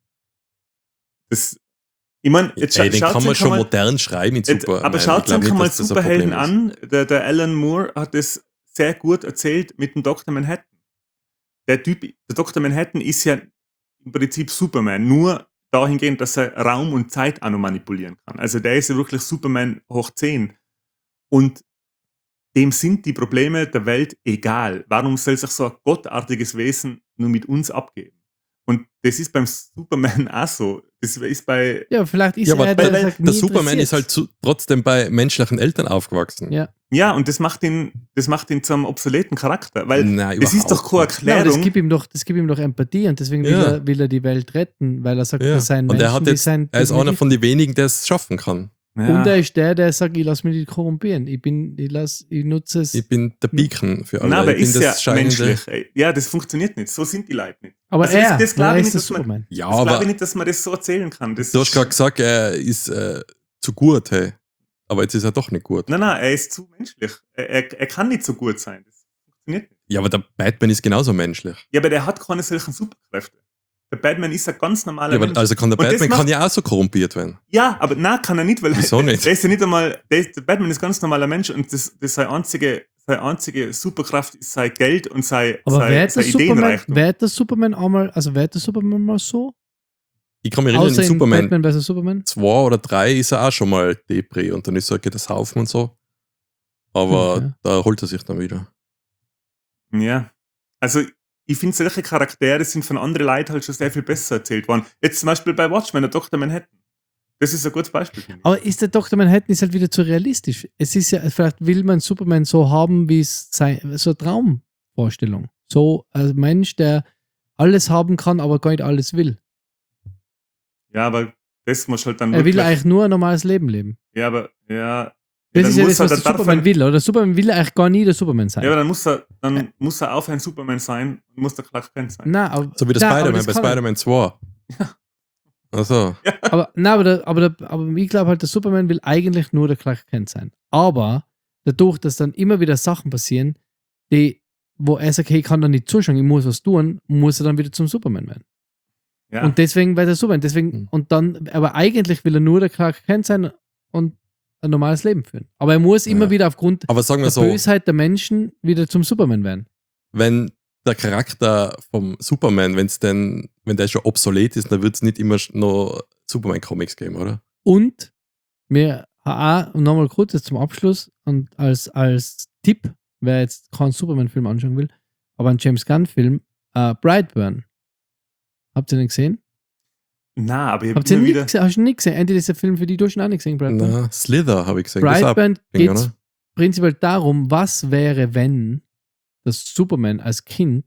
[SPEAKER 2] Das, ich meine, jetzt
[SPEAKER 1] Ey,
[SPEAKER 2] scha-
[SPEAKER 1] den
[SPEAKER 2] schaut's
[SPEAKER 1] kann man
[SPEAKER 2] euch
[SPEAKER 1] schon
[SPEAKER 2] mal-
[SPEAKER 1] modern schreiben in
[SPEAKER 2] Jetzt,
[SPEAKER 1] Superman.
[SPEAKER 2] aber
[SPEAKER 1] Ich
[SPEAKER 2] schaut
[SPEAKER 1] glaub
[SPEAKER 2] euch
[SPEAKER 1] nicht,
[SPEAKER 2] mal
[SPEAKER 1] dass das ein
[SPEAKER 2] Superhelden
[SPEAKER 1] Problem ist.
[SPEAKER 2] an. Der, der Alan Moore hat es sehr gut erzählt mit dem Doktor Manhattan. Der Typ, der Doktor Manhattan ist ja im Prinzip Superman, nur dahingehend, dass er Raum und Zeit auch noch manipulieren kann. Also der ist ja wirklich Superman hoch zehn. Und dem sind die Probleme der Welt egal. Warum soll sich so ein gottartiges Wesen nur mit uns abgeben? Und das ist beim Superman auch so. Das ist bei,
[SPEAKER 3] Ja, vielleicht ist
[SPEAKER 1] Ja, aber
[SPEAKER 3] er der,
[SPEAKER 1] der,
[SPEAKER 3] sagt,
[SPEAKER 1] der
[SPEAKER 3] nie
[SPEAKER 1] Superman ist halt
[SPEAKER 3] interessiert.
[SPEAKER 1] zu, trotzdem bei menschlichen Eltern aufgewachsen.
[SPEAKER 3] Ja.
[SPEAKER 2] ja, und das macht ihn, das macht ihn zum obsoleten Charakter. Weil
[SPEAKER 1] Nein,
[SPEAKER 2] das ist doch keine
[SPEAKER 1] überhaupt nicht.
[SPEAKER 3] Ja, aber das
[SPEAKER 2] Erklärung.
[SPEAKER 3] gibt ihm doch, das gibt ihm doch Empathie und deswegen will,
[SPEAKER 1] Ja.
[SPEAKER 3] er, will er die Welt retten, weil er sagt,
[SPEAKER 1] Ja.
[SPEAKER 3] das seien
[SPEAKER 1] Und
[SPEAKER 3] Menschen,
[SPEAKER 1] er hat
[SPEAKER 3] die
[SPEAKER 1] jetzt,
[SPEAKER 3] sein
[SPEAKER 1] er ist einer von den wenigen, der es schaffen kann.
[SPEAKER 2] Ja.
[SPEAKER 3] Und er ist der, der sagt, ich lasse mich nicht korrumpieren. Ich bin, ich lass, ich nutze es.
[SPEAKER 1] Ich bin der Beacon für alle.
[SPEAKER 2] Nein, aber
[SPEAKER 1] ich bin
[SPEAKER 2] ist ja
[SPEAKER 1] das scheinende-
[SPEAKER 2] menschlich. Ey. Ja, das funktioniert nicht. So sind die Leute nicht.
[SPEAKER 3] aber
[SPEAKER 2] also
[SPEAKER 3] er,
[SPEAKER 2] das- das glaub
[SPEAKER 3] er
[SPEAKER 2] ich
[SPEAKER 3] ist
[SPEAKER 2] nicht,
[SPEAKER 3] der
[SPEAKER 2] dass man-
[SPEAKER 3] Superman.
[SPEAKER 1] Ja,
[SPEAKER 2] Das glaube
[SPEAKER 1] aber
[SPEAKER 2] ich nicht, dass man das so erzählen kann. Das
[SPEAKER 1] du hast
[SPEAKER 2] ist-
[SPEAKER 1] gerade gesagt, er ist äh, zu gut, hey. Aber jetzt ist er doch nicht gut.
[SPEAKER 2] Nein, nein, er ist zu menschlich. Er, er, er kann nicht so gut sein. Das funktioniert nicht.
[SPEAKER 1] Ja, aber der Batman ist genauso menschlich.
[SPEAKER 2] Ja, aber der hat keine solchen Superkräfte. Der Batman ist ein ganz normaler
[SPEAKER 1] Ja, aber
[SPEAKER 2] Mensch.
[SPEAKER 1] also kann der
[SPEAKER 2] Und das
[SPEAKER 1] Batman
[SPEAKER 2] macht-
[SPEAKER 1] kann ja auch so korrumpiert werden.
[SPEAKER 2] Ja, aber nein, kann er nicht, weil
[SPEAKER 1] Wieso nicht?
[SPEAKER 2] der ist ja nicht einmal, der, ist, der Batman ist ein ganz normaler Mensch und das, das seine einzige, seine einzige Superkraft ist sein Geld und sein,
[SPEAKER 3] Aber
[SPEAKER 2] sein,
[SPEAKER 3] wäre
[SPEAKER 2] sein
[SPEAKER 3] der Superman,
[SPEAKER 2] Ideenreichtum.
[SPEAKER 3] wär der Superman einmal, also wäre der Superman mal so?
[SPEAKER 1] Ich kann mich erinnern,
[SPEAKER 3] Außer
[SPEAKER 1] in
[SPEAKER 3] in
[SPEAKER 1] Superman
[SPEAKER 3] Batman versus Superman?
[SPEAKER 1] zwei oder drei ist er auch schon mal Depri und dann ist er, geht das Haufen und so. Aber
[SPEAKER 3] Okay.
[SPEAKER 1] da holt er sich dann wieder.
[SPEAKER 2] Ja. Also, ich finde, solche Charaktere sind von anderen Leuten halt schon sehr viel besser erzählt worden. Jetzt zum Beispiel bei Watchmen, der Doktor Manhattan. Das ist ein gutes Beispiel. finde ich.
[SPEAKER 3] Aber ist der Doktor Manhattan ist halt wieder zu realistisch. Es ist ja, vielleicht will man Superman so haben, wie es sei, so eine Traumvorstellung. So ein Mensch, der alles haben kann, aber gar nicht alles will.
[SPEAKER 2] Ja, aber das muss halt dann
[SPEAKER 3] Er will
[SPEAKER 2] wirklich-
[SPEAKER 3] eigentlich nur ein normales Leben leben.
[SPEAKER 2] Ja, aber, ja.
[SPEAKER 3] Das
[SPEAKER 2] dann
[SPEAKER 3] ist ja
[SPEAKER 2] muss
[SPEAKER 3] das,
[SPEAKER 2] er-
[SPEAKER 3] was der
[SPEAKER 2] dann darf
[SPEAKER 3] Superman
[SPEAKER 2] er-
[SPEAKER 3] will. Oder Superman will eigentlich gar nie der Superman sein.
[SPEAKER 2] Ja, aber dann muss er, dann muss er aufhören, Superman sein und muss der Clark Kent sein.
[SPEAKER 3] Nein, aber,
[SPEAKER 1] So wie das
[SPEAKER 3] nein, aber
[SPEAKER 1] Spider-Man
[SPEAKER 3] das
[SPEAKER 1] bei
[SPEAKER 3] kann er.
[SPEAKER 1] Spider-Man zwei. Also,
[SPEAKER 3] Aber, nein, aber, der, aber, der, aber ich glaube halt, der Superman will eigentlich nur der Clark Kent sein. Aber dadurch, dass dann immer wieder Sachen passieren, die, wo er sagt, hey, ich kann da nicht zuschauen, ich muss was tun, muss er dann wieder zum Superman werden.
[SPEAKER 2] Ja.
[SPEAKER 3] Und deswegen wird er Superman. Deswegen,
[SPEAKER 1] Mhm.
[SPEAKER 3] und dann, aber eigentlich will er nur der Clark Kent sein und ein normales Leben führen. Aber er muss immer
[SPEAKER 1] Ja.
[SPEAKER 3] wieder aufgrund
[SPEAKER 1] aber sagen wir
[SPEAKER 3] der
[SPEAKER 1] so,
[SPEAKER 3] Bösheit der Menschen wieder zum Superman werden.
[SPEAKER 1] wenn der Charakter vom Superman, wenn's denn, wenn der schon obsolet ist, dann wird es nicht immer sch- noch Superman-Comics geben, oder?
[SPEAKER 3] Und mir auch nochmal kurz jetzt zum Abschluss und als, als Tipp, wer jetzt keinen Superman-Film anschauen will, aber einen James Gunn-Film, äh, Brightburn. Habt ihr den gesehen?
[SPEAKER 2] Nein, aber ich
[SPEAKER 3] Habt
[SPEAKER 2] habe
[SPEAKER 3] ihr
[SPEAKER 2] immer
[SPEAKER 3] nie
[SPEAKER 2] wieder.
[SPEAKER 3] gesehen? Hast du nicht gesehen? Andy, das ist ein Film für die, du hast ihn auch nicht gesehen, Brightburn.
[SPEAKER 1] Na, Slither habe ich gesehen. Das ist auch
[SPEAKER 3] Brightburn
[SPEAKER 1] Ding,
[SPEAKER 3] geht es
[SPEAKER 1] oder?
[SPEAKER 3] prinzipiell darum, was wäre, wenn das Superman als Kind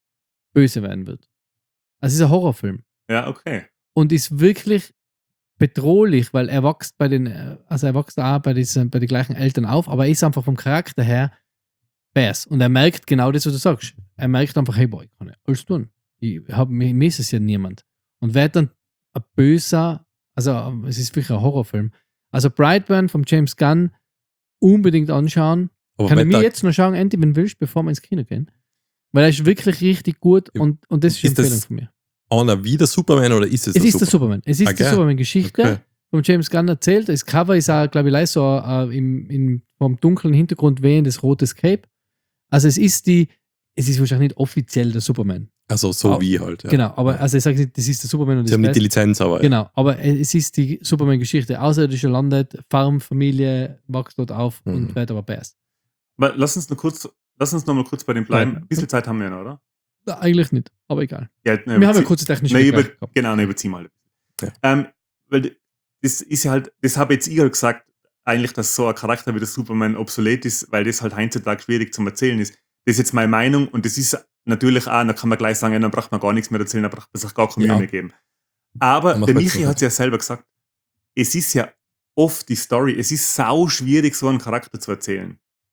[SPEAKER 3] böse werden wird. Also es ist ein Horrorfilm
[SPEAKER 2] Ja, okay.
[SPEAKER 3] und ist wirklich bedrohlich, weil er wächst bei den, äh, also er wächst auch bei, diesen, bei den gleichen Eltern auf, aber er ist einfach vom Charakter her Bass. Und er merkt genau das, was du sagst. Er merkt einfach, hey boy, ich kann ja alles tun. Ich hab, mir, mir ist es ja niemand. Und wird dann ein böser, also ähm, es ist wirklich ein Horrorfilm. Also Brightburn von James Gunn unbedingt anschauen.
[SPEAKER 1] Aber
[SPEAKER 3] Kann ich
[SPEAKER 1] wenn
[SPEAKER 3] mir
[SPEAKER 1] der-
[SPEAKER 3] jetzt noch schauen, Andy, wenn du willst, bevor wir ins Kino gehen? Weil er ist wirklich richtig gut und, und das ist eine
[SPEAKER 1] Ist das
[SPEAKER 3] Empfehlung von mir.
[SPEAKER 1] einer wie der Superman oder ist es
[SPEAKER 3] Es
[SPEAKER 1] der
[SPEAKER 3] ist der Superman. Es ist
[SPEAKER 1] Ah,
[SPEAKER 3] die
[SPEAKER 1] geil.
[SPEAKER 3] Superman-Geschichte
[SPEAKER 1] Okay.
[SPEAKER 3] von James Gunn erzählt. Das Cover ist auch, glaube ich, leicht so äh, im, im, vom dunklen Hintergrund wehendes rotes Cape. Also es ist die, es ist wahrscheinlich nicht offiziell der Superman.
[SPEAKER 1] Also so
[SPEAKER 3] Ah,
[SPEAKER 1] wie halt. Ja.
[SPEAKER 3] Genau, aber also ich sage nicht, das ist der Superman und
[SPEAKER 1] Sie
[SPEAKER 3] das
[SPEAKER 1] haben nicht die
[SPEAKER 3] Beste.
[SPEAKER 1] Lizenz, aber
[SPEAKER 3] Genau, aber es ist die Superman-Geschichte. Außerirdischer landet, Farmfamilie wächst dort auf
[SPEAKER 1] Mhm.
[SPEAKER 3] und wird aber best.
[SPEAKER 2] Aber lass uns noch kurz, lass uns noch mal kurz bei dem bleiben.
[SPEAKER 3] Ja.
[SPEAKER 2] Ein bisschen Zeit haben wir noch, oder?
[SPEAKER 3] Eigentlich nicht, aber egal.
[SPEAKER 2] Ja,
[SPEAKER 3] Wir haben ja
[SPEAKER 2] überzieh-
[SPEAKER 3] kurze technische
[SPEAKER 2] Nein,
[SPEAKER 3] Vergleich
[SPEAKER 2] über,
[SPEAKER 3] gehabt.
[SPEAKER 2] genau, nein, überzieh mal.
[SPEAKER 1] Ja.
[SPEAKER 2] Ähm, weil das ist ja halt, das habe jetzt ich halt gesagt, eigentlich, dass so ein Charakter wie der Superman obsolet ist, weil das halt heutzutage schwierig zum Erzählen ist. Das ist jetzt meine Meinung und das ist natürlich auch, da kann man gleich sagen, ja, dann braucht man gar nichts mehr erzählen, dann braucht man sich gar keine Mühe
[SPEAKER 1] Ja.
[SPEAKER 2] mehr geben. Aber
[SPEAKER 1] Mach
[SPEAKER 2] der
[SPEAKER 1] halt
[SPEAKER 2] Michi
[SPEAKER 1] so.
[SPEAKER 2] hat es ja selber gesagt, es ist ja oft die Story, es ist sau schwierig, so einen Charakter zu erzählen.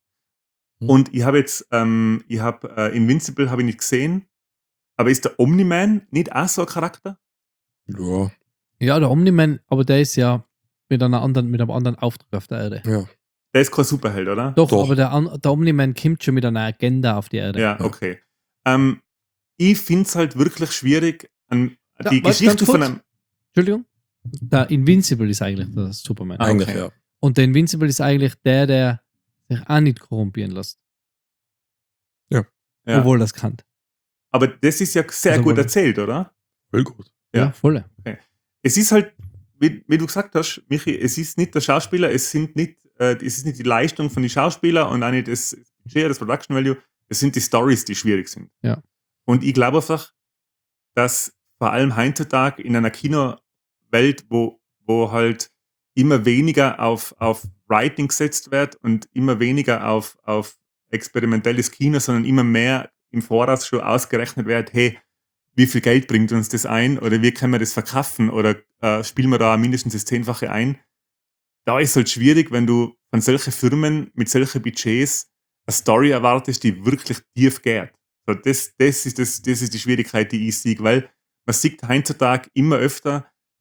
[SPEAKER 1] Hm.
[SPEAKER 2] Und ich habe jetzt, ähm, ich habe äh, Invincible habe ich nicht gesehen, aber ist der Omni-Man nicht auch so ein Charakter?
[SPEAKER 1] ja,
[SPEAKER 3] Ja, der Omni-Man, aber der ist ja mit, einer anderen, mit einem anderen Auftrag auf der Erde.
[SPEAKER 1] ja.
[SPEAKER 2] Der ist kein Superheld, oder?
[SPEAKER 3] Doch,
[SPEAKER 1] Doch.
[SPEAKER 3] aber der, An- der Omni-Man kommt schon mit einer Agenda auf die Erde.
[SPEAKER 2] Ja, okay. Ähm, ich finde es halt wirklich schwierig, an,
[SPEAKER 3] Ja,
[SPEAKER 2] die
[SPEAKER 3] warte,
[SPEAKER 2] Geschichte
[SPEAKER 3] ganz
[SPEAKER 2] von
[SPEAKER 3] kurz.
[SPEAKER 2] einem.
[SPEAKER 3] Entschuldigung? Der Invincible ist eigentlich der Superman.
[SPEAKER 2] Ah,
[SPEAKER 1] Eigentlich
[SPEAKER 2] okay.
[SPEAKER 1] ja.
[SPEAKER 3] Und der Invincible ist eigentlich der, der sich auch nicht korrumpieren lässt.
[SPEAKER 2] Ja.
[SPEAKER 3] Obwohl das kann.
[SPEAKER 2] Aber das ist ja sehr
[SPEAKER 3] Also,
[SPEAKER 2] gut
[SPEAKER 3] wo-
[SPEAKER 2] erzählt, oder?
[SPEAKER 1] Voll gut.
[SPEAKER 3] Ja,
[SPEAKER 2] Ja.
[SPEAKER 3] voll.
[SPEAKER 2] Es ist halt, wie, wie du gesagt hast, Michi, es ist nicht der Schauspieler, es sind nicht, äh, es ist nicht die Leistung von den Schauspielern und auch nicht das Budget, das Production Value, es sind die Stories, die schwierig sind.
[SPEAKER 3] Ja.
[SPEAKER 2] Und ich glaube einfach, dass vor allem heutzutage in einer Kinowelt, wo, wo halt immer weniger auf, auf Writing gesetzt wird und immer weniger auf, auf experimentelles Kino, sondern immer mehr im Voraus schon ausgerechnet wird, hey, wie viel Geld bringt uns das ein oder wie können wir das verkaufen oder äh, spielen wir da mindestens das Zehnfache ein. Da ist halt schwierig, wenn du von solchen Firmen mit solchen Budgets eine Story erwartest, die wirklich tief geht. So, das, das, ist das, das ist die Schwierigkeit, die ich sehe, weil man sieht heutzutage immer öfter,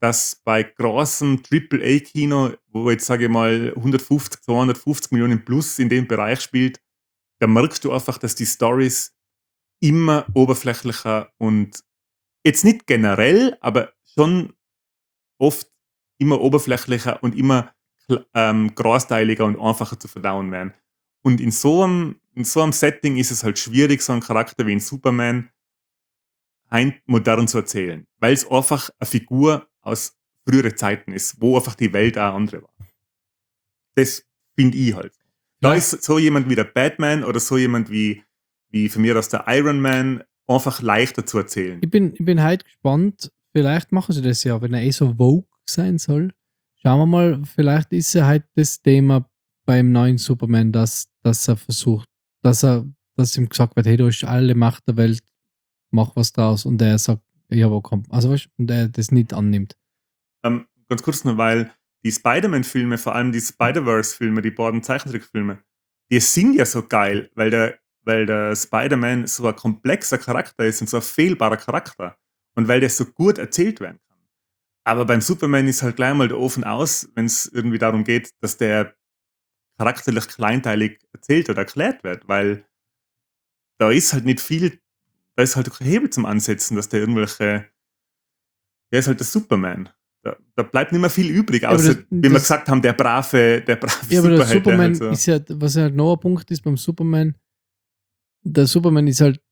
[SPEAKER 2] dass bei großem Triple A Kino, wo jetzt sage ich mal hundertfünfzig, zweihundertfünfzig Millionen plus in dem Bereich spielt, da merkst du einfach, dass die Storys immer oberflächlicher und jetzt nicht generell, aber schon oft immer oberflächlicher und immer ähm, großteiliger und einfacher zu verdauen werden. Und in so, einem, in so einem Setting ist es halt schwierig, so einen Charakter wie ein Superman modern zu erzählen, weil es einfach eine Figur aus früheren Zeiten ist, wo einfach die Welt auch andere war. Das finde ich halt. Da
[SPEAKER 3] Ja.
[SPEAKER 2] ist so jemand wie der Batman oder so jemand wie, wie von mir aus der Iron Man einfach leichter zu erzählen.
[SPEAKER 3] Ich bin, ich bin heute gespannt, vielleicht machen sie das ja, wenn er eh so Vogue sein soll. Schauen wir mal, vielleicht ist ja halt das Thema beim neuen Superman, dass, dass er versucht, dass er, dass ihm gesagt wird, hey, du hast alle Macht der Welt, mach was draus. Und er sagt, ja, wo kommt, also weißt, und er das nicht annimmt.
[SPEAKER 2] Ähm, ganz kurz nur, weil die Spider-Man-Filme, vor allem die Spider-Verse-Filme, die beiden Zeichentrickfilme, die sind ja so geil, weil der, weil der Spider-Man so ein komplexer Charakter ist und so ein fehlbarer Charakter. Und weil der so gut erzählt werden kann. Aber beim Superman ist halt gleich mal der Ofen aus, wenn es irgendwie darum geht, dass der charakterlich kleinteilig erzählt oder erklärt wird, weil da ist halt nicht viel, da ist halt kein Hebel zum Ansetzen, dass der irgendwelche, der ist halt der Superman. Da, da bleibt nicht mehr viel übrig, außer,
[SPEAKER 3] das-
[SPEAKER 2] wie wir
[SPEAKER 3] das-
[SPEAKER 2] gesagt haben, der brave, der brave
[SPEAKER 3] Ja, aber der
[SPEAKER 2] Superheld,
[SPEAKER 3] Superman
[SPEAKER 2] der halt
[SPEAKER 3] ist ja, was halt noch ein Punkt ist beim Superman, der Superman ist halt,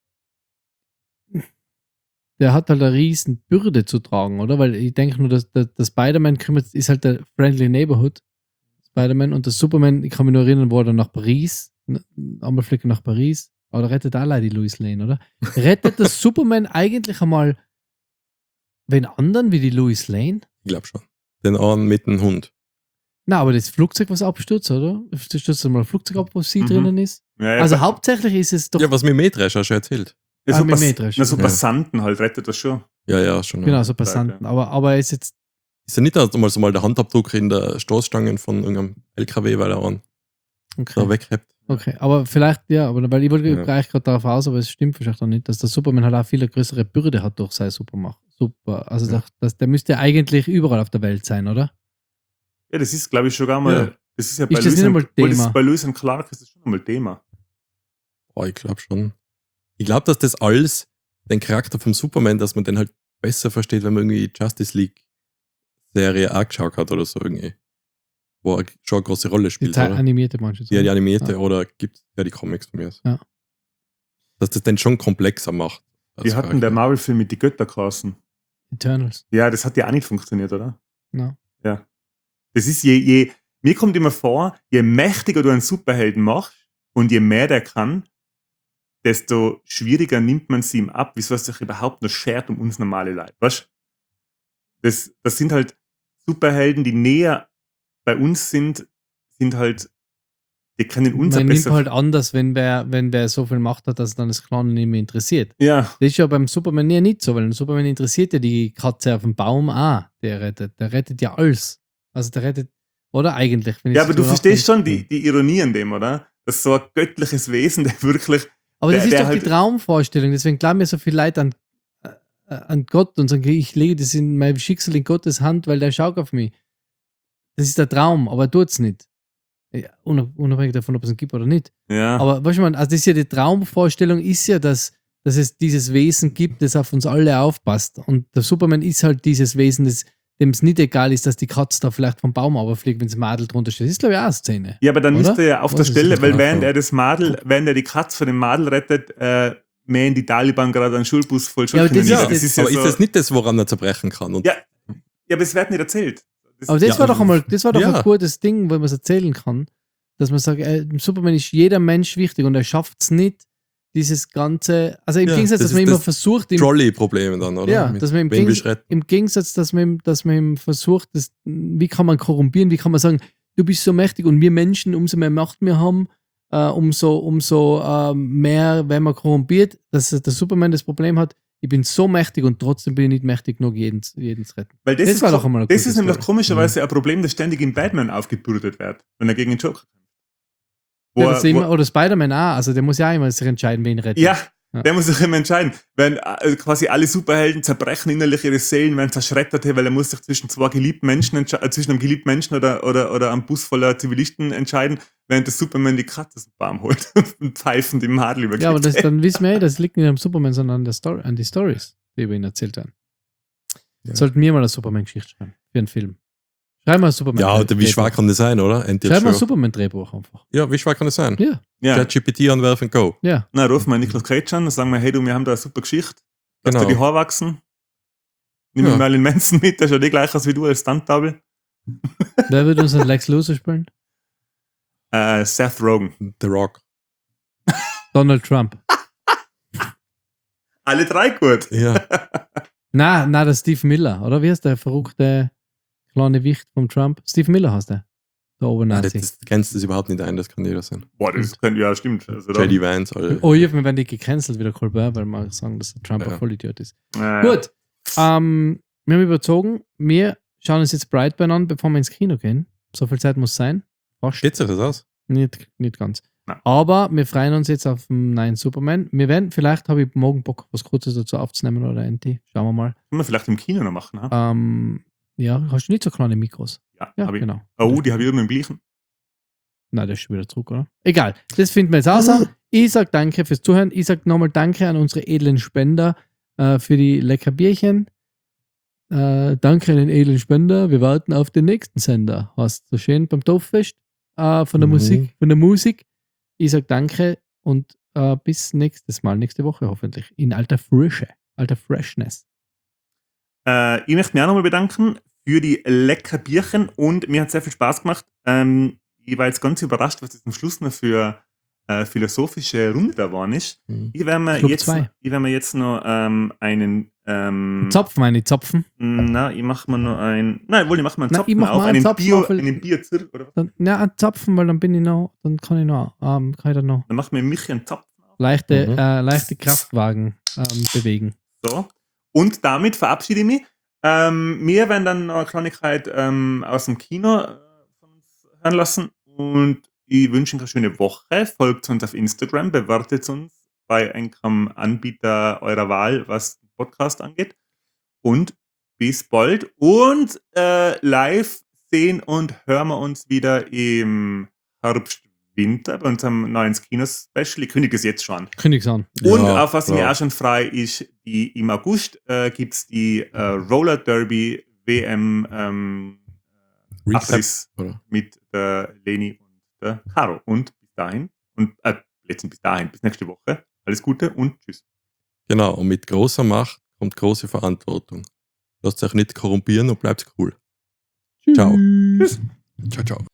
[SPEAKER 3] der hat halt eine riesen Bürde zu tragen, oder? Weil ich denke nur, dass der, der Spider-Man kümmert, ist halt der Friendly Neighborhood Spider-Man und der Superman, ich kann mich nur erinnern, wo er dann nach Paris, n- einmal fliegen nach Paris, aber da rettet allein die Lois Lane, oder? Rettet der Superman eigentlich einmal wen anderen wie die Lois Lane?
[SPEAKER 1] Ich glaube schon. Den einen mit dem Hund.
[SPEAKER 3] Na, aber das Flugzeug, was abstürzt, oder? Das stürzt mal ein Flugzeug ab, wo sie
[SPEAKER 2] Mhm.
[SPEAKER 3] drinnen ist.
[SPEAKER 2] ja, ja,
[SPEAKER 3] Also
[SPEAKER 2] bei-
[SPEAKER 3] hauptsächlich ist es doch.
[SPEAKER 1] Ja, was mir Mähdrescher schon erzählt.
[SPEAKER 2] ja,
[SPEAKER 3] Ah,
[SPEAKER 2] so,
[SPEAKER 3] mit
[SPEAKER 2] Pass
[SPEAKER 3] Mähdrescher.
[SPEAKER 2] na, so
[SPEAKER 1] Ja.
[SPEAKER 2] Passanten halt rettet das schon.
[SPEAKER 1] Ja, ja, schon.
[SPEAKER 3] Genau,
[SPEAKER 1] Ja.
[SPEAKER 3] so Passanten. Aber, aber er ist jetzt.
[SPEAKER 1] Ist ja nicht einmal so mal der Handabdruck in der Stoßstangen von irgendeinem L K W, weil er einen da
[SPEAKER 3] Okay.
[SPEAKER 1] weghebt.
[SPEAKER 3] Okay, aber vielleicht, ja, aber weil ich wollte
[SPEAKER 1] Ja.
[SPEAKER 3] eigentlich gerade darauf aus, aber es stimmt vielleicht auch nicht, dass der Superman halt auch viel eine größere Bürde hat durch seine Supermacht. Super. Also
[SPEAKER 1] Ja.
[SPEAKER 3] das, das, der müsste eigentlich überall auf der Welt sein, oder?
[SPEAKER 2] Ja, das ist, glaube ich, schon gar mal.
[SPEAKER 1] Ja.
[SPEAKER 2] Das ist ja bei
[SPEAKER 3] Ist das
[SPEAKER 2] Lewis
[SPEAKER 3] nicht
[SPEAKER 2] und-
[SPEAKER 3] einmal
[SPEAKER 2] oh, das
[SPEAKER 3] Thema?
[SPEAKER 2] ist bei Lewis und Clark ist das schon einmal Thema.
[SPEAKER 1] Boah, ich glaube schon. Ich glaube, dass das alles, den Charakter vom Superman, dass man den halt besser versteht, wenn man irgendwie Justice League Serie auch geschaut hat oder so irgendwie. Wo er schon eine große Rolle
[SPEAKER 3] Die
[SPEAKER 1] spielt,
[SPEAKER 3] Zeit
[SPEAKER 1] oder?
[SPEAKER 3] animierte manche.
[SPEAKER 1] Ja, die animierte
[SPEAKER 3] Ja.
[SPEAKER 1] oder gibt ja die Comics von mir. aus.
[SPEAKER 3] Ja.
[SPEAKER 1] Dass das den schon komplexer macht. als
[SPEAKER 2] Die hatten der
[SPEAKER 1] Charakter.
[SPEAKER 2] Marvel-Film mit die Götter geheißen.
[SPEAKER 3] Eternals.
[SPEAKER 2] Ja, das hat ja auch nicht funktioniert, oder?
[SPEAKER 3] Ja.
[SPEAKER 2] Ja. Das ist je, je, mir kommt immer vor, je mächtiger du einen Superhelden machst und je mehr der kann, desto schwieriger nimmt man sie ihm ab, wieso es sich überhaupt noch schert um uns normale Leute. Weißt du? Das, das sind halt Superhelden, die näher bei uns sind, sind halt, die können uns
[SPEAKER 3] Man
[SPEAKER 2] ein
[SPEAKER 3] nimmt
[SPEAKER 2] besser.
[SPEAKER 3] halt anders, wenn wer, wenn wer so viel Macht hat, dass es dann das Clan nicht mehr interessiert.
[SPEAKER 2] ja,
[SPEAKER 3] Das ist ja beim Superman ja nicht so, weil der Superman interessiert ja die Katze auf dem Baum auch, der rettet. Der rettet ja alles. Also der rettet, oder eigentlich? Wenn ich
[SPEAKER 2] ja,
[SPEAKER 3] so
[SPEAKER 2] aber du
[SPEAKER 3] drüber
[SPEAKER 2] verstehst schon
[SPEAKER 3] nachdenke.
[SPEAKER 2] die, die Ironie an dem, oder? Das ist so ein göttliches Wesen, der wirklich.
[SPEAKER 3] Aber das
[SPEAKER 2] der-
[SPEAKER 3] ist
[SPEAKER 2] der
[SPEAKER 3] doch
[SPEAKER 2] halt-
[SPEAKER 3] die Traumvorstellung, deswegen glauben mir so viele Leute an, äh, an Gott und sagen, ich lege das in mein Schicksal in Gottes Hand, weil der schaut auf mich. Das ist der Traum, aber er tut es nicht. Ja, unab- unabhängig davon, ob es ihn gibt oder nicht.
[SPEAKER 2] Ja.
[SPEAKER 3] Aber weißt du, man, also das ist ja die Traumvorstellung, ist ja, dass, dass es dieses Wesen gibt, das auf uns alle aufpasst. Und der Superman ist halt dieses Wesen, das, dem es nicht egal ist, dass die Katze da vielleicht vom Baum runterfliegt, wenn das Madel drunter steht. Das ist, glaube ich, auch eine Szene.
[SPEAKER 2] Ja, aber dann
[SPEAKER 3] Oder?
[SPEAKER 2] müsste er auf
[SPEAKER 3] Was
[SPEAKER 2] der
[SPEAKER 3] ist
[SPEAKER 2] Stelle,
[SPEAKER 3] das
[SPEAKER 2] weil
[SPEAKER 1] genau
[SPEAKER 2] während
[SPEAKER 1] so?
[SPEAKER 2] er das Madel, während er die Katze von dem Madel rettet, äh, mähen die Taliban gerade einen Schulbus voll
[SPEAKER 3] Ja, aber das
[SPEAKER 2] Schulkinder
[SPEAKER 3] ist
[SPEAKER 2] nieder.
[SPEAKER 1] aber
[SPEAKER 2] ja
[SPEAKER 1] ist
[SPEAKER 2] so,
[SPEAKER 1] das nicht das, woran er zerbrechen kann? Und
[SPEAKER 2] Ja. Ja, aber es wird nicht erzählt. Das,
[SPEAKER 3] Aber das
[SPEAKER 1] Ja,
[SPEAKER 3] war doch einmal, das war doch
[SPEAKER 1] ja.
[SPEAKER 3] ein gutes Ding, wo man es erzählen kann, dass man sagt, äh, im Superman ist jeder Mensch wichtig und er schafft es nicht, dieses ganze, also im
[SPEAKER 1] Ja,
[SPEAKER 3] Gegensatz,
[SPEAKER 1] das
[SPEAKER 3] dass man
[SPEAKER 1] ist
[SPEAKER 3] immer
[SPEAKER 1] das
[SPEAKER 3] versucht, ihm
[SPEAKER 1] Trolley-Probleme dann, oder?
[SPEAKER 3] Ja,
[SPEAKER 1] Mit
[SPEAKER 3] dass man im,
[SPEAKER 1] wen
[SPEAKER 3] Gegen,
[SPEAKER 1] willst du retten?
[SPEAKER 3] im Gegensatz, dass man, ihm- dass man ihm versucht, das, wie kann man korrumpieren, wie kann man sagen, du bist so mächtig und wir Menschen, umso mehr Macht wir haben, äh, umso, umso äh, mehr werden wir korrumpiert, dass der Superman das Problem hat, ich bin so mächtig und trotzdem bin ich nicht mächtig genug, jeden, jeden zu retten.
[SPEAKER 2] weil das,
[SPEAKER 3] Das
[SPEAKER 2] ist,
[SPEAKER 3] war
[SPEAKER 2] ko-
[SPEAKER 3] doch einmal eine
[SPEAKER 2] das
[SPEAKER 3] gute
[SPEAKER 2] ist nämlich
[SPEAKER 3] Story.
[SPEAKER 2] komischerweise ein Problem, das ständig in Batman aufgebürdet wird, wenn er gegen den Joker kämpft. Wo
[SPEAKER 3] Ja,
[SPEAKER 2] er-
[SPEAKER 3] das
[SPEAKER 2] wo-
[SPEAKER 3] immer, oder Spider-Man auch, also der muss ja auch immer sich entscheiden, wen rettet.
[SPEAKER 2] ja,
[SPEAKER 3] Ja.
[SPEAKER 2] Der muss sich immer entscheiden. Wenn äh, quasi alle Superhelden zerbrechen innerlich ihre Seelen, werden zerschreddert, weil er muss sich zwischen zwei geliebten Menschen entsche- äh, zwischen einem geliebten Menschen oder, oder, oder einem Bus voller Zivilisten entscheiden, während der Superman die Katze aus dem Baum holt und pfeifend im Hadel übergibt.
[SPEAKER 3] Ja, aber das, dann wissen wir eh, das liegt nicht am Superman, sondern an, der Story, an die Stories, die über ihn erzählt werden.
[SPEAKER 1] Ja.
[SPEAKER 3] Sollten wir mal eine Superman-Geschichte schreiben. Für einen Film. Schreib mal ein Superman.
[SPEAKER 1] Ja, oder wie schwer kann das sein, oder? Endlich
[SPEAKER 3] Schreib mal ein
[SPEAKER 1] schon.
[SPEAKER 3] Superman-Drehbuch einfach.
[SPEAKER 1] Ja, wie schwer kann das sein?
[SPEAKER 3] Ja,
[SPEAKER 2] ja.
[SPEAKER 1] ChatGPT anwerfen, go.
[SPEAKER 3] ja.
[SPEAKER 2] Na, rufen wir Niklas Cage an und sagen wir, hey du, wir haben da eine super Geschichte. Lass
[SPEAKER 1] Genau.
[SPEAKER 2] dir die Haare wachsen. Nimm
[SPEAKER 1] Ja.
[SPEAKER 2] mal den Manson mit, der schaut eh gleich aus wie du als Stunt-Double.
[SPEAKER 3] Wer wird uns einen Lex Luthor spielen?
[SPEAKER 2] Äh, Seth Rogen.
[SPEAKER 1] The Rock.
[SPEAKER 3] Donald Trump.
[SPEAKER 2] Alle drei gut.
[SPEAKER 1] Ja.
[SPEAKER 3] Na, na, der Steve Miller, oder? Wie heißt der verrückte kleine Wicht vom Trump? Steve Miller heißt der. Der
[SPEAKER 1] Ah, das,
[SPEAKER 3] Obernazi.
[SPEAKER 1] das grenzt das überhaupt nicht ein, das kann jeder sein.
[SPEAKER 2] Boah, das könnte ja stimmt. Also, da-
[SPEAKER 1] J D Vance, alle.
[SPEAKER 3] Oh, ja, wir werden die gecancelt wieder Colbert, weil wir sagen, dass der Trump
[SPEAKER 1] Ja.
[SPEAKER 3] ein Vollidiot ist.
[SPEAKER 2] Äh,
[SPEAKER 3] Gut. Ähm, wir haben überzogen. Wir schauen uns jetzt Brightburn an, bevor wir ins Kino gehen. So viel Zeit muss sein. Fast.
[SPEAKER 1] Geht sich das aus?
[SPEAKER 3] Nicht, nicht ganz.
[SPEAKER 2] Nein.
[SPEAKER 3] Aber wir freuen uns jetzt auf den neuen Superman. Wir werden, vielleicht habe ich morgen Bock, was Kurzes dazu aufzunehmen oder Enti. Schauen wir mal.
[SPEAKER 2] Können wir vielleicht im Kino noch machen. Ha?
[SPEAKER 3] Ähm, ja, hast du nicht so kleine Mikros?
[SPEAKER 2] Ja,
[SPEAKER 3] Ja,
[SPEAKER 2] hab ich.
[SPEAKER 3] genau.
[SPEAKER 2] Oh, die habe ich irgendwo im gleichen.
[SPEAKER 3] Nein, der ist schon wieder zurück, oder? Egal, das finden wir jetzt aus. Ich sage danke fürs Zuhören. Ich sage nochmal danke an unsere edlen Spender äh, für die lecker Bierchen. Äh, danke an den edlen Spender. Wir warten auf den nächsten Sender. Hast du so schön beim Dorffest äh, von der
[SPEAKER 1] Mhm.
[SPEAKER 3] Musik, von der Musik. Ich sage danke und äh, bis nächstes Mal, nächste Woche hoffentlich. In alter Frische, alter Freshness.
[SPEAKER 2] Äh, ich möchte mich auch nochmal bedanken für die lecker Bierchen und mir hat sehr viel Spaß gemacht. Ähm, ich war jetzt ganz überrascht, was das am Schluss noch für äh, philosophische Runde da war. Nicht?
[SPEAKER 1] Mhm.
[SPEAKER 2] Ich werde mir,
[SPEAKER 3] Club
[SPEAKER 2] jetzt-
[SPEAKER 3] zwei.
[SPEAKER 2] ich werd mir jetzt noch ähm, einen. Ähm,
[SPEAKER 3] Zapfen, meine Zapfen.
[SPEAKER 2] Na, ich mache mir noch ein. Nein, wohl, ich mache mir einen
[SPEAKER 3] Na,
[SPEAKER 2] Zapfen
[SPEAKER 3] ich mach
[SPEAKER 2] auf.
[SPEAKER 3] mal einen
[SPEAKER 2] Einen,
[SPEAKER 3] Zapfen
[SPEAKER 2] Bio,
[SPEAKER 3] auf, weil-
[SPEAKER 2] einen Bierzirk, oder was?
[SPEAKER 3] Dann, ja, ein Zapfen, weil dann bin ich noch, dann kann ich noch, ähm, kann ich dann noch
[SPEAKER 2] Dann machen wir mich einen Zapfen auf.
[SPEAKER 3] leichte,
[SPEAKER 1] Mhm.
[SPEAKER 3] äh, leichte Kraftwagen ähm, bewegen.
[SPEAKER 2] So. Und damit verabschiede ich mich. Ähm, wir werden dann noch eine Kleinigkeit ähm, aus dem Kino äh, von uns hören lassen. Und ich wünsche euch eine schöne Woche. Folgt uns auf Instagram, bewertet uns bei einem Anbieter eurer Wahl, was den Podcast angeht. Und bis bald. Und äh, live sehen und hören wir uns wieder im Herbst, Winter bei unserem neuen Kino-Special. Ich kündige es jetzt schon an.
[SPEAKER 3] Kündig's an.
[SPEAKER 2] Und
[SPEAKER 1] Ja,
[SPEAKER 2] auf was ich mir
[SPEAKER 1] klar.
[SPEAKER 2] auch schon frei ist, die, im August äh, gibt es die äh, Roller Derby W M ähm,
[SPEAKER 1] Recap,
[SPEAKER 2] Abriss
[SPEAKER 1] oder?
[SPEAKER 2] mit der Leni und der Caro. Und bis dahin, und äh, letztens bis dahin, bis nächste Woche. Alles Gute und tschüss.
[SPEAKER 1] Genau, und mit großer Macht kommt große Verantwortung. Lasst euch nicht korrumpieren und bleibt cool. Ciao.
[SPEAKER 3] Tschüss.
[SPEAKER 1] Ciao, ciao.